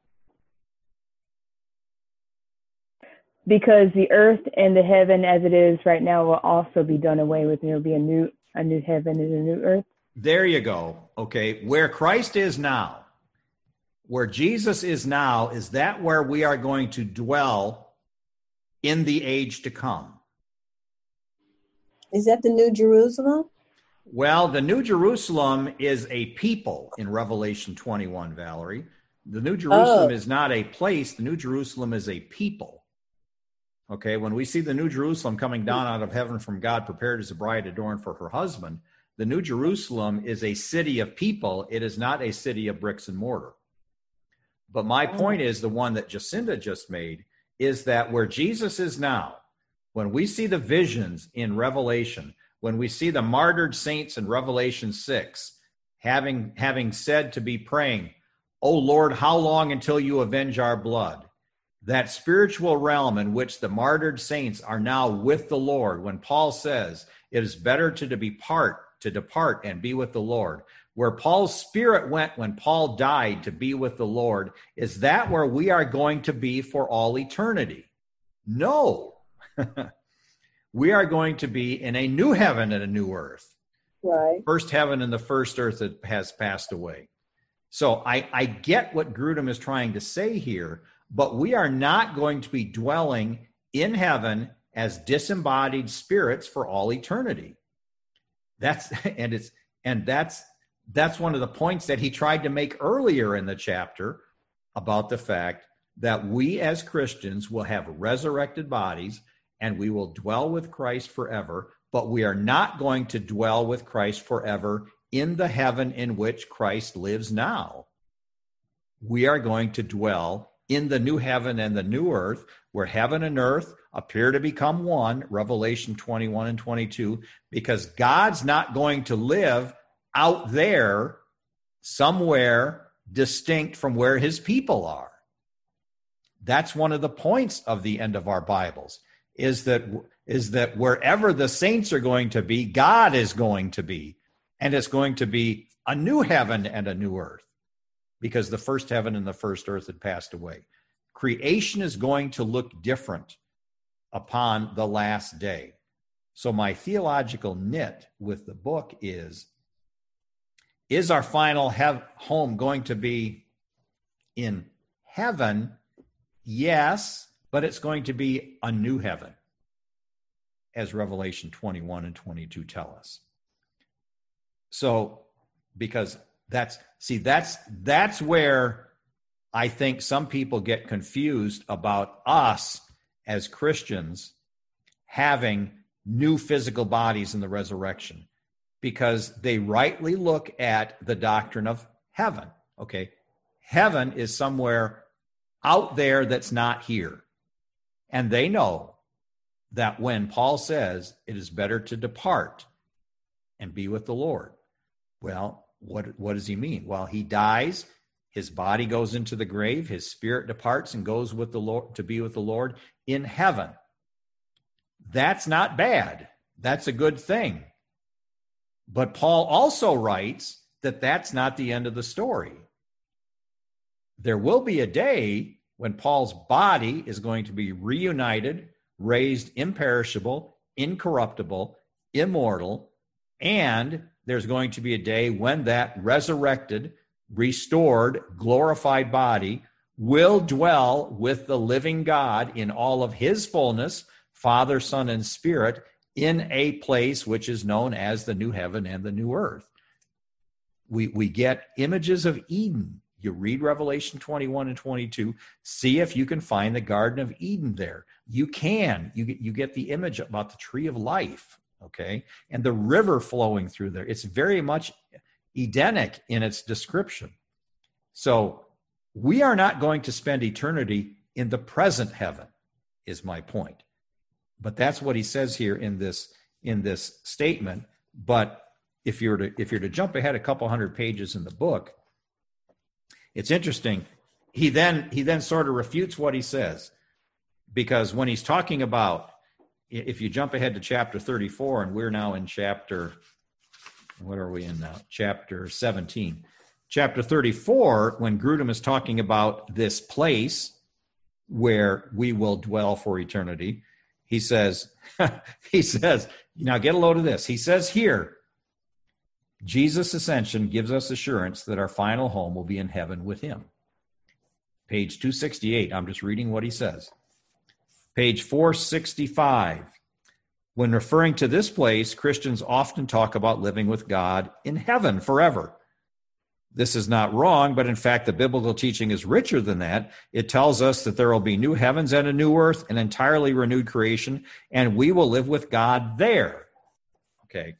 Because the earth and the heaven as it is right now will also be done away with. There will be a new a new heaven and a new earth. There you go. Okay, where Christ is now, where Jesus is now, is that where we are going to dwell in the age to come? Is that the New Jerusalem? Well, the New Jerusalem is a people in Revelation twenty-one, Valerie. The New Jerusalem Oh. is not a place. The New Jerusalem is a people. Okay, when we see the New Jerusalem coming down out of heaven from God, prepared as a bride adorned for her husband, the New Jerusalem is a city of people. It is not a city of bricks and mortar. But my point is, the one that Jacinda just made, is that where Jesus is now, when we see the visions in Revelation, when we see the martyred saints in Revelation six, having, having said to be praying, "O Lord, how long until you avenge our blood?" That spiritual realm in which the martyred saints are now with the Lord, when Paul says it is better to depart, to depart and be with the Lord, where Paul's spirit went when Paul died to be with the Lord, is that where we are going to be for all eternity? No. We are going to be in a new heaven and a new earth. Right. First heaven and the first earth that has passed away. So I, I get what Grudem is trying to say here, but we are not going to be dwelling in heaven as disembodied spirits for all eternity. That's and it's and that's that's one of the points that he tried to make earlier in the chapter about the fact that we as Christians will have resurrected bodies and we will dwell with Christ forever, but we are not going to dwell with Christ forever in the heaven in which Christ lives now. We are going to dwell in the new heaven and the new earth, where heaven and earth appear to become one, Revelation twenty-one and twenty-two, because God's not going to live out there somewhere distinct from where his people are. That's one of the points of the end of our Bibles, is that, is that wherever the saints are going to be, God is going to be, and it's going to be a new heaven and a new earth, because the first heaven and the first earth had passed away. Creation is going to look different upon the last day. So my theological nit with the book is, is our final hev- home going to be in heaven? Yes, but it's going to be a new heaven, as Revelation twenty-one and twenty-two tell us. So, because that's, see, that's, that's where I think some people get confused about us as Christians having new physical bodies in the resurrection, because they rightly look at the doctrine of heaven. Okay, heaven is somewhere out there that's not here. And they know that when Paul says it is better to depart and be with the Lord, well, what, what does he mean? Well, he dies, his body goes into the grave, his spirit departs and goes with the Lord to be with the Lord in heaven. That's not bad. That's a good thing. But Paul also writes that that's not the end of the story. There will be a day when Paul's body is going to be reunited, raised imperishable, incorruptible, immortal, and there's going to be a day when that resurrected, restored, glorified body will dwell with the living God in all of his fullness Father, Son, and Spirit in a place which is known as the new heaven and the new earth. We, we get images of Eden. You read Revelation twenty-one and twenty-two, see if you can find the Garden of Eden there. You can. You get, you get the image about the tree of life, okay? And the river flowing through there. It's very much Edenic in its description. So we are not going to spend eternity in the present heaven, is my point. But that's what he says here in this, in this statement. But if you're to, if you're to jump ahead a couple hundred pages in the book, it's interesting. He then he then sort of refutes what he says, because when he's talking about, if you jump ahead to chapter thirty-four, and we're now in chapter, what are we in now? Chapter seventeen. Chapter thirty-four, when Grudem is talking about this place where we will dwell for eternity, he says, he says, now get a load of this. He says here, Jesus' ascension gives us assurance that our final home will be in heaven with him. Page two sixty-eight, I'm just reading what he says. Page four sixty-five, when referring to this place, Christians often talk about living with God in heaven forever. This is not wrong, but in fact, the biblical teaching is richer than that. It tells us that there will be new heavens and a new earth, an entirely renewed creation, and we will live with God there. Okay.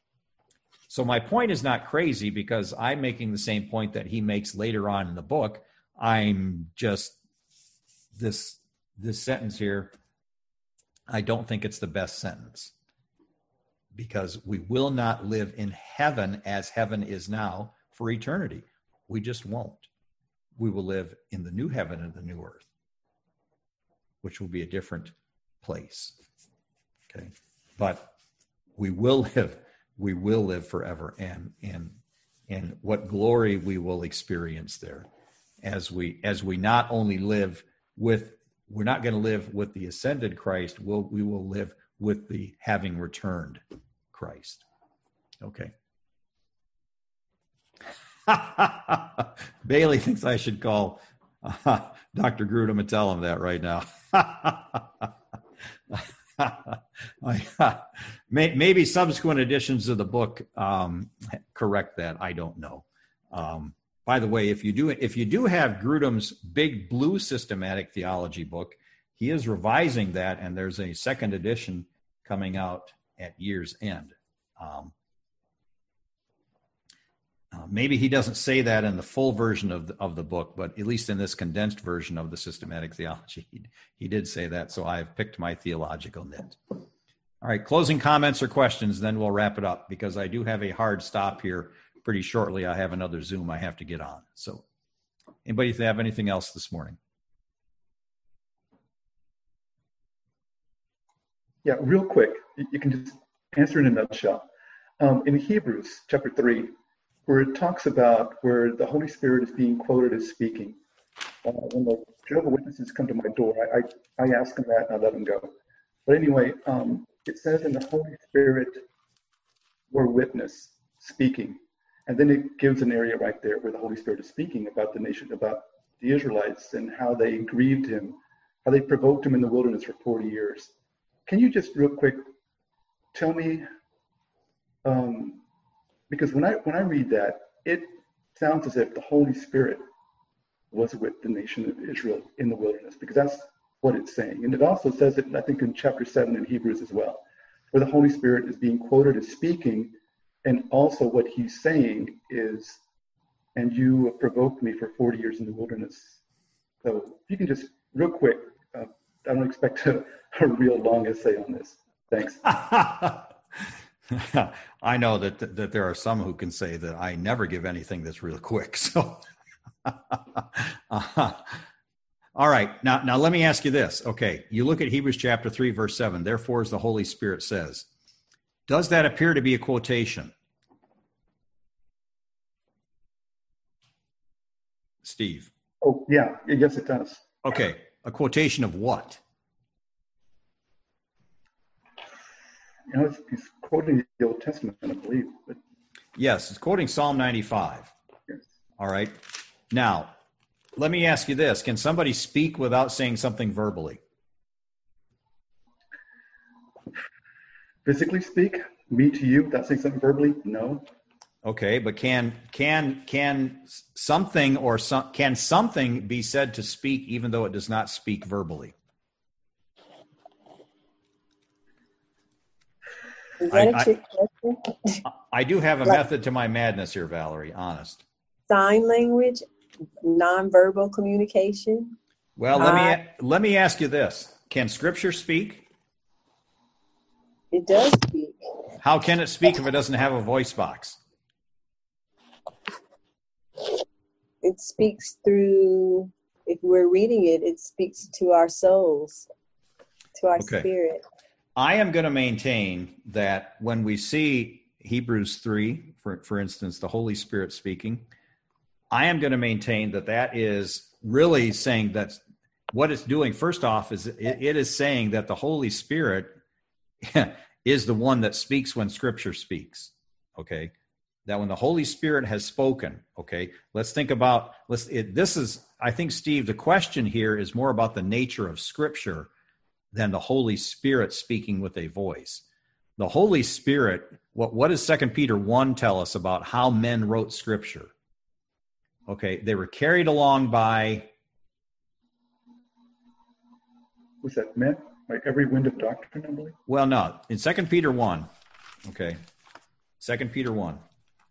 So my point is not crazy, because I'm making the same point that he makes later on in the book. I'm just, this, this sentence here, I don't think it's the best sentence, because we will not live in heaven as heaven is now for eternity. We just won't. We will live in the new heaven and the new earth, which will be a different place. Okay. But we will live We will live forever, and and and what glory we will experience there, as we as we not only live with, we're not going to live with the ascended Christ, we'll, we will live with the having returned Christ. Okay. Bailey thinks I should call uh, Doctor Grudem and tell him that right now. Maybe subsequent editions of the book um, correct that. I don't know. Um, by the way, if you do if you do have Grudem's Big Blue Systematic Theology book, he is revising that, and there's a second edition coming out at year's end. Um, uh, maybe he doesn't say that in the full version of the, of the book, but at least in this condensed version of the Systematic Theology, he, he did say that. So I've picked my theological nit. All right, closing comments or questions, then we'll wrap it up, because I do have a hard stop here pretty shortly. I have another Zoom I have to get on. So anybody have anything else this morning? Yeah, real quick, you can just answer in a nutshell. Um, in Hebrews chapter three, where it talks about where the Holy Spirit is being quoted as speaking. Uh, when the Jehovah's Witnesses come to my door, I, I, I ask them that and I let them go. But anyway, um, it says in the Holy Spirit were witness speaking. And then it gives an area right there where the Holy Spirit is speaking about the nation, about the Israelites and how they grieved him, how they provoked him in the wilderness for forty years. Can you just real quick tell me, um, because when I when I read that, it sounds as if the Holy Spirit was with the nation of Israel in the wilderness, because that's what it's saying. And it also says it, I think, in chapter seven in Hebrews as well, where the Holy Spirit is being quoted as speaking, and also what he's saying is, and you provoked me for forty years in the wilderness. So if you can just, real quick, uh, I don't expect a, a real long essay on this. Thanks. I know that that there are some who can say that I never give anything that's real quick. So, uh, all right. Now, now let me ask you this. Okay, you look at Hebrews chapter three, verse seven. Therefore, as the Holy Spirit says, does that appear to be a quotation? Steve. Oh, yeah. Yes, it does. Okay. A quotation of what? You know, it's, it's quoting the Old Testament, I believe. But... Yes, it's quoting Psalm ninety-five. Yes. All right. Now, let me ask you this. Can somebody speak without saying something verbally? physically speak, me to you, without saying something verbally? No. Okay, but can can can something or some can something be said to speak even though it does not speak verbally? Is that I, a trick question? I, I do have a Like- method to my madness here, Valerie. Honest. Sign language, nonverbal communication. Well, let Uh, me let me ask you this: can Scripture speak? It does speak. How can it speak if it doesn't have a voice box? It speaks through, if we're reading it, it speaks to our souls, to our Okay. spirit. I am going to maintain that when we see Hebrews three, for, for instance, the Holy Spirit speaking, I am going to maintain that that is really saying that what it's doing, first off, is it, it is saying that the Holy Spirit is the one that speaks when Scripture speaks, okay? That when the Holy Spirit has spoken, okay, let's think about, let's. It, this is, I think, Steve, the question here is more about the nature of Scripture than the Holy Spirit speaking with a voice. The Holy Spirit, what, what does Second Peter one tell us about how men wrote Scripture? Okay, they were carried along by... What's that meant? Like every wind of doctrine, I believe? Well, no, in Second Peter one, okay, Second Peter one.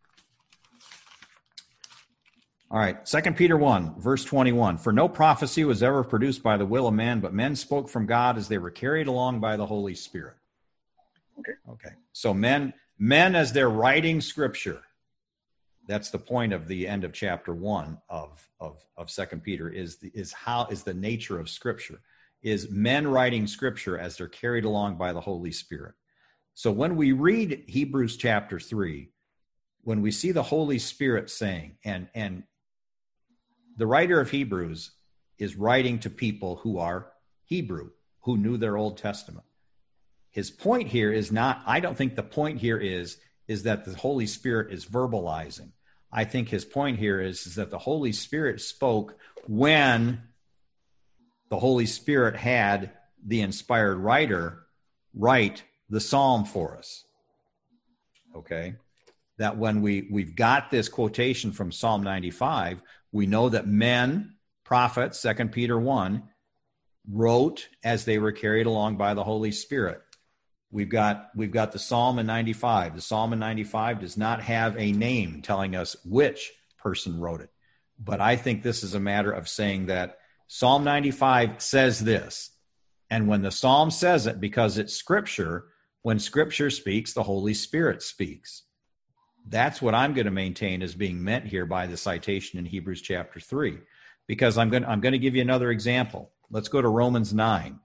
All right, Second Peter one, verse twenty-one. For no prophecy was ever produced by the will of man, but men spoke from God as they were carried along by the Holy Spirit. Okay. Okay. So men, men as they're writing Scripture, that's the point of the end of chapter one of, of, of Second Peter, is the, is how is the nature of Scripture, is men writing Scripture as they're carried along by the Holy Spirit. So when we read Hebrews chapter three, when we see the Holy Spirit saying, and and the writer of Hebrews is writing to people who are Hebrew, who knew their Old Testament. His point here is not, I don't think the point here is, is that the Holy Spirit is verbalizing. I think his point here is, is that the Holy Spirit spoke when the Holy Spirit had the inspired writer write the psalm for us. Okay? That when we, we've got this quotation from Psalm ninety-five, we know that men, prophets, Second Peter one, wrote as they were carried along by the Holy Spirit. We've got we've got the Psalm in ninety-five. The Psalm in ninety-five does not have a name telling us which person wrote it. But I think this is a matter of saying that Psalm ninety-five says this. And when the Psalm says it, because it's Scripture, when Scripture speaks, the Holy Spirit speaks. That's what I'm going to maintain is being meant here by the citation in Hebrews chapter three, because I'm going to, I'm going to give you another example. Let's go to Romans nine.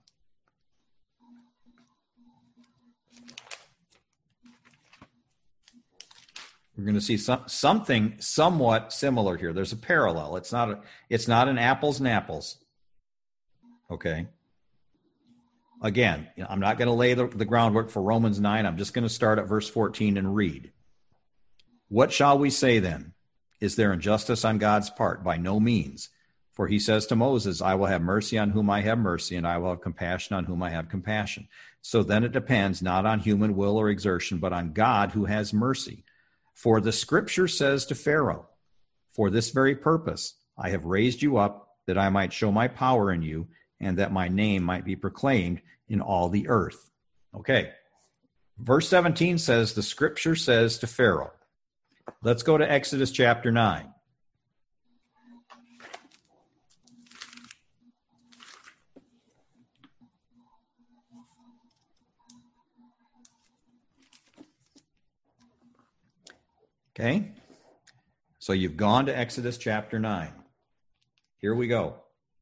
We're going to see some, something somewhat similar here. There's a parallel. It's not a, it's not an apples and apples. Okay. Again, you know, I'm not going to lay the, the groundwork for Romans nine. I'm just going to start at verse fourteen and read. What shall we say then? Is there injustice on God's part? By no means. For he says to Moses, I will have mercy on whom I have mercy, and I will have compassion on whom I have compassion. So then it depends not on human will or exertion, but on God who has mercy. For the Scripture says to Pharaoh, for this very purpose I have raised you up, that I might show my power in you, and that my name might be proclaimed in all the earth. Okay. Verse seventeen says, the Scripture says to Pharaoh. Let's go to Exodus chapter nine. Okay, so you've gone to Exodus chapter nine. Here we go.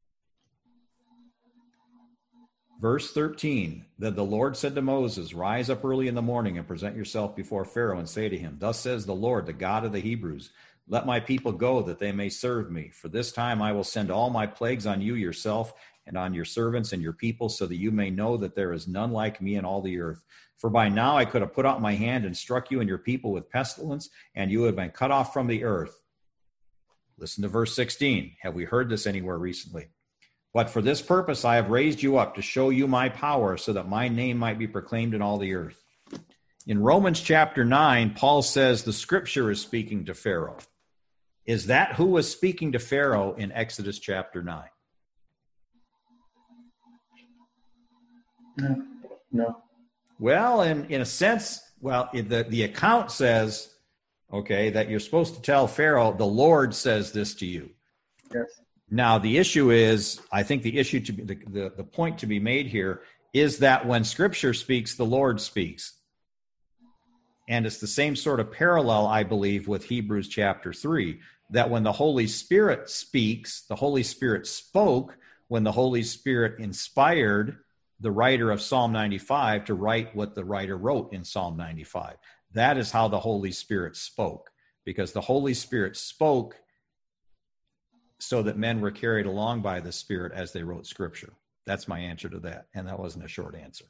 Verse thirteen, that the Lord said to Moses, rise up early in the morning and present yourself before Pharaoh and say to him, thus says the Lord, the God of the Hebrews, let my people go that they may serve me. For this time I will send all my plagues on you yourself and on your servants and your people, so that you may know that there is none like me in all the earth. For by now I could have put out my hand and struck you and your people with pestilence, and you have been cut off from the earth. Listen to verse sixteen. Have we heard this anywhere recently? But for this purpose I have raised you up, to show you my power, so that my name might be proclaimed in all the earth. In Romans chapter nine, Paul says the scripture is speaking to Pharaoh. Is that who was speaking to Pharaoh in Exodus chapter nine? No. No. Well, in, in a sense, well, the, the account says, okay, that you're supposed to tell Pharaoh, the Lord says this to you. Yes. Now, the issue is, I think the issue to be, the, the, the point to be made here is that when Scripture speaks, the Lord speaks. And it's the same sort of parallel, I believe, with Hebrews chapter three, that when the Holy Spirit speaks, the Holy Spirit spoke when the Holy Spirit inspired the writer of Psalm ninety-five to write what the writer wrote in Psalm ninety-five. That is how the Holy Spirit spoke, because the Holy Spirit spoke so that men were carried along by the Spirit as they wrote Scripture. That's my answer to that, and that wasn't a short answer.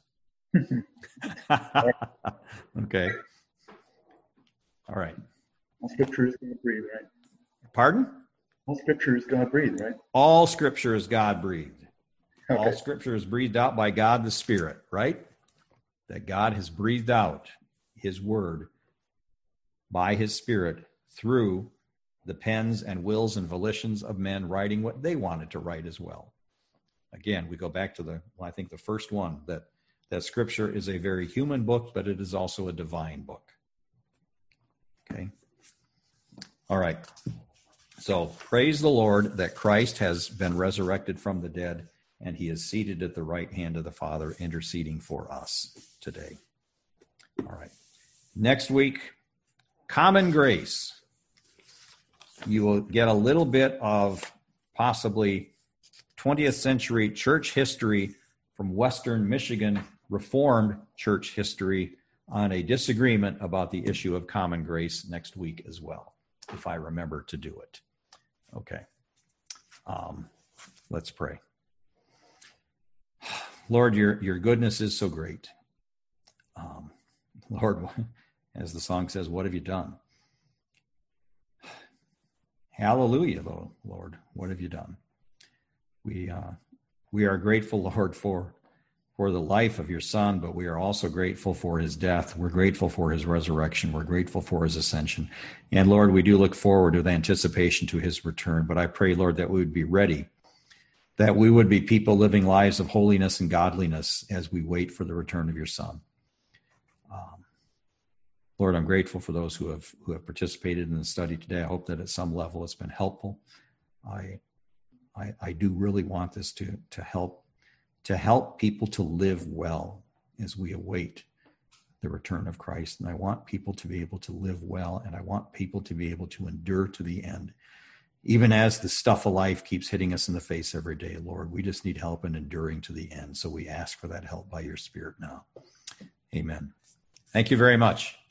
Okay. All right. All Scripture is God breathed, right? Pardon? All Scripture is God breathed, right? All Scripture is God breathed. Okay. All Scripture is breathed out by God the Spirit, right? That God has breathed out His Word by His Spirit through the pens and wills and volitions of men writing what they wanted to write as well. Again, we go back to the, well, I think the first one, that, that Scripture is a very human book, but it is also a divine book. Okay? All right. So praise the Lord that Christ has been resurrected from the dead, and He is seated at the right hand of the Father, interceding for us today. All right. Next week, common grace. You will get a little bit of possibly twentieth century church history from Western Michigan Reformed church history on a disagreement about the issue of common grace next week as well, if I remember to do it. Okay. Um, let's pray. Lord, your, your goodness is so great. Um, Lord, as the song says, what have you done? Hallelujah, Lord, what have you done? We uh, we are grateful, Lord, for for the life of your Son, but we are also grateful for his death. We're grateful for his resurrection. We're grateful for his ascension. And Lord, we do look forward with anticipation to his return. But I pray, Lord, that we would be ready, that we would be people living lives of holiness and godliness as we wait for the return of your Son. Um, Lord, I'm grateful for those who have who have participated in the study today. I hope that at some level it's been helpful. I I, I do really want this to to help to help people to live well as we await the return of Christ. And I want people to be able to live well, and I want people to be able to endure to the end. Even as the stuff of life keeps hitting us in the face every day, Lord, we just need help in enduring to the end. So we ask for that help by your Spirit now. Amen. Thank you very much.